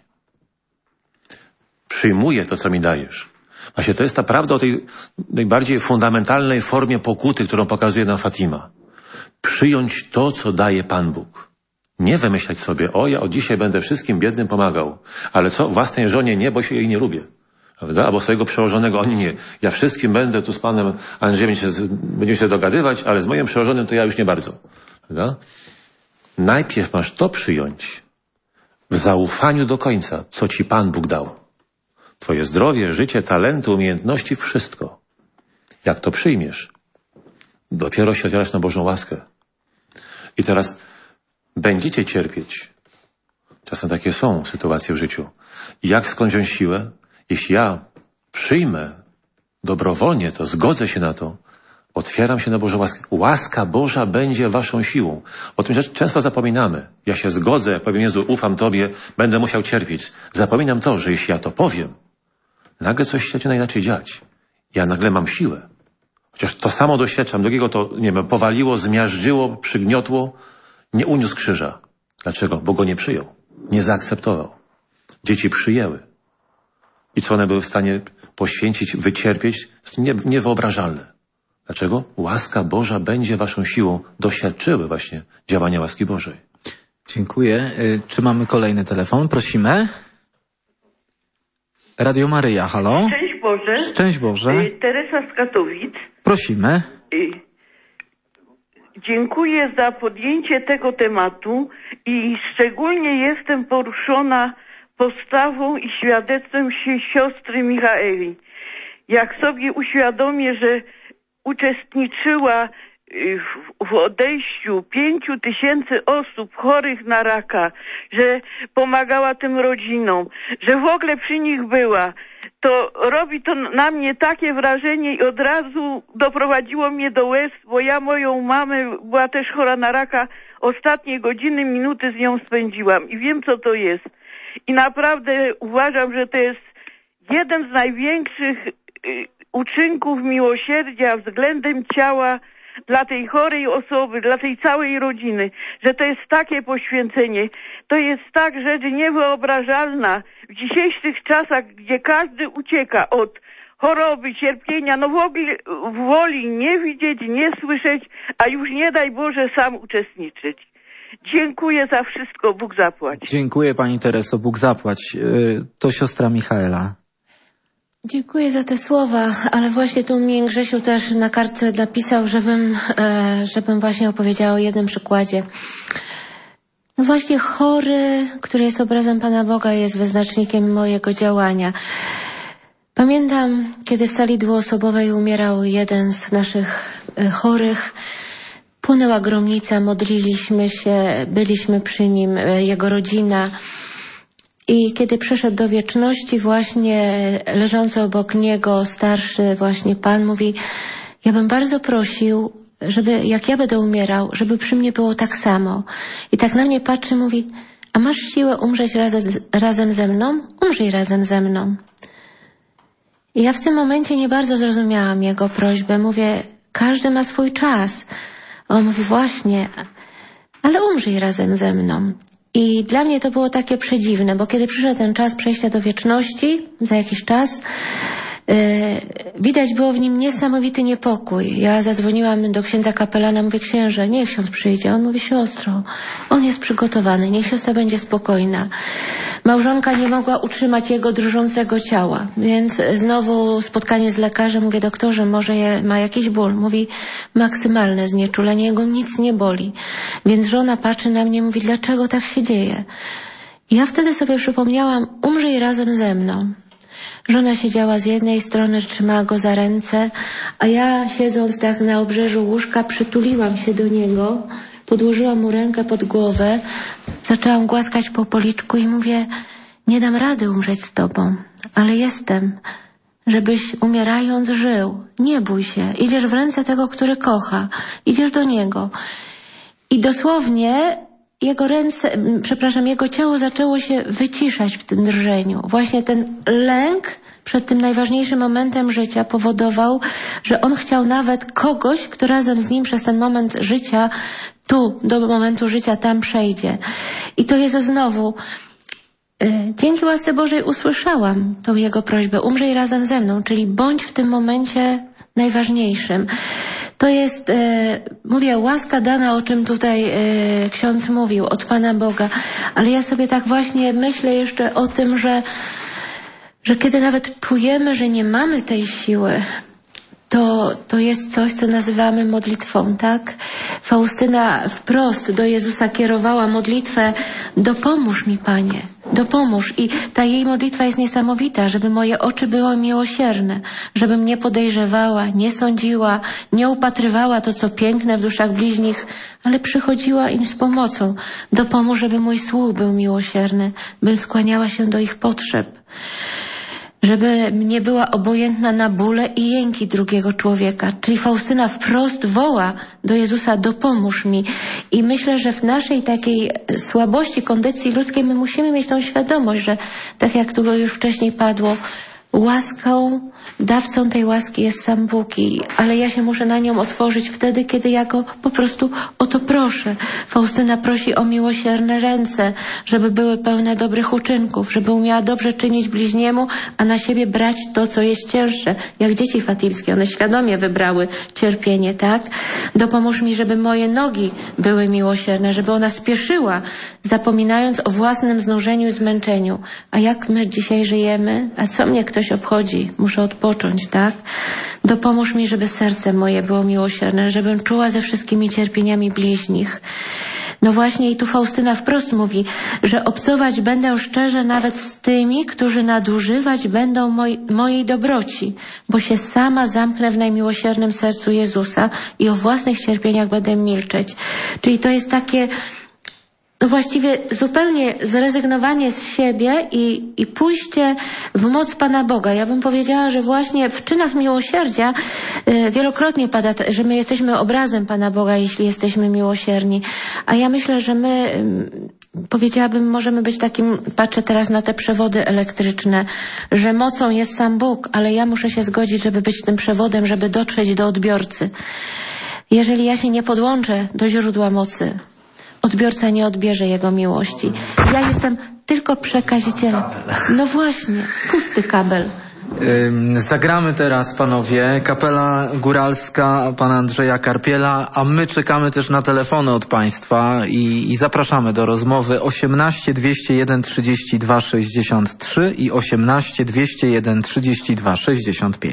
Przyjmuję to, co mi dajesz. Właśnie to jest ta prawda o tej najbardziej fundamentalnej formie pokuty, którą pokazuje nam Fatima. Przyjąć to, co daje Pan Bóg. Nie wymyślać sobie, ja od dzisiaj będę wszystkim biednym pomagał. Ale co? Własnej żonie nie, bo się jej nie lubię. Prawda? Albo swojego przełożonego, nie. Ja wszystkim będę tu z panem Andrzejem będziemy się dogadywać, ale z moim przełożonym to ja już nie bardzo. Prawda? Najpierw masz to przyjąć w zaufaniu do końca, co ci Pan Bóg dał. Twoje zdrowie, życie, talenty, umiejętności, wszystko. Jak to przyjmiesz, dopiero się otwierasz na Bożą łaskę. I teraz będziecie cierpieć. Czasem takie są sytuacje w życiu. Jak skąd wziąć siłę? Jeśli ja przyjmę dobrowolnie to, zgodzę się na to, otwieram się na Bożą łaskę. Łaska Boża będzie waszą siłą. O tym rzecz często zapominamy. Ja się zgodzę, jak powiem, Jezu, ufam Tobie, będę musiał cierpieć. Zapominam to, że jeśli ja to powiem, nagle coś się zaczyna inaczej dziać. Ja nagle mam siłę. Chociaż to samo doświadczam. Drugiego to, nie wiem, powaliło, zmiażdżyło, przygniotło. Nie uniósł krzyża. Dlaczego? Bo go nie przyjął. Nie zaakceptował. Dzieci przyjęły. I co one były w stanie poświęcić, wycierpieć, jest niewyobrażalne. Dlaczego? Łaska Boża będzie waszą siłą. Doświadczyły właśnie działania łaski Bożej. Dziękuję. Czy mamy kolejny telefon? Prosimy. Radio Maryja, halo? Szczęść Boże. Szczęść Boże. Teresa z Katowic. Prosimy. Dziękuję za podjęcie tego tematu i szczególnie jestem poruszona postawą i świadectwem siostry Michaeli. Jak sobie uświadomię, że uczestniczyła w odejściu 5,000 osób chorych na raka, że pomagała tym rodzinom, że w ogóle przy nich była, to robi to na mnie takie wrażenie i od razu doprowadziło mnie do łez, bo ja moją mamę, była też chora na raka, ostatnie godziny, minuty z nią spędziłam i wiem, co to jest. I naprawdę uważam, że to jest jeden z największych uczynków miłosierdzia względem ciała dla tej chorej osoby, dla tej całej rodziny, że to jest takie poświęcenie. To jest tak rzecz niewyobrażalna w dzisiejszych czasach, gdzie każdy ucieka od choroby, cierpienia, no w ogóle woli nie widzieć, nie słyszeć, a już nie daj Boże sam uczestniczyć. Dziękuję za wszystko, Bóg zapłać. Dziękuję pani Tereso, Bóg zapłać. To siostra Michaela. Dziękuję za te słowa, ale właśnie tu mnie Grzesiu też na kartce napisał, żebym właśnie opowiedziała o jednym przykładzie. No właśnie chory, który jest obrazem Pana Boga, jest wyznacznikiem mojego działania. Pamiętam, kiedy w sali dwuosobowej umierał jeden z naszych chorych. Płonęła gromnica, modliliśmy się, byliśmy przy nim, jego rodzina. I kiedy przeszedł do wieczności, właśnie leżący obok niego starszy właśnie Pan mówi, ja bym bardzo prosił, żeby jak ja będę umierał, żeby przy mnie było tak samo. I tak na mnie patrzy, mówi, a masz siłę umrzeć razem ze mną? Umrzyj razem ze mną. I ja w tym momencie nie bardzo zrozumiałam jego prośbę. Mówię, każdy ma swój czas. On mówi, właśnie, ale umrzyj razem ze mną. I dla mnie to było takie przedziwne, bo kiedy przyszedł ten czas przejścia do wieczności, za jakiś czas, widać było w nim niesamowity niepokój. Ja zadzwoniłam do księdza kapelana, mówię, księże, niech ksiądz przyjdzie. On mówi, siostro, on jest przygotowany, niech siostra będzie spokojna. Małżonka nie mogła utrzymać jego drżącego ciała, więc znowu spotkanie z lekarzem, mówię, doktorze, może ma jakiś ból. Mówi, maksymalne znieczulenie, jego nic nie boli. Więc żona patrzy na mnie, mówi, dlaczego tak się dzieje? I ja wtedy sobie przypomniałam, umrzyj razem ze mną. Żona siedziała z jednej strony, trzymała go za ręce, a ja siedząc tak na obrzeżu łóżka przytuliłam się do niego, podłożyłam mu rękę pod głowę, zaczęłam głaskać po policzku i mówię: nie dam rady umrzeć z tobą, ale jestem, żebyś umierając żył. Nie bój się, idziesz w ręce tego, który kocha, idziesz do niego. I dosłownie jego ciało zaczęło się wyciszać w tym drżeniu. Właśnie ten lęk przed tym najważniejszym momentem życia powodował, że on chciał nawet kogoś, kto razem z nim przez ten moment życia, tu, do momentu życia tam przejdzie. I to jest znowu... Dzięki łasce Bożej usłyszałam tą jego prośbę: umrzyj razem ze mną, czyli bądź w tym momencie najważniejszym. To jest, mówię, łaska dana, o czym tutaj ksiądz mówił, od Pana Boga. Ale ja sobie tak właśnie myślę jeszcze o tym, że kiedy nawet czujemy, że nie mamy tej siły, to jest coś, co nazywamy modlitwą, tak? Faustyna wprost do Jezusa kierowała modlitwę: dopomóż mi, Panie, dopomóż. I ta jej modlitwa jest niesamowita, żeby moje oczy były miłosierne, żebym nie podejrzewała, nie sądziła, nie upatrywała to, co piękne w duszach bliźnich, ale przychodziła im z pomocą. Dopomóż, żeby mój słuch był miłosierny, bym skłaniała się do ich potrzeb, żeby nie była obojętna na bóle i jęki drugiego człowieka. Czyli Faustyna wprost woła do Jezusa: dopomóż mi. I myślę, że w naszej takiej słabości, kondycji ludzkiej my musimy mieć tą świadomość, że tak jak tu już wcześniej padło, łaską, dawcą tej łaski jest sam Bóg, ale ja się muszę na nią otworzyć wtedy, kiedy ja go po prostu o to proszę. Faustyna prosi o miłosierne ręce, żeby były pełne dobrych uczynków, żeby umiała dobrze czynić bliźniemu, a na siebie brać to, co jest cięższe. Jak dzieci fatimskie, one świadomie wybrały cierpienie, tak? Dopomóż mi, żeby moje nogi były miłosierne, żeby ona spieszyła, zapominając o własnym znużeniu i zmęczeniu. A jak my dzisiaj żyjemy? A co mnie ktoś obchodzi? Muszę odpocząć, tak? Dopomóż mi, żeby serce moje było miłosierne, żebym czuła ze wszystkimi cierpieniami bliźnich. No właśnie, i tu Faustyna wprost mówi, że obcować będę szczerze nawet z tymi, którzy nadużywać będą mojej dobroci, bo się sama zamknę w najmiłosiernym sercu Jezusa i o własnych cierpieniach będę milczeć. Czyli to jest takie... No właściwie zupełnie zrezygnowanie z siebie i pójście w moc Pana Boga. Ja bym powiedziała, że właśnie w czynach miłosierdzia wielokrotnie pada, że my jesteśmy obrazem Pana Boga, jeśli jesteśmy miłosierni. A ja myślę, że my, powiedziałabym, możemy być takim, patrzę teraz na te przewody elektryczne, że mocą jest sam Bóg, ale ja muszę się zgodzić, żeby być tym przewodem, żeby dotrzeć do odbiorcy. Jeżeli ja się nie podłączę do źródła mocy, odbiorca nie odbierze jego miłości. Ja jestem tylko przekazicielem. No właśnie, pusty kabel. Zagramy teraz, panowie, kapela góralska pana Andrzeja Karpiela, a my czekamy też na telefony od państwa i zapraszamy do rozmowy 18 201 32 63 i 18 201 32 65.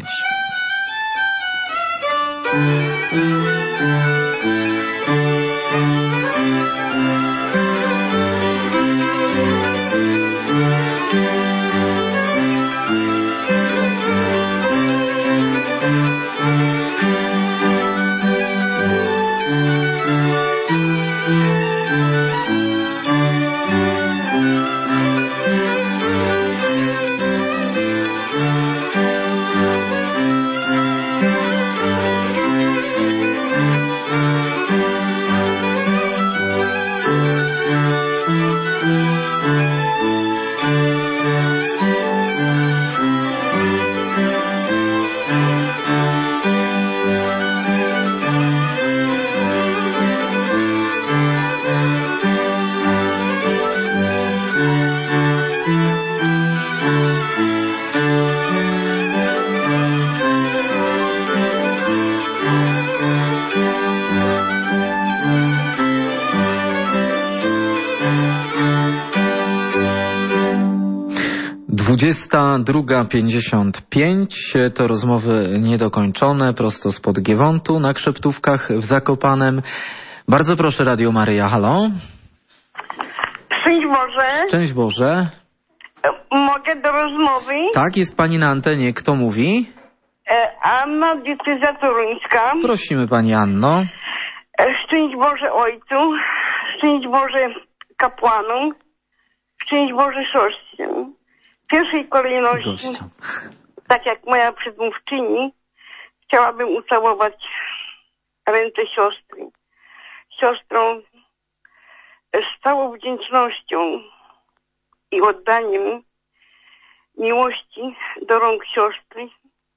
Dwudziesta 2:55, to rozmowy niedokończone, prosto spod Giewontu na Krzeptówkach w Zakopanem. Bardzo proszę, Radio Maryja, halo? Szczęść Boże. Szczęść Boże. Mogę do rozmowy? Tak, jest pani na antenie. Kto mówi? Anna, diecezja toruńska. Prosimy pani Anno. Szczęść Boże Ojcu, szczęść Boże kapłanom, szczęść Boże siostrze. W pierwszej kolejności, Gościom. tak jak moja przedmówczyni, chciałabym ucałować ręce siostry. Siostrą, z całą wdzięcznością i oddaniem miłości do rąk siostry,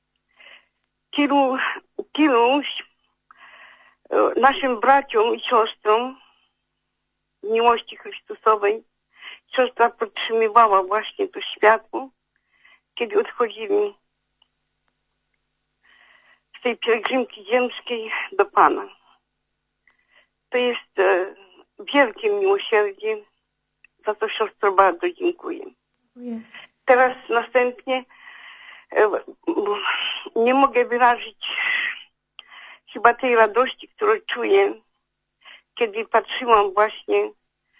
tylu naszym braciom i siostrom miłości Chrystusowej siostra podtrzymywała właśnie to światło, kiedy odchodzili z tej pielgrzymki ziemskiej do Pana. To jest wielkie miłosierdzie, za to siostro bardzo dziękuję. Teraz następnie nie mogę wyrazić chyba tej radości, którą czuję, kiedy patrzyłam właśnie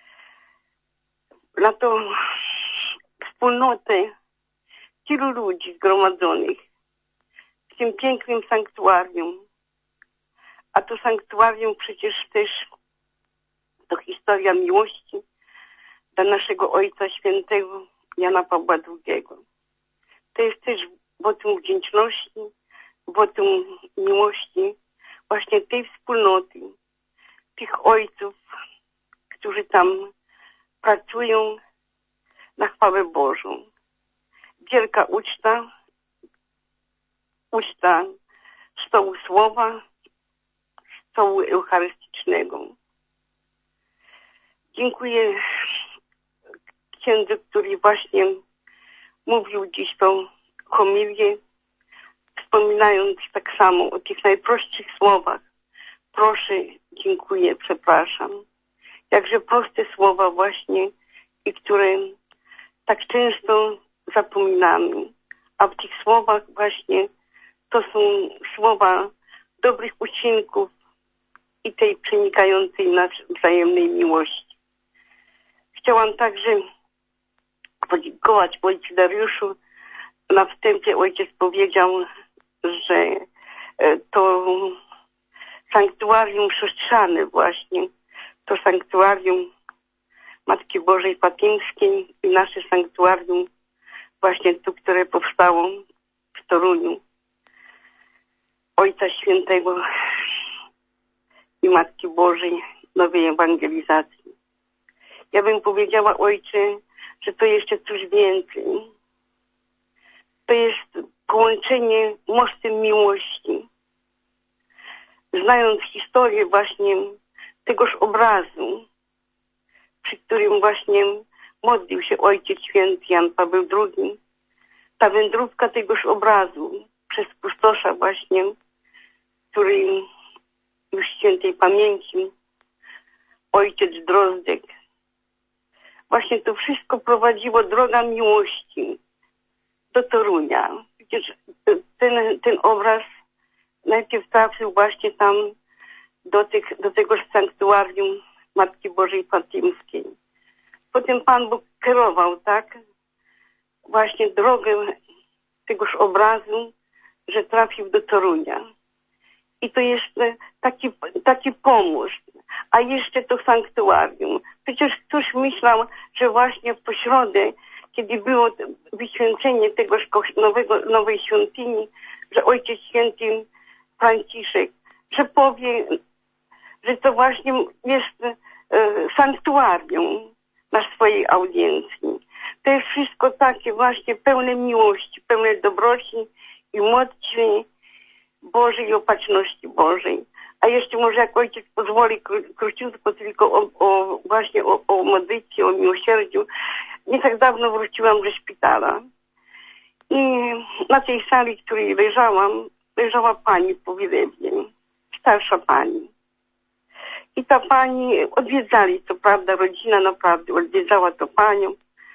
na tą wspólnotę tylu ludzi zgromadzonych w tym pięknym sanktuarium. A to sanktuarium przecież też to historia miłości dla naszego Ojca Świętego Jana Pawła II. To jest też wotum wdzięczności, wotum miłości właśnie tej wspólnoty, tych ojców, którzy tam pracują na chwałę Bożą. Wielka uczta stołu słowa, stołu eucharystycznego. Dziękuję księdzu, który właśnie mówił dziś tą homilię, wspominając tak samo o tych najprostszych słowach. Proszę, dziękuję, przepraszam. Jakże proste słowa właśnie i które tak często zapominamy. A w tych słowach właśnie to są słowa dobrych uczynków i tej przenikającej nas wzajemnej miłości. Chciałam także podziękować ojcu Dariuszu. Na wstępie ojciec powiedział, że to sanktuarium siostrzane właśnie, to sanktuarium Matki Bożej Fatimskiej i nasze sanktuarium właśnie tu, które powstało w Toruniu, Ojca Świętego i Matki Bożej Nowej Ewangelizacji. Ja bym powiedziała, Ojcze, że to jeszcze coś więcej. To jest połączenie mostem miłości. Znając historię właśnie tegoż obrazu, przy którym właśnie modlił się Ojciec Święty Jan Paweł II, ta wędrówka tegoż obrazu przez pustosza właśnie, który już świętej pamięci, Ojciec Drozdek, właśnie to wszystko prowadziło droga miłości do Torunia. Przecież ten obraz najpierw trafił właśnie tam do tegoż sanktuarium Matki Bożej Fatimskiej. Potem Pan Bóg kierował, tak, właśnie drogę tegoż obrazu, że trafił do Torunia. I to jeszcze taki pomysł. A jeszcze to sanktuarium. Przecież ktoś myślał, że właśnie w pośrodę, kiedy było wyświęcenie tegoż nowej świątyni, że Ojciec Święty Franciszek, że powie, że to właśnie jest sanktuarium na swojej audiencji. To jest wszystko takie właśnie pełne miłości, pełne dobroci i mocy Bożej i opatrzności Bożej. A jeszcze może jak Ojciec pozwoli króciutko tylko właśnie o modlitwie, o miłosierdziu. Nie tak dawno wróciłam ze szpitala i na tej sali, w której leżała pani po wylewnie, starsza pani. I ta pani odwiedzali, co prawda, rodzina naprawdę odwiedzała to panią.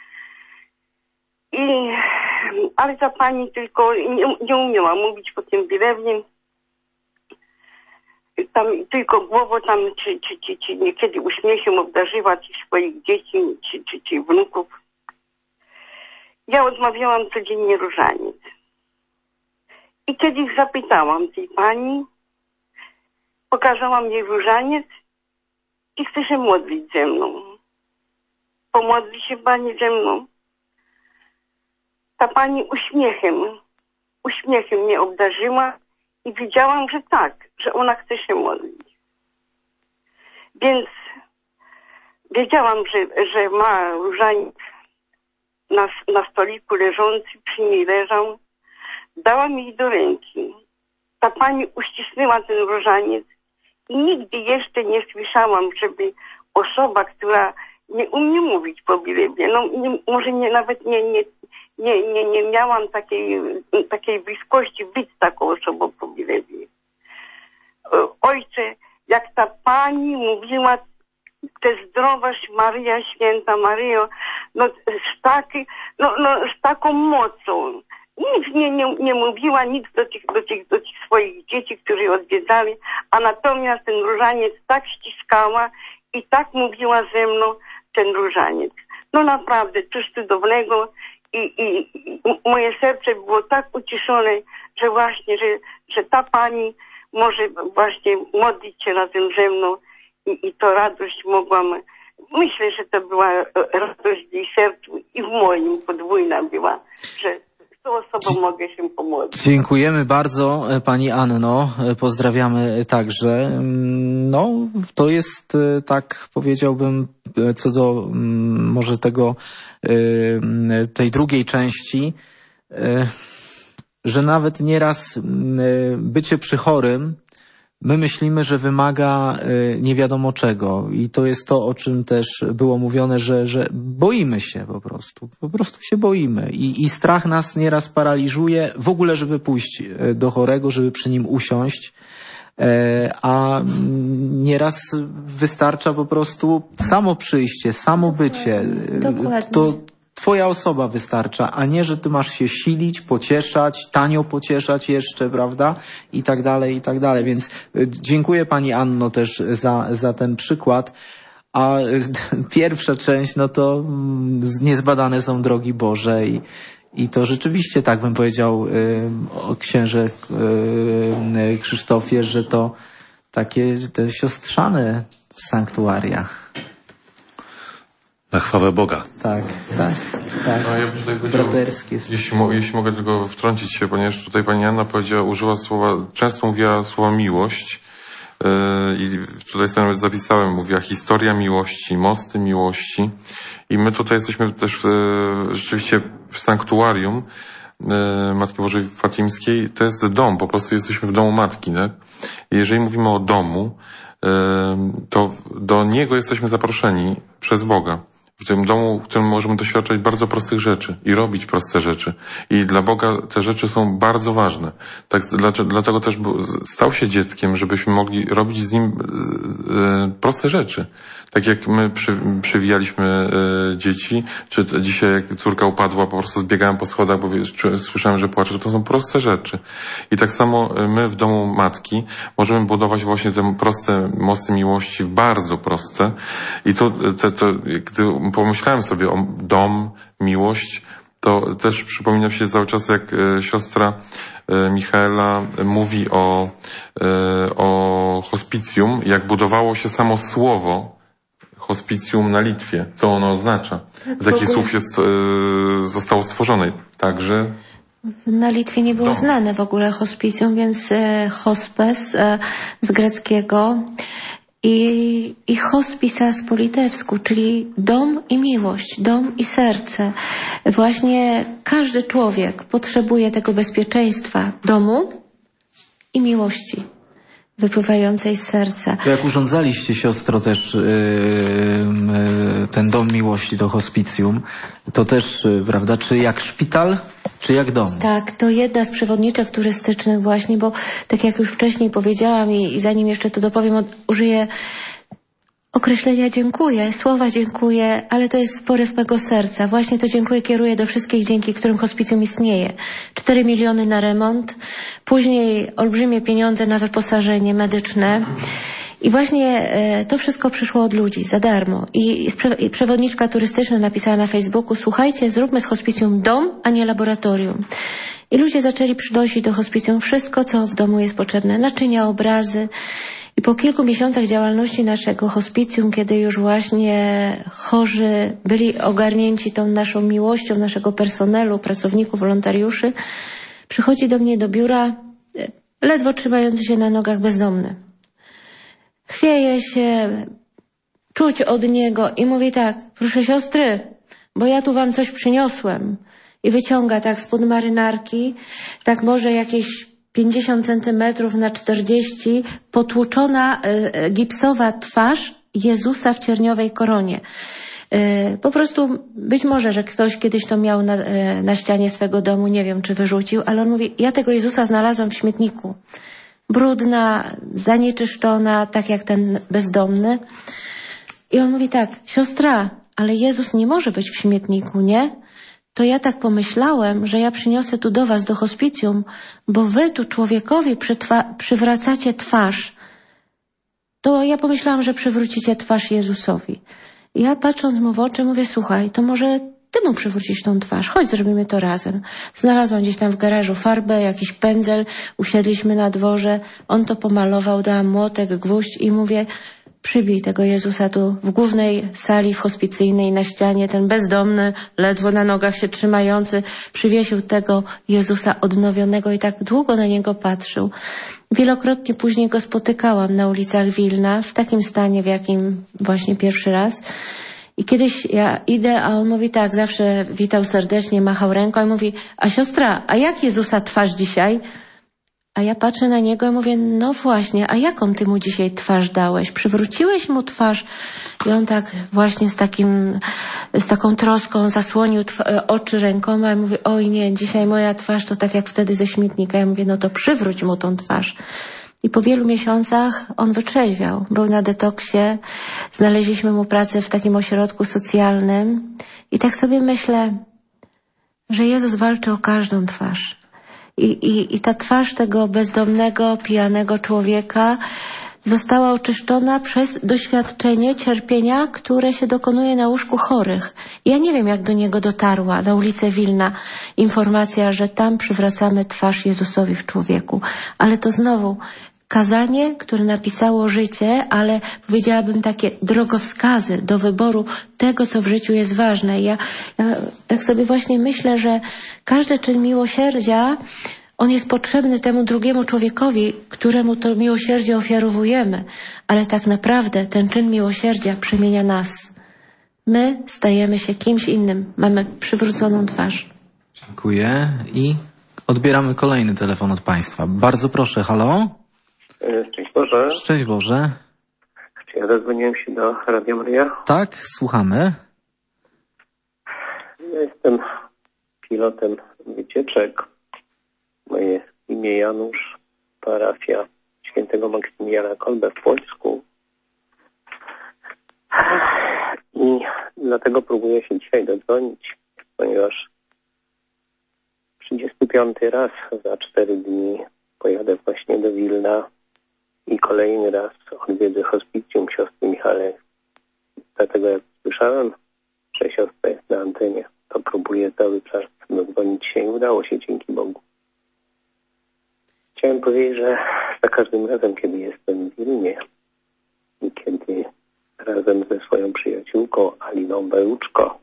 Ale ta pani tylko nie umiała mówić po tym wylewnie. Tam tylko głową tam, czy niekiedy uśmiechem obdarzyła tych swoich dzieci, czy wnuków. ja odmawiałam codziennie różaniec. I kiedyś zapytałam tej pani, pokazała mi różaniec i chce się modlić ze mną. Pomodli się pani ze mną. Ta pani uśmiechem mnie obdarzyła i widziałam, że tak, że ona chce się modlić. Więc wiedziałam, że ma różaniec na stoliku leżący, przy niej leżał. Dałam jej do ręki. Ta pani uścisnęła ten różaniec i nigdy jeszcze nie słyszałam, żeby osoba, która nie umie mówić po bilebie, no może nawet nie miałam takiej bliskości być taką osobą po bilebie. Ojcze, jak ta pani mówiła, te zdrowaś Maryja, święta Maryjo, z taką mocą. Nic nie mówiła, nic do tych swoich dzieci, którzy odwiedzali, a natomiast ten różaniec tak ściskała i tak mówiła ze mną ten różaniec. No naprawdę, coś cudownego i moje serce było tak uciszone, że właśnie, że ta pani może właśnie modlić się razem ze mną i to radość mogłam. Myślę, że to była radość w jej sercu i w moim podwójna była, że z tą osobą mogę się pomodlić. Dziękujemy bardzo pani Anno, pozdrawiamy także. No, to jest, tak powiedziałbym, co do może tej drugiej części, że nawet nieraz bycie przy chorym my myślimy, że wymaga nie wiadomo czego i to jest to, o czym też było mówione, że boimy się po prostu się boimy i strach nas nieraz paraliżuje w ogóle, żeby pójść do chorego, żeby przy nim usiąść, a nieraz wystarcza po prostu samo przyjście, samo bycie. Dokładnie. To twoja osoba wystarcza, a nie, że ty masz się silić, pocieszać, tanio pocieszać jeszcze, prawda? I tak dalej, i tak dalej. Więc dziękuję pani Anno też za ten przykład. A pierwsza część, no to niezbadane są drogi Boże i to rzeczywiście, tak bym powiedział o księże Krzysztofie, że to takie te siostrzane sanktuaria. Na chwałę Boga. Tak. No, ja bym tutaj braterskie. Jeśli mogę tylko wtrącić się, ponieważ tutaj pani Anna użyła często mówiła słowa miłość i tutaj sobie nawet zapisałem, mówiła historia miłości, mosty miłości i my tutaj jesteśmy też rzeczywiście w sanktuarium Matki Bożej Fatimskiej. To jest dom, po prostu jesteśmy w domu Matki, tak? I jeżeli mówimy o domu, to do niego jesteśmy zaproszeni przez Boga. W tym domu, w którym możemy doświadczać bardzo prostych rzeczy i robić proste rzeczy. I dla Boga te rzeczy są bardzo ważne. Tak, dlatego też stał się dzieckiem, żebyśmy mogli robić z nim proste rzeczy. Tak jak my przywijaliśmy dzieci, czy dzisiaj jak córka upadła, po prostu zbiegałem po schodach, bo słyszałem, że płacze. To są proste rzeczy. I tak samo my w domu Matki możemy budować właśnie te proste mosty miłości, bardzo proste. I to gdy pomyślałem sobie o dom, miłość, to też przypomina się cały czas, jak siostra Michaela mówi o hospicjum, jak budowało się samo słowo hospicjum na Litwie, co ono oznacza, z jakich słów zostało stworzone. Także na Litwie nie było znane w ogóle hospicjum, więc hospes z greckiego i hospices po litewsku, czyli dom i miłość, dom i serce. Właśnie każdy człowiek potrzebuje tego bezpieczeństwa domu i miłości wypływającej z serca. To jak urządzaliście, siostro, też ten dom miłości, to hospicjum, to też, prawda, czy jak szpital, czy jak dom? Tak, to jedna z przewodniczek turystycznych właśnie, bo tak jak już wcześniej powiedziałam i zanim jeszcze to dopowiem, użyję określenia dziękuję, słowa dziękuję, ale to jest poryw mego serca. Właśnie to dziękuję kieruję do wszystkich, dzięki którym hospicjum istnieje. 4 miliony na remont, później olbrzymie pieniądze na wyposażenie medyczne I właśnie to wszystko przyszło od ludzi, za darmo. I przewodniczka turystyczna napisała na Facebooku: słuchajcie, zróbmy z hospicjum dom, a nie laboratorium. I ludzie zaczęli przynosić do hospicjum wszystko, co w domu jest potrzebne. Naczynia, obrazy. I po kilku miesiącach działalności naszego hospicjum, kiedy już właśnie chorzy byli ogarnięci tą naszą miłością, naszego personelu, pracowników, wolontariuszy, przychodzi do mnie do biura ledwo trzymający się na nogach bezdomny. Chwieje się, czuć od niego i mówi tak: proszę siostry, bo ja tu wam coś przyniosłem. I wyciąga tak spod marynarki, tak może jakieś 50 centymetrów na 40, potłuczona gipsowa twarz Jezusa w cierniowej koronie. Po prostu być może, że ktoś kiedyś to miał na ścianie swego domu, nie wiem czy wyrzucił, ale on mówi: ja tego Jezusa znalazłam w śmietniku. Brudna, zanieczyszczona, tak jak ten bezdomny. I on mówi tak: siostra, ale Jezus nie może być w śmietniku, nie? To ja tak pomyślałem, że ja przyniosę tu do was, do hospicjum, bo wy tu człowiekowi przywracacie twarz. To ja pomyślałam, że przywrócicie twarz Jezusowi. I ja patrząc mu w oczy mówię: słuchaj, to może ty mu przywrócisz tą twarz, chodź zrobimy to razem. Znalazłam gdzieś tam w garażu farbę, jakiś pędzel, usiedliśmy na dworze, on to pomalował, dałam młotek, gwóźdź i mówię: przybij tego Jezusa tu w głównej sali hospicyjnej na ścianie, ten bezdomny, ledwo na nogach się trzymający, przywiesił tego Jezusa odnowionego i tak długo na niego patrzył. Wielokrotnie później go spotykałam na ulicach Wilna, w takim stanie, w jakim właśnie pierwszy raz. I kiedyś ja idę, a on mówi tak, zawsze witał serdecznie, machał ręką i mówi: a siostra, a jak Jezusa twarz dzisiaj? A ja patrzę na niego i mówię: no właśnie, a jaką ty mu dzisiaj twarz dałeś? Przywróciłeś mu twarz? I on tak właśnie z taką troską zasłonił oczy rękoma i mówi: oj nie, dzisiaj moja twarz to tak jak wtedy ze śmietnika. Ja mówię: no to przywróć mu tą twarz. I po wielu miesiącach on wytrzeźwiał. Był na detoksie, znaleźliśmy mu pracę w takim ośrodku socjalnym i tak sobie myślę, że Jezus walczy o każdą twarz. I ta twarz tego bezdomnego, pijanego człowieka została oczyszczona przez doświadczenie cierpienia, które się dokonuje na łóżku chorych. Ja nie wiem, jak do niego dotarła na ulicę Wilna informacja, że tam przywracamy twarz Jezusowi w człowieku. Ale to znowu kazanie, które napisało życie, ale powiedziałabym takie drogowskazy do wyboru tego, co w życiu jest ważne. Ja tak sobie właśnie myślę, że każdy czyn miłosierdzia, on jest potrzebny temu drugiemu człowiekowi, któremu to miłosierdzie ofiarowujemy, ale tak naprawdę ten czyn miłosierdzia przemienia nas. My stajemy się kimś innym, mamy przywróconą twarz. Dziękuję i odbieramy kolejny telefon od Państwa. Bardzo proszę, halo? Szczęść Boże. Szczęść Boże. Czy ja zadzwoniłem się do Radia Maryja? Tak, słuchamy. Ja jestem pilotem wycieczek. Moje imię Janusz, parafia świętego Maksymiliana Kolbe w Płońsku. I dlatego próbuję się dzisiaj dodzwonić, ponieważ 35 raz za 4 dni pojadę właśnie do Wilna i kolejny raz odwiedzę hospicjum siostry Michale. Dlatego jak słyszałem, że siostra jest na antenie, to próbuję cały czas dodzwonić się i udało się, dzięki Bogu. Chciałem powiedzieć, że za każdym razem, kiedy jestem w Wilnie i kiedy razem ze swoją przyjaciółką Aliną Bełuczko,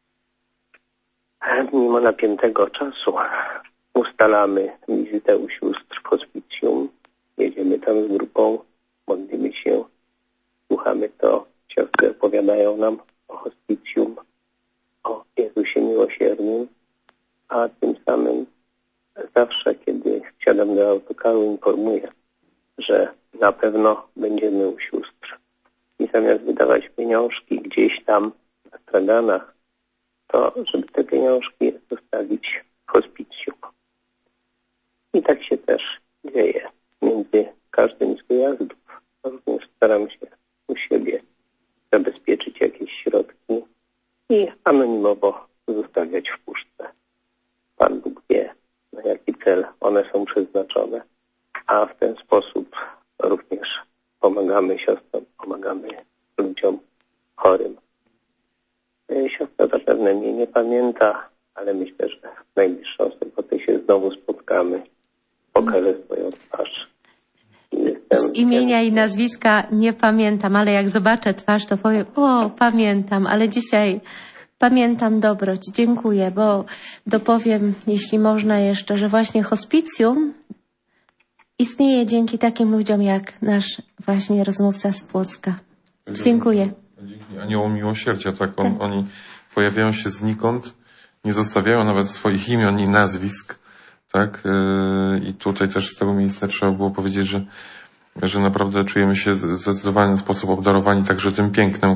mimo napiętego czasu, ustalamy wizytę u sióstr w hospicjum, jedziemy tam z grupą, modlimy się, słuchamy to, siostry opowiadają nam o hospicjum, o Jezusie Miłosiernym, a tym samym zawsze, kiedy wsiadam do autokaru, informuję, że na pewno będziemy u sióstr. I zamiast wydawać pieniążki gdzieś tam na straganach, to żeby te pieniążki zostawić w hospicjum. I tak się też dzieje. Między każdym z wyjazdów również staram się u siebie zabezpieczyć jakieś środki i anonimowo zostawiać w puszce. Pan Bóg wie, na jaki cel one są przeznaczone, a w ten sposób również pomagamy siostrom, pomagamy ludziom chorym. Siostra zapewne mnie nie pamięta, ale myślę, że w najbliższą sobotę się znowu spotkamy. Pokażę swoją twarz. Z imienia i nazwiska nie pamiętam, ale jak zobaczę twarz, to powiem, o, pamiętam, ale dzisiaj pamiętam dobroć. Dziękuję, bo dopowiem, jeśli można jeszcze, że właśnie hospicjum istnieje dzięki takim ludziom jak nasz właśnie rozmówca z Płocka. Dziękuję. Dzięki Aniołom Miłosierdzia, tak. Oni pojawiają się znikąd, nie zostawiają nawet swoich imion i nazwisk, tak. I tutaj też z tego miejsca trzeba było powiedzieć, że naprawdę czujemy się w zdecydowany sposób obdarowani także tym pięknem,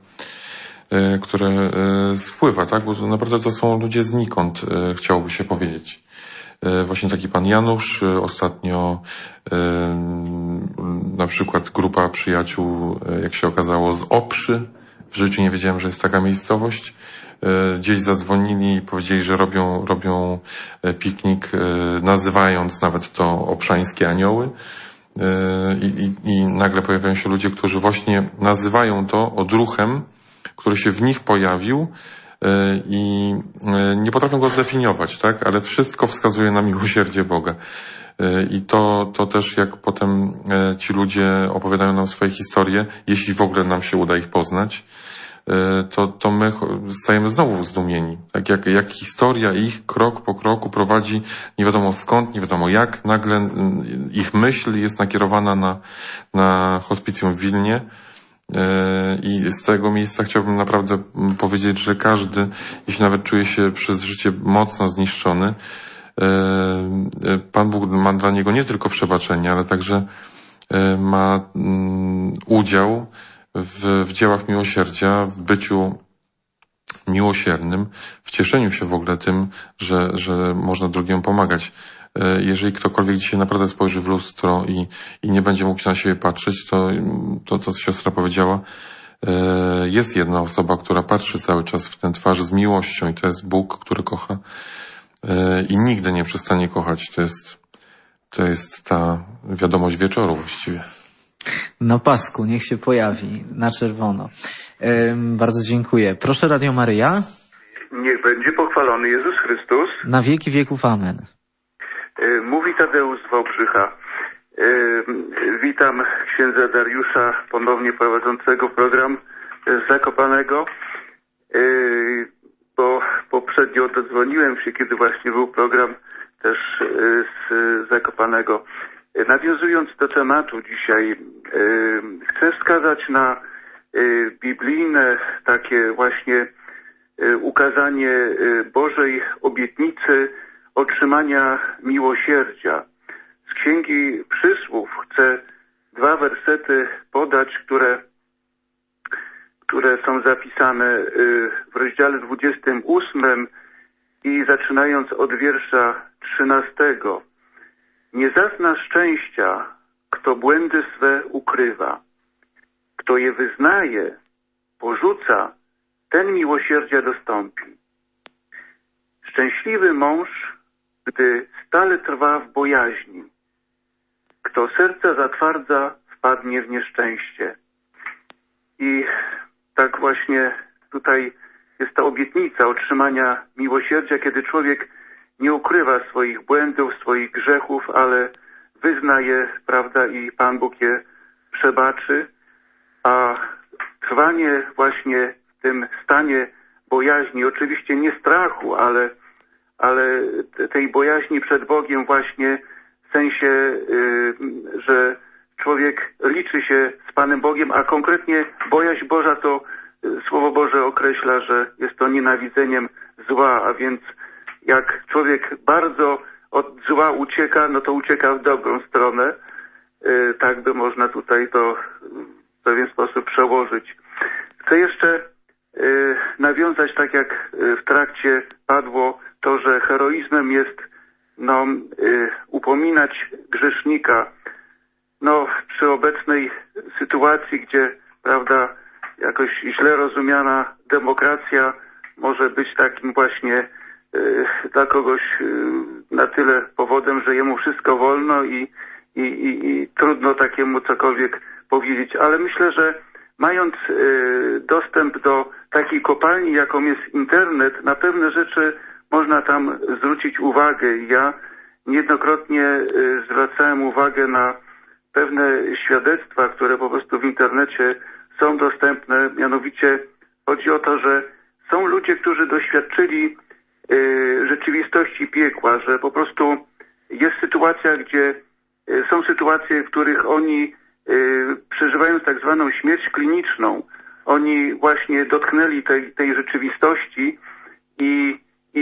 które spływa, tak? Bo naprawdę to są ludzie znikąd, chciałoby się powiedzieć. Właśnie taki pan Janusz, ostatnio na przykład grupa przyjaciół, jak się okazało, z Oprzy. W życiu nie wiedziałem, że jest taka miejscowość. Gdzieś zadzwonili i powiedzieli, że robią piknik, nazywając nawet to Oprzańskie Anioły. I nagle pojawiają się ludzie, którzy właśnie nazywają to odruchem, który się w nich pojawił i nie potrafią go zdefiniować, tak? Ale wszystko wskazuje na miłosierdzie Boga. I to też jak potem ci ludzie opowiadają nam swoje historie, jeśli w ogóle nam się uda ich poznać, to my stajemy znowu zdumieni. Tak jak historia ich krok po kroku prowadzi nie wiadomo skąd, nie wiadomo jak, nagle ich myśl jest nakierowana na hospicjum w Wilnie. I z tego miejsca chciałbym naprawdę powiedzieć, że każdy, jeśli nawet czuje się przez życie mocno zniszczony, Pan Bóg ma dla niego nie tylko przebaczenie, ale także ma udział w dziełach miłosierdzia, w byciu miłosiernym, w cieszeniu się w ogóle tym, że można drugiemu pomagać. Jeżeli ktokolwiek dzisiaj naprawdę spojrzy w lustro i nie będzie mógł na siebie patrzeć, to co siostra powiedziała, jest jedna osoba, która patrzy cały czas w tę twarz z miłością i to jest Bóg, który kocha i nigdy nie przestanie kochać. To jest ta wiadomość wieczoru właściwie. Na pasku, niech się pojawi, na czerwono. Bardzo dziękuję. Proszę Radio Maryja. Niech będzie pochwalony Jezus Chrystus. Na wieki wieków amen. Mówi Tadeusz z Wałbrzycha. Witam księdza Dariusza, ponownie prowadzącego program z Zakopanego, bo poprzednio dodzwoniłem się, kiedy właśnie był program też z Zakopanego. Nawiązując do tematu dzisiaj, chcę wskazać na biblijne takie właśnie ukazanie Bożej obietnicy otrzymania miłosierdzia. Z Księgi Przysłów chcę 2 wersety podać, które są zapisane w rozdziale 28 i zaczynając od wiersza 13. Nie zazna szczęścia, kto błędy swe ukrywa. Kto je wyznaje, porzuca, ten miłosierdzia dostąpi. Szczęśliwy mąż, gdy stale trwa w bojaźni. Kto serca zatwardza, wpadnie w nieszczęście. I tak właśnie tutaj jest ta obietnica otrzymania miłosierdzia, kiedy człowiek nie ukrywa swoich błędów, swoich grzechów, ale wyznaje, prawda, i Pan Bóg je przebaczy, a trwanie właśnie w tym stanie bojaźni, oczywiście nie strachu, ale tej bojaźni przed Bogiem właśnie w sensie, że człowiek liczy się z Panem Bogiem, a konkretnie bojaźń Boża to Słowo Boże określa, że jest to nienawidzeniem zła, a więc jak człowiek bardzo od zła ucieka, no to ucieka w dobrą stronę. Tak by można tutaj to w pewien sposób przełożyć. Chcę jeszcze nawiązać, tak jak w trakcie padło, to, że heroizmem jest upominać grzesznika. Przy obecnej sytuacji, gdzie, prawda, jakoś źle rozumiana demokracja może być takim właśnie dla kogoś na tyle powodem, że jemu wszystko wolno i trudno takiemu cokolwiek powiedzieć, ale myślę, że mając dostęp do takiej kopalni, jaką jest internet, na pewne rzeczy można tam zwrócić uwagę. Ja niejednokrotnie zwracałem uwagę na pewne świadectwa, które po prostu w internecie są dostępne. Mianowicie chodzi o to, że są ludzie, którzy doświadczyli rzeczywistości piekła, że po prostu jest sytuacja, gdzie są sytuacje, w których oni przeżywają tak zwaną śmierć kliniczną. Oni właśnie dotknęli tej rzeczywistości i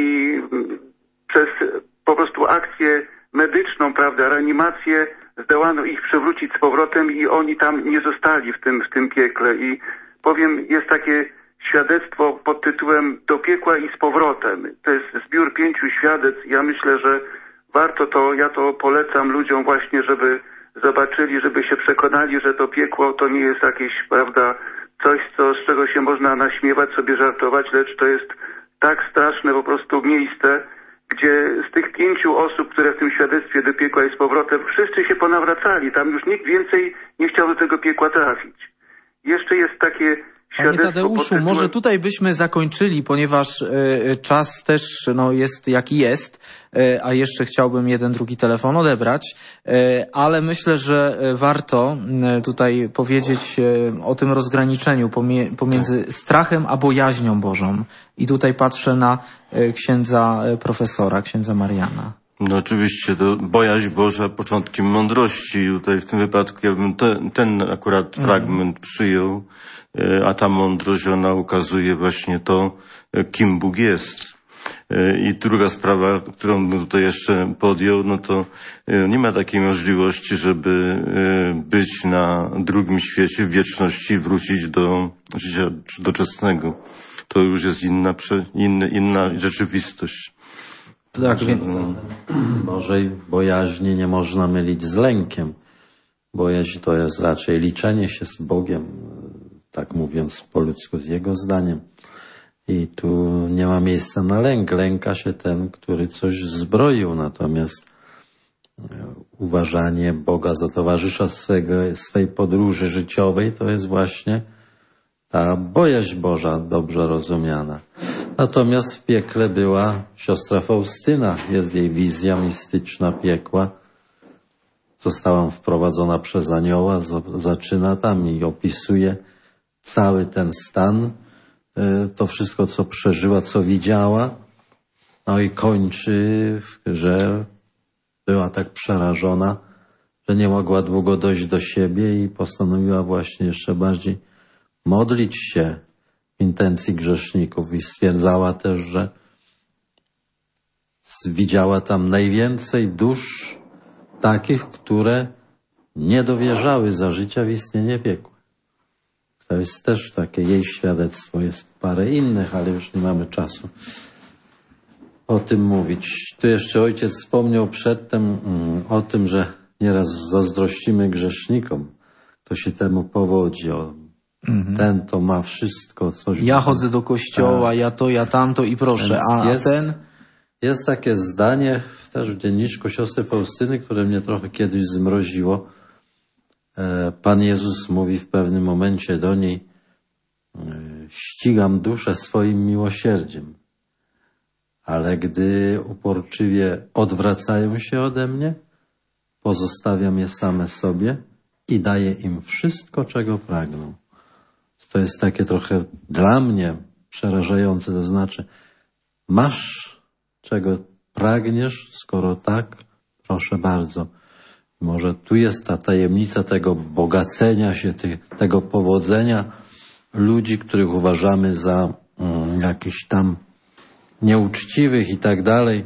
przez po prostu akcję medyczną, prawda, reanimację, zdołano ich przywrócić z powrotem i oni tam nie zostali w tym piekle. I powiem, jest takie świadectwo pod tytułem Do piekła i z powrotem. To jest zbiór 5 świadectw. Ja myślę, że warto to, ja to polecam ludziom właśnie, żeby zobaczyli, żeby się przekonali, że to piekło to nie jest jakieś, prawda, coś, z czego się można naśmiewać, sobie żartować, lecz to jest tak straszne po prostu miejsce, gdzie z tych 5 osób, które w tym świadectwie do piekła i z powrotem, wszyscy się ponawracali. Tam już nikt więcej nie chciał do tego piekła trafić. Jeszcze jest takie świadectwo... Panie Tadeuszu, może tutaj byśmy zakończyli, ponieważ czas też jest jaki jest, a jeszcze chciałbym jeden, drugi telefon odebrać, ale myślę, że warto tutaj powiedzieć o tym rozgraniczeniu pomiędzy strachem a bojaźnią Bożą. I tutaj patrzę na księdza profesora, księdza Mariana. No oczywiście, to bojaźń Boża początkiem mądrości. Tutaj w tym wypadku ja bym ten akurat fragment przyjął, a ta mądrość, ona ukazuje właśnie to, kim Bóg jest. I druga sprawa, którą bym tutaj jeszcze podjął, no to nie ma takiej możliwości, żeby być na drugim świecie w wieczności i wrócić do życia doczesnego. To już jest inna rzeczywistość. Tak, więc... Może bojaźni nie można mylić z lękiem. Bojaźń to jest raczej liczenie się z Bogiem, tak mówiąc po ludzku, z Jego zdaniem. I tu nie ma miejsca na lęk. Lęka się ten, który coś zbroił. Natomiast uważanie Boga za towarzysza swej podróży życiowej to jest właśnie ta bojaźń Boża dobrze rozumiana. Natomiast w piekle była siostra Faustyna. Jest jej wizja mistyczna piekła. Została wprowadzona przez anioła. Zaczyna tam i opisuje cały ten stan. To wszystko, co przeżyła, co widziała. No i kończy, że była tak przerażona, że nie mogła długo dojść do siebie i postanowiła właśnie jeszcze bardziej modlić się w intencji grzeszników i stwierdzała też, że widziała tam najwięcej dusz takich, które nie dowierzały za życia w istnienie piekła. To jest też takie jej świadectwo. Jest parę innych, ale już nie mamy czasu o tym mówić. Tu jeszcze ojciec wspomniał przedtem o tym, że nieraz zazdrościmy grzesznikom. To się temu powodzi. Ten to ma wszystko. Coś ja chodzę do kościoła, ja to, ja tamto i proszę. Jest takie zdanie też w dzienniczku siostry Faustyny, które mnie trochę kiedyś zmroziło. Pan Jezus mówi w pewnym momencie do niej: ścigam duszę swoim miłosierdziem, ale gdy uporczywie odwracają się ode mnie, pozostawiam je same sobie i daję im wszystko, czego pragną. To jest takie trochę dla mnie przerażające, to znaczy masz, czego pragniesz, skoro tak, proszę bardzo. Może tu jest ta tajemnica tego bogacenia się, tego powodzenia ludzi, których uważamy za jakichś tam nieuczciwych i tak dalej.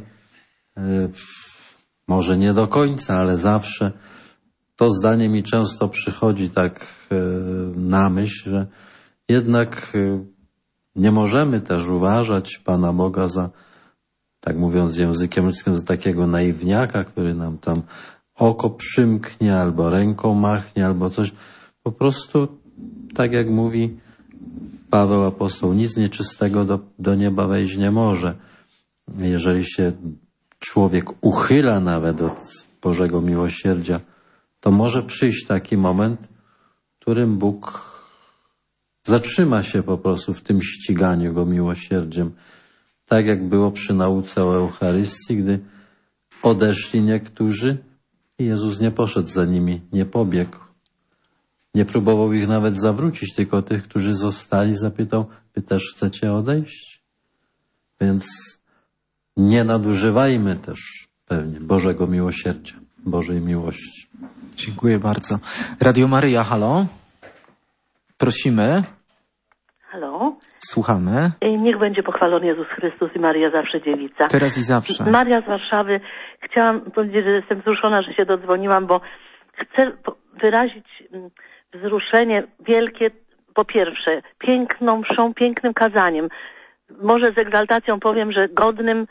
Może nie do końca, ale zawsze to zdanie mi często przychodzi tak na myśl, że jednak nie możemy też uważać Pana Boga za, tak mówiąc językiem ludzkim, za takiego naiwniaka, który nam tam oko przymknie, albo ręką machnie, albo coś. Po prostu, tak jak mówi Paweł apostoł, nic nieczystego do nieba wejść nie może. Jeżeli się człowiek uchyla nawet od Bożego miłosierdzia, to może przyjść taki moment, w którym Bóg zatrzyma się po prostu w tym ściganiu Go miłosierdziem. Tak jak było przy nauce o Eucharystii, gdy odeszli niektórzy i Jezus nie poszedł za nimi, nie pobiegł. Nie próbował ich nawet zawrócić, tylko tych, którzy zostali, zapytał, wy też chcecie odejść? Więc nie nadużywajmy też pewnie Bożego miłosierdzia, Bożej miłości. Dziękuję bardzo. Radio Maryja, halo? Prosimy. Halo? Słuchamy. Niech będzie pochwalony Jezus Chrystus i Maria zawsze dziewica. Teraz i zawsze. Maria z Warszawy. Chciałam powiedzieć, że jestem wzruszona, że się dodzwoniłam, bo chcę wyrazić wzruszenie wielkie, po pierwsze, piękną mszą, pięknym kazaniem. Może z egzaltacją powiem, że godnym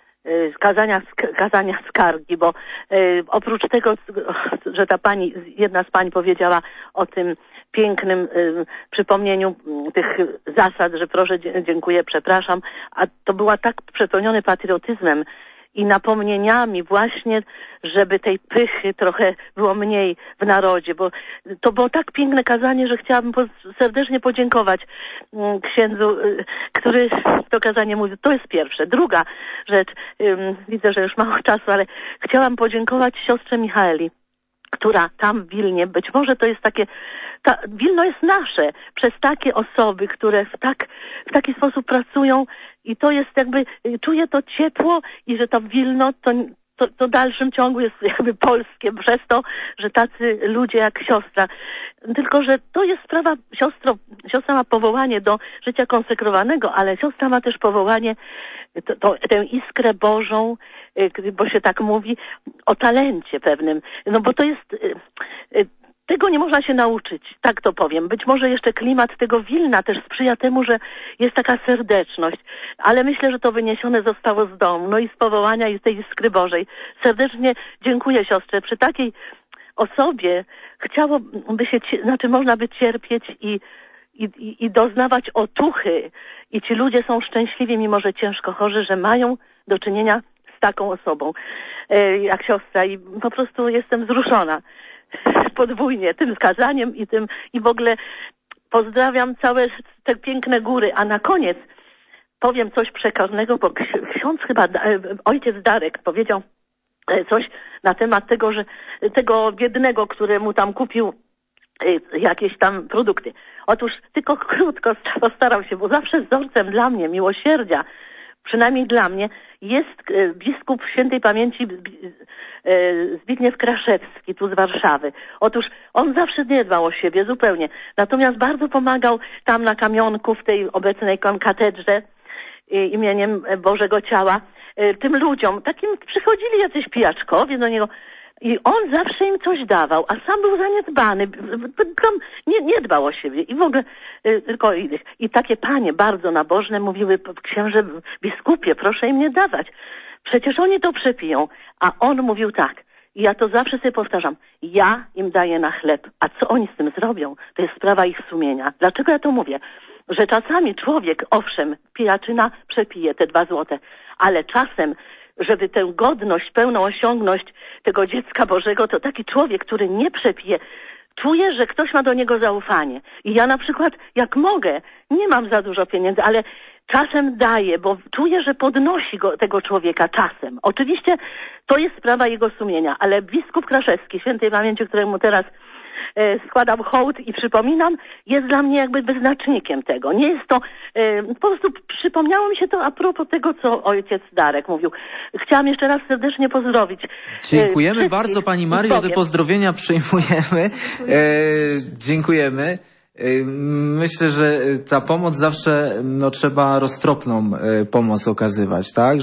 kazania skargi, bo oprócz tego, że ta pani, jedna z pań powiedziała o tym pięknym przypomnieniu tych zasad, że proszę, dziękuję, przepraszam, a to była tak przepełnione patriotyzmem i napomnieniami właśnie, żeby tej pychy trochę było mniej w narodzie, bo to było tak piękne kazanie, że chciałabym serdecznie podziękować księdzu, który to kazanie mówił. To jest pierwsze. Druga rzecz, widzę, że już mało czasu, ale chciałam podziękować siostrze Michaeli, która tam w Wilnie, być może to jest takie, Wilno jest nasze, przez takie osoby, które w taki sposób pracują i to jest jakby, czuję to ciepło i że to Wilno to w dalszym ciągu jest jakby polskie, przez to, że tacy ludzie jak siostra. Tylko, że to jest sprawa, siostra ma powołanie do życia konsekrowanego, ale siostra ma też powołanie, tę iskrę Bożą, bo się tak mówi, o talencie pewnym. No bo to jest, tego nie można się nauczyć, tak to powiem. Być może jeszcze klimat tego Wilna też sprzyja temu, że jest taka serdeczność, ale myślę, że to wyniesione zostało z domu, no i z powołania i z tej iskry Bożej. Serdecznie dziękuję siostrze. Przy takiej osobie chciałoby się, można by cierpieć i doznawać otuchy i ci ludzie są szczęśliwi, mimo że ciężko chorzy, że mają do czynienia z taką osobą jak siostra i po prostu jestem wzruszona podwójnie tym skazaniem i w ogóle pozdrawiam całe te piękne góry, a na koniec powiem coś przekaźnego, bo ksiądz chyba, ojciec Darek powiedział coś na temat tego, że tego biednego, któremu tam kupił jakieś tam produkty. Otóż tylko krótko postarał się, bo zawsze wzorcem dla mnie miłosierdzia, przynajmniej dla mnie, jest biskup świętej pamięci Zbigniew Kraszewski, tu z Warszawy. Otóż on zawsze nie dbał o siebie zupełnie, natomiast bardzo pomagał tam na Kamionku, w tej obecnej katedrze imieniem Bożego Ciała, tym ludziom. Takim przychodzili jacyś pijaczkowie do niego i on zawsze im coś dawał, a sam był zaniedbany, nie dbał o siebie i w ogóle tylko innych. I takie panie bardzo nabożne mówiły, księże biskupie, proszę im nie dawać. Przecież oni to przepiją. A on mówił tak, i ja to zawsze sobie powtarzam, ja im daję na chleb, a co oni z tym zrobią, to jest sprawa ich sumienia. Dlaczego ja to mówię? Że czasami człowiek, owszem, pijaczyna przepije te 2 złote, ale czasem, żeby tę godność pełną osiągnąć tego dziecka Bożego, to taki człowiek, który nie przepije, czuje, że ktoś ma do niego zaufanie. I ja na przykład, jak mogę, nie mam za dużo pieniędzy, ale czasem daję, bo czuję, że podnosi tego człowieka czasem. Oczywiście to jest sprawa jego sumienia, ale biskup Kraszewski, świętej pamięci, któremu teraz składam hołd i przypominam, jest dla mnie jakby wyznacznikiem tego. Nie jest to, po prostu przypomniało mi się to a propos tego, co ojciec Darek mówił. Chciałam jeszcze raz serdecznie pozdrowić. Dziękujemy bardzo pani Mario, te pozdrowienia przyjmujemy. Dziękujemy. Myślę, że ta pomoc zawsze trzeba roztropną pomoc okazywać, tak?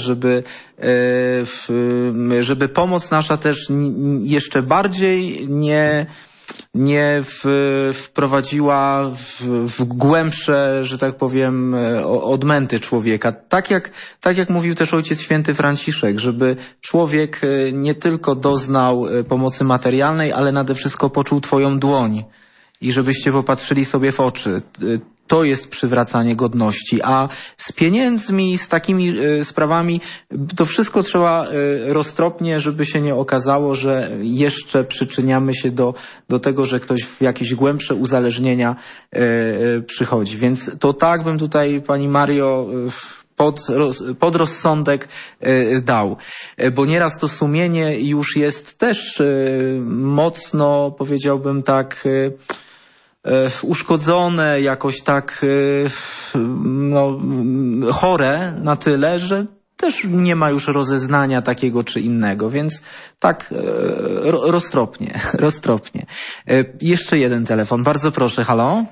Żeby pomoc nasza też jeszcze bardziej nie wprowadziła w głębsze, że tak powiem, odmęty człowieka. Tak jak mówił też Ojciec Święty Franciszek, żeby człowiek nie tylko doznał pomocy materialnej, ale nade wszystko poczuł Twoją dłoń i żebyście popatrzyli sobie w oczy. to jest przywracanie godności, a z pieniędzmi, z takimi sprawami, to wszystko trzeba roztropnie, żeby się nie okazało, że jeszcze przyczyniamy się do tego, że ktoś w jakieś głębsze uzależnienia przychodzi. Więc to tak bym tutaj, pani Mario, pod rozsądek dał. Bo nieraz to sumienie już jest też mocno, powiedziałbym tak, uszkodzone, jakoś tak chore na tyle, że też nie ma już rozeznania takiego czy innego, więc tak roztropnie. Jeszcze jeden telefon. Bardzo proszę, halo?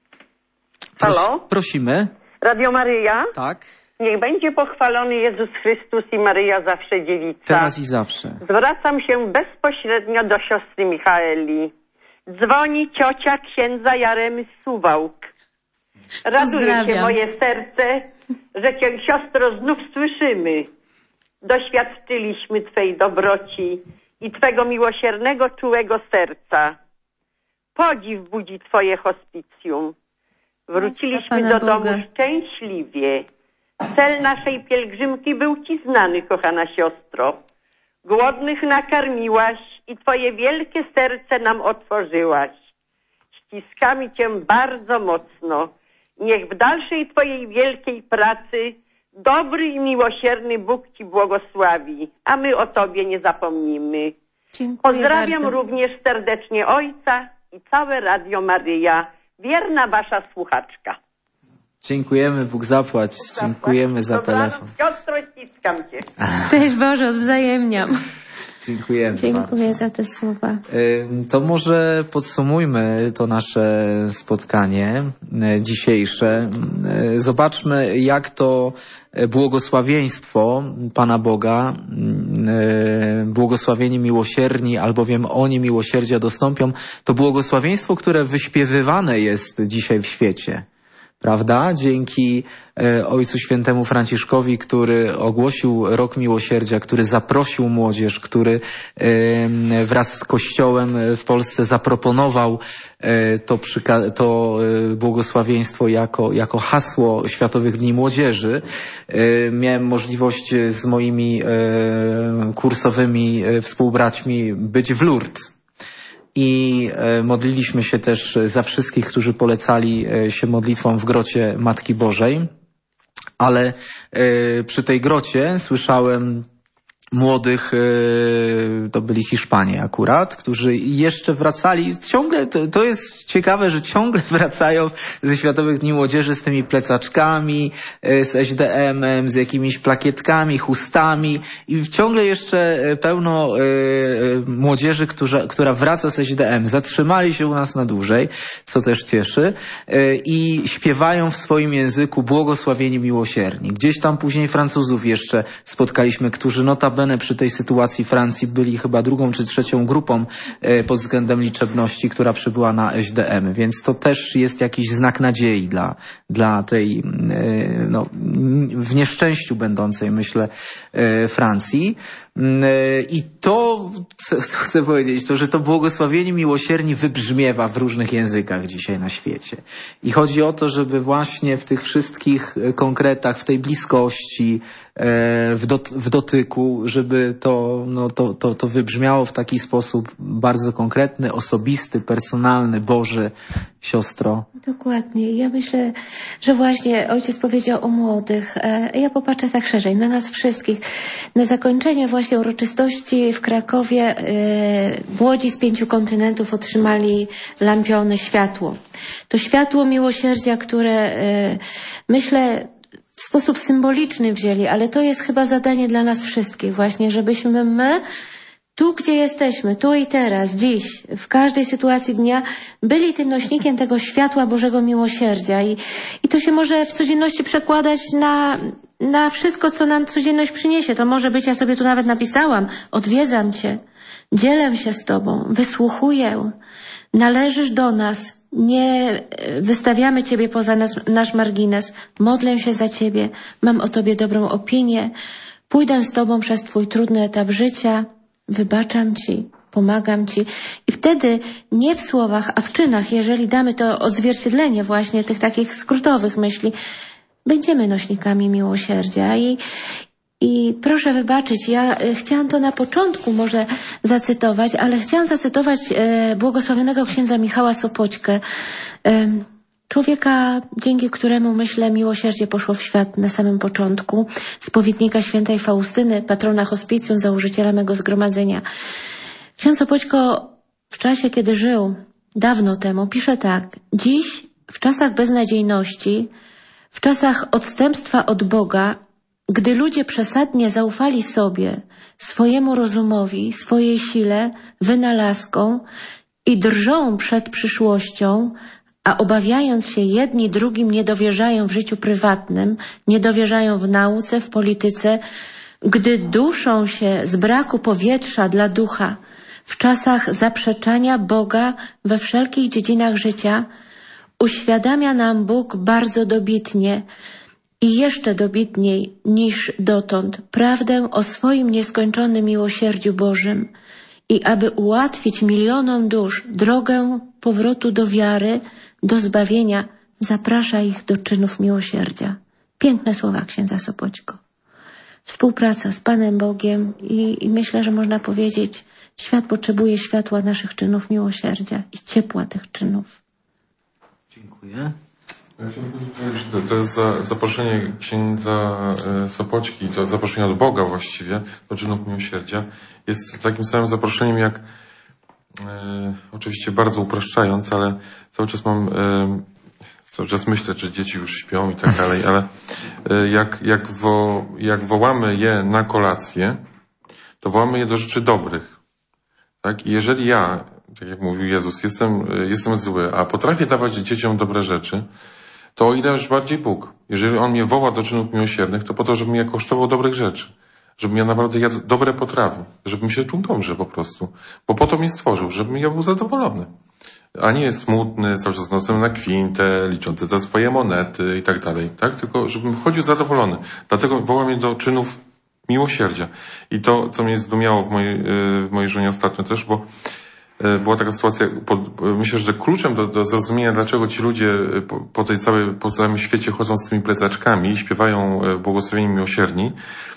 Halo? Prosimy. Radio Maryja? Tak. Niech będzie pochwalony Jezus Chrystus i Maryja zawsze dziewica. Teraz i zawsze. Zwracam się bezpośrednio do siostry Michaeli. Dzwoni ciocia księdza Jaremy z Suwałk. Raduje się moje serce, że cię, siostro, znów słyszymy. Doświadczyliśmy Twej dobroci i Twego miłosiernego, czułego serca. Podziw budzi Twoje hospicjum. Wróciliśmy do domu szczęśliwie. Cel naszej pielgrzymki był Ci znany, kochana siostro. Głodnych nakarmiłaś i Twoje wielkie serce nam otworzyłaś. Ściskamy Cię bardzo mocno. Niech w dalszej Twojej wielkiej pracy dobry i miłosierny Bóg Ci błogosławi, a my o Tobie nie zapomnimy. Dziękuję Pozdrawiam bardzo. również serdecznie ojca i całe Radio Maryja. Wierna Wasza słuchaczka. Dziękujemy, Bóg zapłać. Dziękujemy za telefon. Siostro, ściskam Cię. Też Boże, odwzajemniam. Dziękujemy Dziękuję bardzo za te słowa. To może podsumujmy to nasze spotkanie dzisiejsze. Zobaczmy, jak to błogosławieństwo Pana Boga, błogosławieni miłosierni, albowiem oni miłosierdzia dostąpią, to błogosławieństwo, które wyśpiewywane jest dzisiaj w świecie. Prawda? Dzięki Ojcu Świętemu Franciszkowi, który ogłosił Rok Miłosierdzia, który zaprosił młodzież, który wraz z Kościołem w Polsce zaproponował to błogosławieństwo jako hasło Światowych Dni Młodzieży. Miałem możliwość z moimi kursowymi współbraćmi być w Lourdes. I modliliśmy się też za wszystkich, którzy polecali się modlitwą w grocie Matki Bożej. Ale przy tej grocie słyszałem młodych, to byli Hiszpanie akurat, którzy jeszcze wracali, ciągle, to jest ciekawe, że ciągle wracają ze Światowych Dni Młodzieży z tymi plecaczkami, z SDM-em, z jakimiś plakietkami, chustami i ciągle jeszcze pełno młodzieży, która wraca z SDM. Zatrzymali się u nas na dłużej, co też cieszy, i śpiewają w swoim języku błogosławieni miłosierni. Gdzieś tam później Francuzów jeszcze spotkaliśmy, którzy notabene przy tej sytuacji Francji byli chyba drugą czy trzecią grupą pod względem liczebności, która przybyła na SDM, więc to też jest jakiś znak nadziei dla tej w nieszczęściu będącej, myślę, Francji. I to, co chcę powiedzieć, to, że to błogosławieni miłosierni wybrzmiewa w różnych językach dzisiaj na świecie. I chodzi o to, żeby właśnie w tych wszystkich konkretach, w tej bliskości, w dotyku, żeby to wybrzmiało w taki sposób bardzo konkretny, osobisty, personalny, Boży, siostro. Dokładnie. Ja myślę, że właśnie ojciec powiedział o młodych. Ja popatrzę tak szerzej, na nas wszystkich. Na zakończenie właśnie uroczystości w Krakowie młodzi z 5 kontynentów otrzymali lampione światło. To światło miłosierdzia, które myślę w sposób symboliczny wzięli, ale to jest chyba zadanie dla nas wszystkich właśnie, żebyśmy my tu, gdzie jesteśmy, tu i teraz, dziś, w każdej sytuacji dnia, byli tym nośnikiem tego światła Bożego Miłosierdzia. I to się może w codzienności przekładać na wszystko, co nam codzienność przyniesie. To może być, ja sobie tu nawet napisałam, odwiedzam Cię, dzielę się z Tobą, wysłuchuję, należysz do nas, nie wystawiamy Ciebie poza nasz margines, modlę się za Ciebie, mam o Tobie dobrą opinię, pójdę z Tobą przez Twój trudny etap życia, wybaczam Ci, pomagam ci. I wtedy nie w słowach, a w czynach, jeżeli damy to odzwierciedlenie właśnie tych takich skrótowych myśli, będziemy nośnikami miłosierdzia. I proszę wybaczyć, ja chciałam to na początku może zacytować, ale chciałam zacytować błogosławionego księdza Michała Sopoćkę, człowieka, dzięki któremu, myślę, miłosierdzie poszło w świat na samym początku, spowiednika świętej Faustyny, patrona hospicjum, założyciela mego zgromadzenia. Ksiądz Sopoćko w czasie, kiedy żył, dawno temu, pisze tak: dziś, w czasach beznadziejności, w czasach odstępstwa od Boga, gdy ludzie przesadnie zaufali sobie, swojemu rozumowi, swojej sile, wynalazkom i drżą przed przyszłością, a obawiając się jedni drugim nie dowierzają w życiu prywatnym, nie dowierzają w nauce, w polityce, gdy duszą się z braku powietrza dla ducha, w czasach zaprzeczania Boga we wszelkich dziedzinach życia, uświadamia nam Bóg bardzo dobitnie i jeszcze dobitniej niż dotąd prawdę o swoim nieskończonym miłosierdziu Bożym i aby ułatwić milionom dusz drogę powrotu do wiary, do zbawienia, zaprasza ich do czynów miłosierdzia. Piękne słowa księdza Sopoćko. Współpraca z Panem Bogiem i myślę, że można powiedzieć, świat potrzebuje światła naszych czynów miłosierdzia i ciepła tych czynów. Dziękuję. Ja chciałbym powiedzieć, to jest zaproszenie księdza Sopoćki, to zaproszenie od Boga właściwie do czynów miłosierdzia. Jest takim samym zaproszeniem jak, oczywiście bardzo upraszczając, ale cały czas myślę, czy dzieci już śpią i tak dalej, ale jak wołamy je na kolację, to wołamy je do rzeczy dobrych. Tak? I jeżeli ja, tak jak mówił Jezus, jestem zły, a potrafię dawać dzieciom dobre rzeczy, to o ile już bardziej Bóg. Jeżeli On mnie woła do czynów miłosiernych, to po to, żebym ja kosztował dobrych rzeczy. Żebym ja naprawdę jadł dobre potrawy. Żebym się czuł dobrze po prostu. Bo po to mnie stworzył, żebym ja był zadowolony. A nie smutny, cały czas nosem na kwintę, liczący te swoje monety i tak dalej. Tak? Tylko żebym chodził zadowolony. Dlatego woła mnie do czynów miłosierdzia. I to, co mnie zdumiało w mojej żonie ostatnio też, bo była taka sytuacja, myślę, że kluczem do zrozumienia, dlaczego ci ludzie po całym świecie chodzą z tymi plecaczkami i śpiewają błogosławieni miłosierni,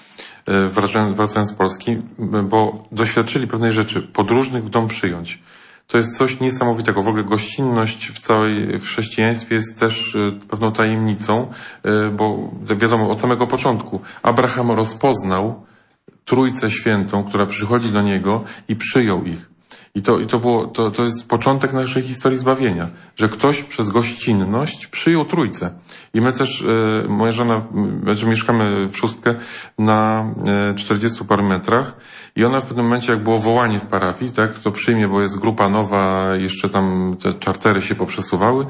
wracając z Polski, bo doświadczyli pewnej rzeczy, podróżnych w dom przyjąć. To jest coś niesamowitego. W ogóle gościnność w chrześcijaństwie jest też pewną tajemnicą, bo wiadomo, od samego początku Abraham rozpoznał Trójcę Świętą, która przychodzi do niego i przyjął ich. I to jest początek naszej historii zbawienia, że ktoś przez gościnność przyjął Trójcę. I my też, moja żona, mieszkamy w szóstkę na 40 parę metrach i ona w pewnym momencie, jak było wołanie w parafii, tak, to przyjmie, bo jest grupa nowa, jeszcze tam te czartery się poprzesuwały,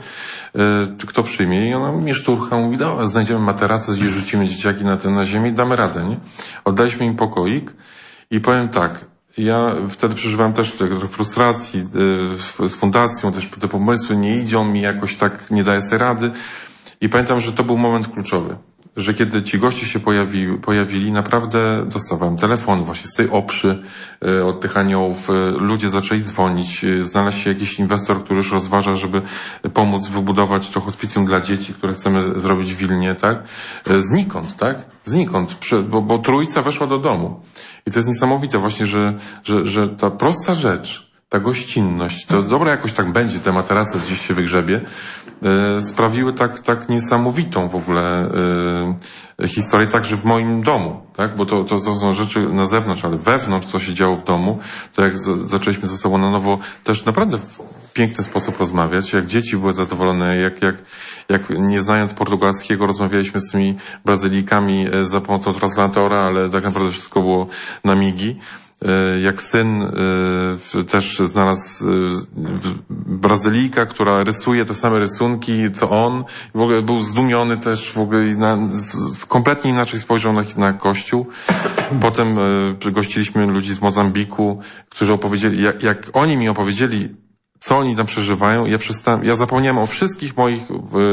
kto przyjmie? I ona mnie szturcha, mówi, znajdziemy materacę, gdzie rzucimy dzieciaki na ziemię, damy radę, nie? Oddaliśmy im pokoik i powiem tak, ja wtedy przeżywałem też trochę frustracji z fundacją, też te pomysły nie idą mi, jakoś tak nie daję sobie rady. I pamiętam, że to był moment kluczowy, że kiedy ci goście się pojawili, naprawdę dostawałem telefon właśnie z tej Oprzy, od tych aniołów, ludzie zaczęli dzwonić, znalazł się jakiś inwestor, który już rozważa, żeby pomóc wybudować to hospicjum dla dzieci, które chcemy zrobić w Wilnie, tak? Znikąd, tak? Znikąd, bo Trójca weszła do domu. I to jest niesamowite właśnie, że ta prosta rzecz, ta gościnność, to dobra jakoś tak będzie, te materace gdzieś się wygrzebie, sprawiły tak niesamowitą w ogóle historię także w moim domu, tak? Bo to są rzeczy na zewnątrz, ale wewnątrz, co się działo w domu, to jak zaczęliśmy ze sobą na nowo też naprawdę w piękny sposób rozmawiać, jak dzieci były zadowolone, jak nie znając portugalskiego rozmawialiśmy z tymi Brazylijkami za pomocą translatora, ale tak naprawdę wszystko było na migi. Jak syn też znalazł Brazylijka, która rysuje te same rysunki, co on. W ogóle był zdumiony też, w ogóle kompletnie inaczej spojrzał na Kościół. Potem gościliśmy ludzi z Mozambiku, którzy opowiedzieli, jak oni mi opowiedzieli, co oni tam przeżywają. Ja zapomniałem o wszystkich moich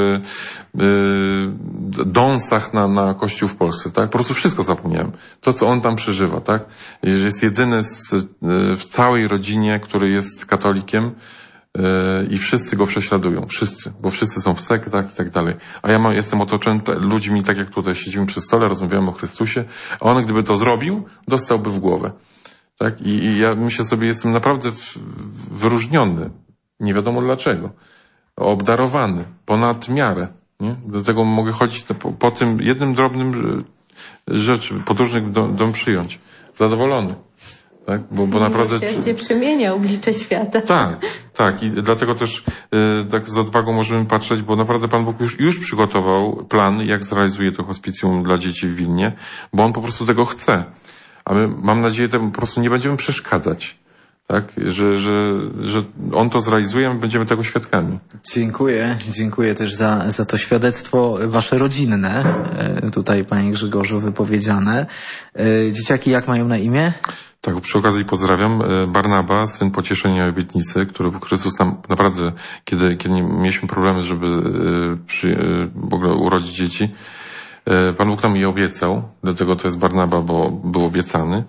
dąsach na Kościół w Polsce, tak? Po prostu wszystko zapomniałem. To, co on tam przeżywa, tak? Jest jedyny w całej rodzinie, który jest katolikiem, i wszyscy go prześladują. Wszyscy. Bo wszyscy są w sektach i tak dalej. A ja jestem otoczony ludźmi, tak jak tutaj siedzimy przy stole, rozmawiamy o Chrystusie, a on, gdyby to zrobił, dostałby w głowę. Tak? I ja myślę sobie, jestem naprawdę wyróżniony. Nie wiadomo dlaczego. Obdarowany. Ponad miarę. Nie? Do tego mogę chodzić po tym jednym drobnym rzeczy, podróżnych dom przyjąć. Zadowolony. Tak? Bo naprawdę... Miłosierdzie przemienia oblicze świata. Tak. I dlatego też tak z odwagą możemy patrzeć, bo naprawdę Pan Bóg już przygotował plan, jak zrealizuje to hospicjum dla dzieci w Wilnie, bo On po prostu tego chce. A my, mam nadzieję, że po prostu nie będziemy przeszkadzać. Tak? Że On to zrealizuje, a my będziemy tego świadkami. Dziękuję też za to świadectwo wasze rodzinne, tutaj Panie Grzegorzu wypowiedziane. Dzieciaki jak mają na imię? Tak, przy okazji pozdrawiam. Barnaba, syn pocieszenia i obietnicy, który Chrystus tam naprawdę, kiedy mieliśmy problemy, żeby w ogóle urodzić dzieci, Pan Bóg nam je obiecał, dlatego to jest Barnaba, bo był obiecany.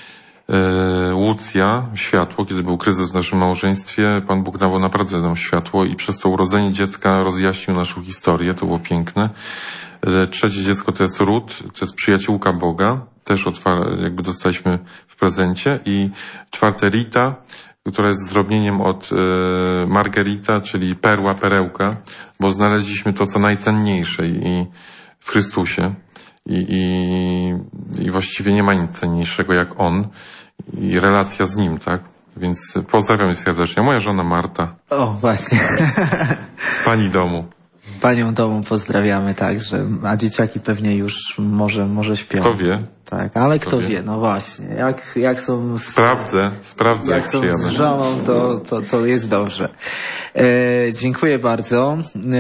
Łucja, światło, kiedy był kryzys w naszym małżeństwie, Pan Bóg dawał naprawdę nam światło i przez to urodzenie dziecka rozjaśnił naszą historię, to było piękne. Trzecie dziecko to jest Rut, to jest przyjaciółka Boga, też jakby dostaliśmy w prezencie. I czwarte Rita, która jest zrobieniem od Margarita, czyli perła, perełka, bo znaleźliśmy to, co najcenniejsze i w Chrystusie. I właściwie nie ma nic cenniejszego jak On i relacja z Nim, tak? Więc pozdrawiam serdecznie. Moja żona Marta. O, właśnie. Pani domu. Panią domu pozdrawiamy także, a dzieciaki pewnie już może śpią. Kto wie? Tak, ale kto wie, no właśnie. Jak są... Sprawdzę, jak są z żoną, to jest dobrze. Dziękuję bardzo.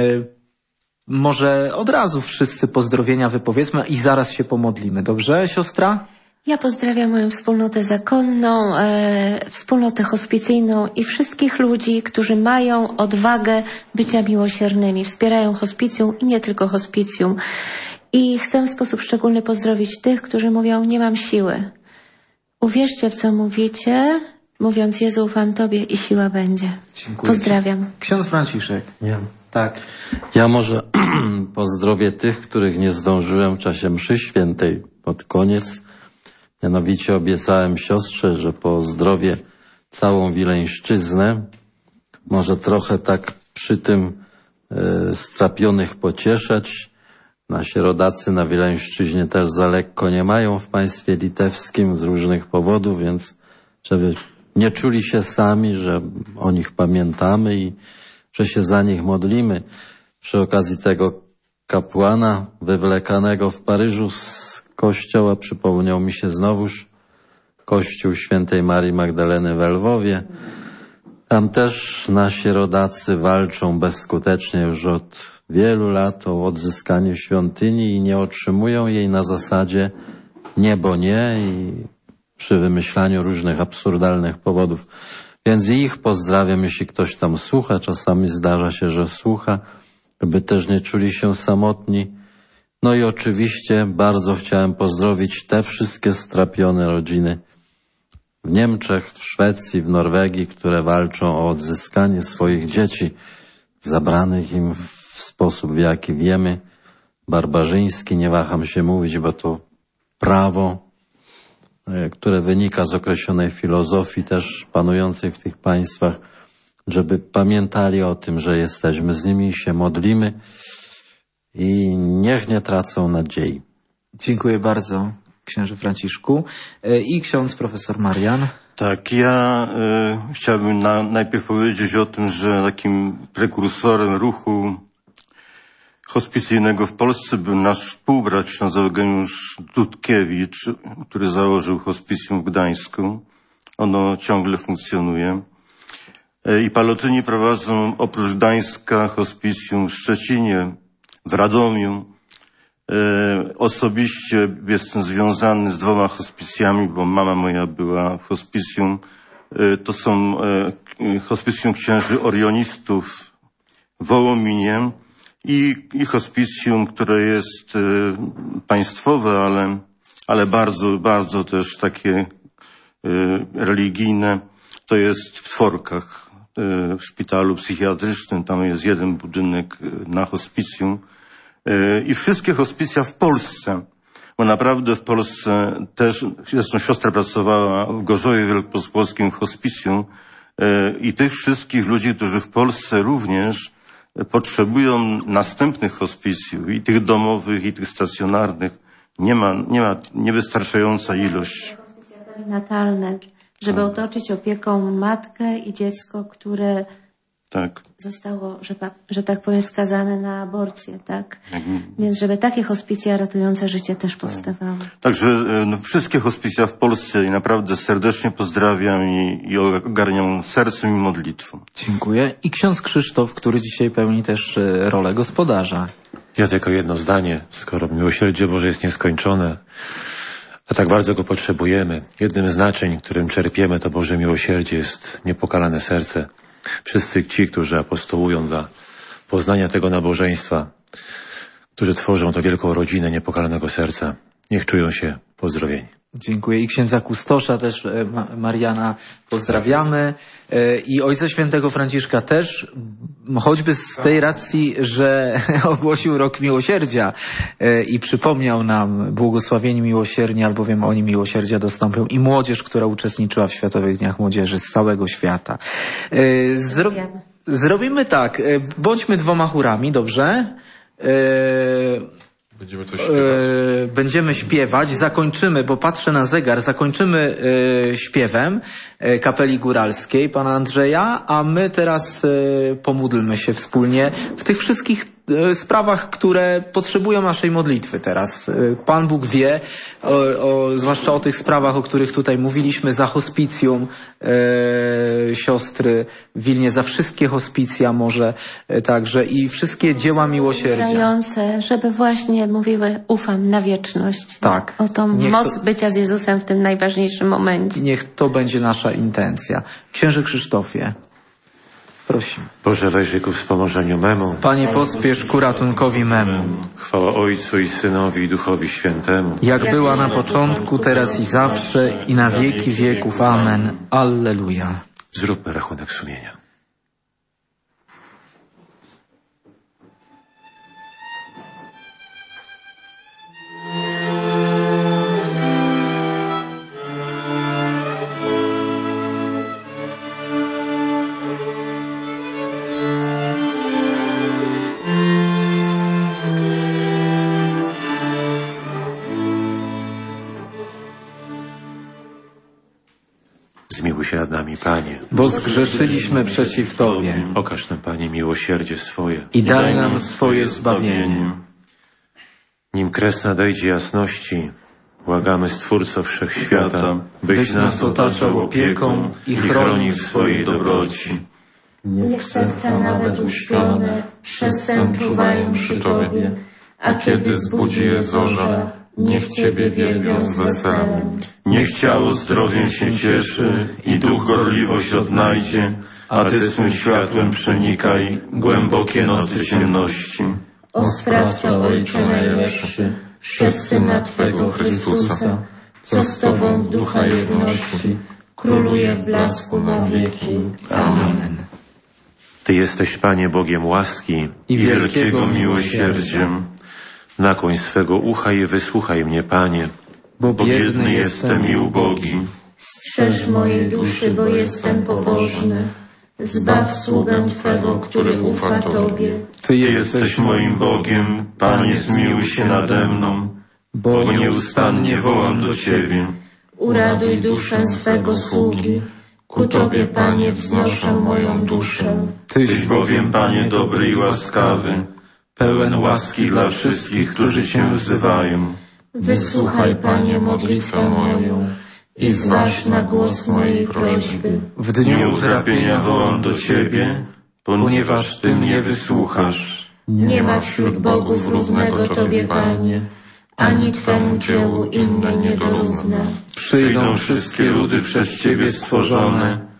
Może od razu wszyscy pozdrowienia wypowiedzmy i zaraz się pomodlimy, dobrze, siostra? Ja pozdrawiam moją wspólnotę zakonną, wspólnotę hospicyjną i wszystkich ludzi, którzy mają odwagę bycia miłosiernymi, wspierają hospicjum i nie tylko hospicjum. I chcę w sposób szczególny pozdrowić tych, którzy mówią, nie mam siły. Uwierzcie w co mówicie, mówiąc Jezu, ufam Tobie i siła będzie. Dziękuję. Pozdrawiam. Ksiądz Franciszek. Ja. Tak. Ja może pozdrowię tych, których nie zdążyłem w czasie mszy świętej pod koniec. Mianowicie obiecałem siostrze, że pozdrowię całą Wileńszczyznę. Może trochę tak przy tym strapionych pocieszać. Nasi rodacy na Wileńszczyźnie też za lekko nie mają w państwie litewskim z różnych powodów, więc żeby nie czuli się sami, że o nich pamiętamy i że się za nich modlimy. Przy okazji tego kapłana wywlekanego w Paryżu z kościoła przypomniał mi się znowuż kościół świętej Marii Magdaleny w Lwowie. Tam też nasi rodacy walczą bezskutecznie już od wielu lat o odzyskanie świątyni i nie otrzymują jej na zasadzie nie, bo nie i przy wymyślaniu różnych absurdalnych powodów. Więc ich pozdrawiam, jeśli ktoś tam słucha. Czasami zdarza się, że słucha, by też nie czuli się samotni. No i oczywiście bardzo chciałem pozdrowić te wszystkie strapione rodziny w Niemczech, w Szwecji, w Norwegii, które walczą o odzyskanie swoich dzieci, zabranych im w sposób, w jaki wiemy, barbarzyński, nie waham się mówić, bo to prawo, które wynika z określonej filozofii też panującej w tych państwach, żeby pamiętali o tym, że jesteśmy z nimi, się modlimy i niech nie tracą nadziei. Dziękuję bardzo, księże Franciszku. I ksiądz profesor Marian. Tak, ja chciałbym najpierw powiedzieć o tym, że takim prekursorem ruchu hospicyjnego w Polsce był nasz współbrat, ksiądz Eugeniusz Dudkiewicz, który założył hospicjum w Gdańsku. Ono ciągle funkcjonuje. I Palotyni prowadzą oprócz Gdańska hospicjum w Szczecinie, w Radomiu. Osobiście jestem związany z 2 hospicjami, bo mama moja była w hospicjum. To są hospicjum księży orionistów w Wołominie i hospicjum, które jest państwowe, ale bardzo, bardzo też takie religijne, to jest w Tworkach, w szpitalu psychiatrycznym. Tam jest jeden budynek na hospicjum i wszystkie hospicja w Polsce, bo naprawdę w Polsce też, zresztą siostra pracowała w Gorzowie Wielkopolskim hospicjum i tych wszystkich ludzi, którzy w Polsce również potrzebują następnych hospicjów, i tych domowych, i tych stacjonarnych, nie ma niewystarczająca ilość. Hospicja perinatalne, żeby otoczyć opieką matkę i dziecko, które zostało, że tak powiem, skazane na aborcję, tak? Więc żeby takie hospicja ratujące życie też powstawały. Także wszystkie hospicja w Polsce i naprawdę serdecznie pozdrawiam i ogarniam sercem i modlitwą. Dziękuję. I ksiądz Krzysztof, który dzisiaj pełni też rolę gospodarza. Ja tylko jedno zdanie, skoro miłosierdzie Boże jest nieskończone, a tak bardzo go potrzebujemy. Jednym z naczyń, którym czerpiemy to Boże miłosierdzie, jest niepokalane serce. Wszyscy ci, którzy apostołują dla poznania tego nabożeństwa, którzy tworzą tę wielką rodzinę niepokalanego serca, niech czują się pozdrowieni. Dziękuję. I księdza kustosza też, Mariana, pozdrawiamy. I Ojca Świętego Franciszka też, choćby z tej racji, że ogłosił Rok Miłosierdzia i przypomniał nam błogosławieni miłosierni, albowiem oni miłosierdzia dostąpią, i młodzież, która uczestniczyła w Światowych Dniach Młodzieży z całego świata. Zrobimy tak, bądźmy dwoma chórami, dobrze? Będziemy coś śpiewać. Będziemy śpiewać, zakończymy, bo patrzę na zegar, zakończymy śpiewem Kapeli Góralskiej pana Andrzeja, a my teraz pomódlmy się wspólnie w tych wszystkich sprawach, które potrzebują naszej modlitwy teraz. Pan Bóg wie, zwłaszcza o tych sprawach, o których tutaj mówiliśmy, za hospicjum siostry w Wilnie, za wszystkie hospicja może także i wszystkie dzieła miłosierdzia. Żeby właśnie mówiły, ufam na wieczność. Tak. O tą moc bycia z Jezusem w tym najważniejszym momencie. Niech to będzie nasza intencja. Księże Krzysztofie, prosimy. Boże, wejrzyj ku wspomożeniu memu. Panie, pospiesz ku ratunkowi memu. Chwała Ojcu i Synowi i Duchowi Świętemu. Jak była na początku, teraz i zawsze, i na wieki wieków. Amen. Alleluja. Zróbmy rachunek sumienia. Zmiłuj się nad nami, Panie. Bo zgrzeszyliśmy przeciw Tobie. Okaż nam, Panie, miłosierdzie swoje. I daj nam swoje zbawienie. Nim kres nadejdzie jasności, błagamy Stwórco Wszechświata, byś nas otaczał opieką i chronił w swojej dobroci. Niech serca nawet uśpione przez sen czuwają przy Tobie, a kiedy zbudzi je zorza, niech Ciebie wielbią z weselem. Niech ciało zdrowiem się cieszy i duch gorliwość odnajdzie, a Ty swym światłem przenikaj głębokie nocy ciemności. O spraw to, Ojcze najlepszy, przez Syna Twego Chrystusa, co z Tobą w ducha jedności, króluje w blasku na wieki. Amen. Ty jesteś, Panie, Bogiem łaski i wielkiego miłosierdziem. Nakłoń swego ucha i wysłuchaj mnie, Panie, bo biedny jestem i ubogi. Strzeż mojej duszy, bo jestem pobożny. Zbaw sługę Twego, który ufa Tobie. Ty jesteś moim Bogiem, Panie, zmiłuj się nade mną, bo nieustannie wołam do Ciebie. Uraduj duszę swego sługi, ku Tobie, Panie, wznoszę moją duszę. Tyś bowiem, Panie, dobry i łaskawy, pełen łaski dla wszystkich, którzy Cię wzywają. Wysłuchaj, Panie, modlitwę moją i zważ na głos mojej prośby. W dniu utrapienia wołam do Ciebie, ponieważ Ty mnie wysłuchasz. Nie ma wśród bogów równego Tobie, Panie, ani Twemu dziełu inne nie dorówna. Przyjdą wszystkie ludy przez Ciebie stworzone,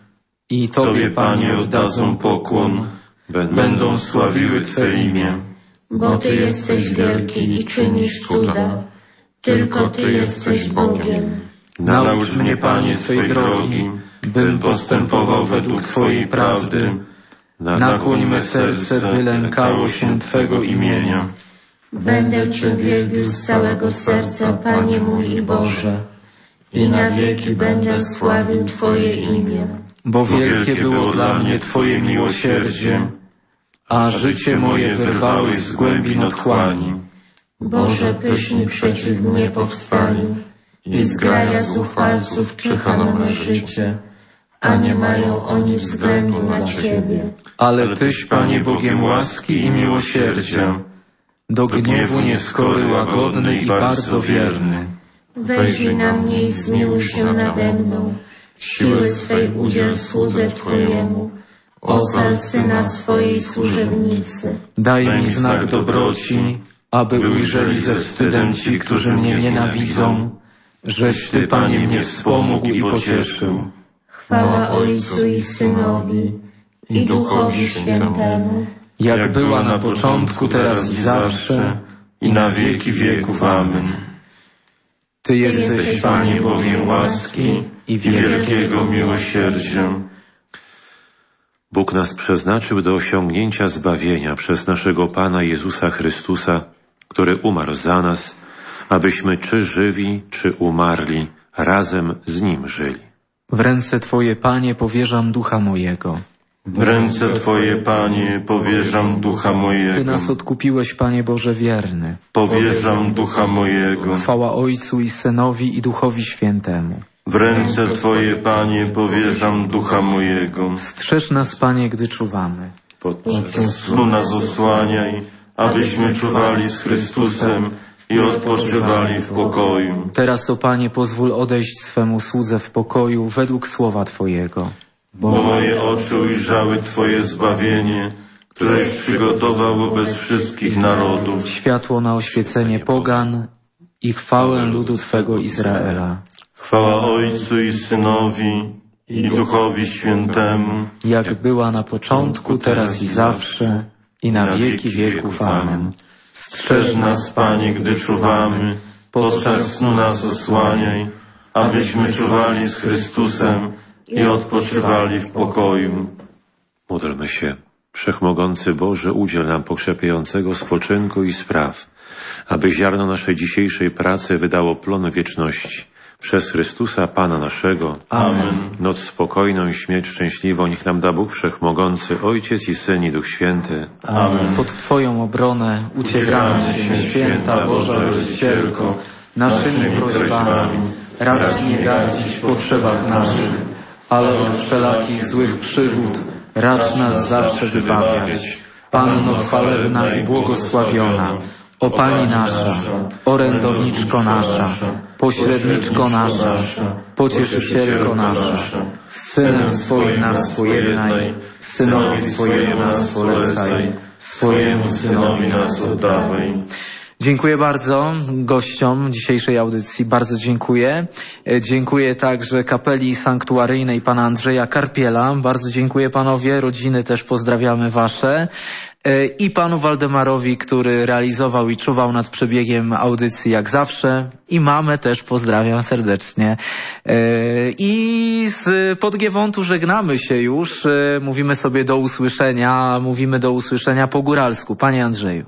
i Tobie, Panie, oddadzą pokłon, będą sławiły Twe imię. Bo Ty jesteś wielki i czynisz cuda. Tylko Ty jesteś Bogiem. Naucz mnie, Panie, Twej drogi, bym postępował według Twojej prawdy. Nakłoń me serce, by lękało się Twego imienia. Będę Cię wielbił z całego serca, Panie mój i Boże, i na wieki będę sławił Twoje imię. Bo wielkie było dla mnie Twoje miłosierdzie, a życie moje wyrwałeś z głębin otchłani. Boże, pyszni przeciw mnie powstali i zgraja zuchwalców czyha na me życie, a nie mają oni względu na Ciebie. Ale Tyś, Panie, Bogiem łaski i miłosierdzia, do gniewu nieskory, łagodny i bardzo wierny. Wejrzyj na mnie i zmiłuj się nade mną, siły swej udziel słudze Twojemu, ocal Syna swojej służebnicy. Daj mi znak dobroci, aby ujrzeli ze wstydem ci, którzy mnie nienawidzą, żeś Ty, Panie, mnie wspomógł i pocieszył. Chwała Ojcu i Synowi i Duchowi Świętemu, jak była na początku, teraz i zawsze, i na wieki wieków. Amen. Ty jesteś, Panie, Bogiem łaski i wielkiego miłosierdzia. Bóg nas przeznaczył do osiągnięcia zbawienia przez naszego Pana Jezusa Chrystusa, który umarł za nas, abyśmy czy żywi, czy umarli, razem z Nim żyli. W ręce Twoje, Panie, powierzam ducha mojego. W ręce Twoje, Panie, powierzam ducha mojego. Ty nas odkupiłeś, Panie Boże wierny. Powierzam ducha mojego. Chwała Ojcu i Synowi i Duchowi Świętemu. W ręce Twoje, Panie, powierzam ducha mojego. Strzeż nas, Panie, gdy czuwamy. Podczas snu nas osłaniaj, abyśmy czuwali z Chrystusem i odpoczywali w pokoju. Teraz, o Panie, pozwól odejść swemu słudze w pokoju według słowa Twojego. Bo moje oczy ujrzały Twoje zbawienie, któreś przygotował wobec wszystkich narodów. Światło na oświecenie pogan i chwałę ludu Twego Izraela. Chwała Ojcu i Synowi i Duchowi Świętemu, jak była na początku, teraz i zawsze, i na wieki wieków. Amen. Strzeż nas, Panie, gdy czuwamy, podczas snu nas osłaniaj, abyśmy czuwali z Chrystusem i odpoczywali w pokoju. Módlmy się. Wszechmogący Boże, udziel nam pokrzepiającego spoczynku i spraw, aby ziarno naszej dzisiejszej pracy wydało plon wieczności. Przez Chrystusa Pana naszego. Amen. Noc spokojną i śmierć szczęśliwą niech nam da Bóg Wszechmogący, Ojciec i Syn i Duch Święty. Amen. Pod Twoją obronę uciekamy się, święta Boża Rodzicielko, naszymi prośbami. Racz nie gardzić w potrzebach naszych, ale od wszelakich złych przygód racz nas zawsze wybawiać. Panno chwalebna i błogosławiona, o Pani nasza, orędowniczko nasza, pośredniczko nasza, pocieszycielko nasza, z Synem swoim nas pojednaj, Synowi swojemu nas polecaj, swojemu Synowi nas oddawaj. Dziękuję bardzo gościom dzisiejszej audycji, bardzo dziękuję. Dziękuję także kapeli sanktuaryjnej pana Andrzeja Karpiela, bardzo dziękuję panowie, rodziny też pozdrawiamy wasze. I panu Waldemarowi, który realizował i czuwał nad przebiegiem audycji jak zawsze. I mamę też pozdrawiam serdecznie. I z Podgiewontu żegnamy się już. Mówimy sobie do usłyszenia. Mówimy do usłyszenia po góralsku. Panie Andrzeju.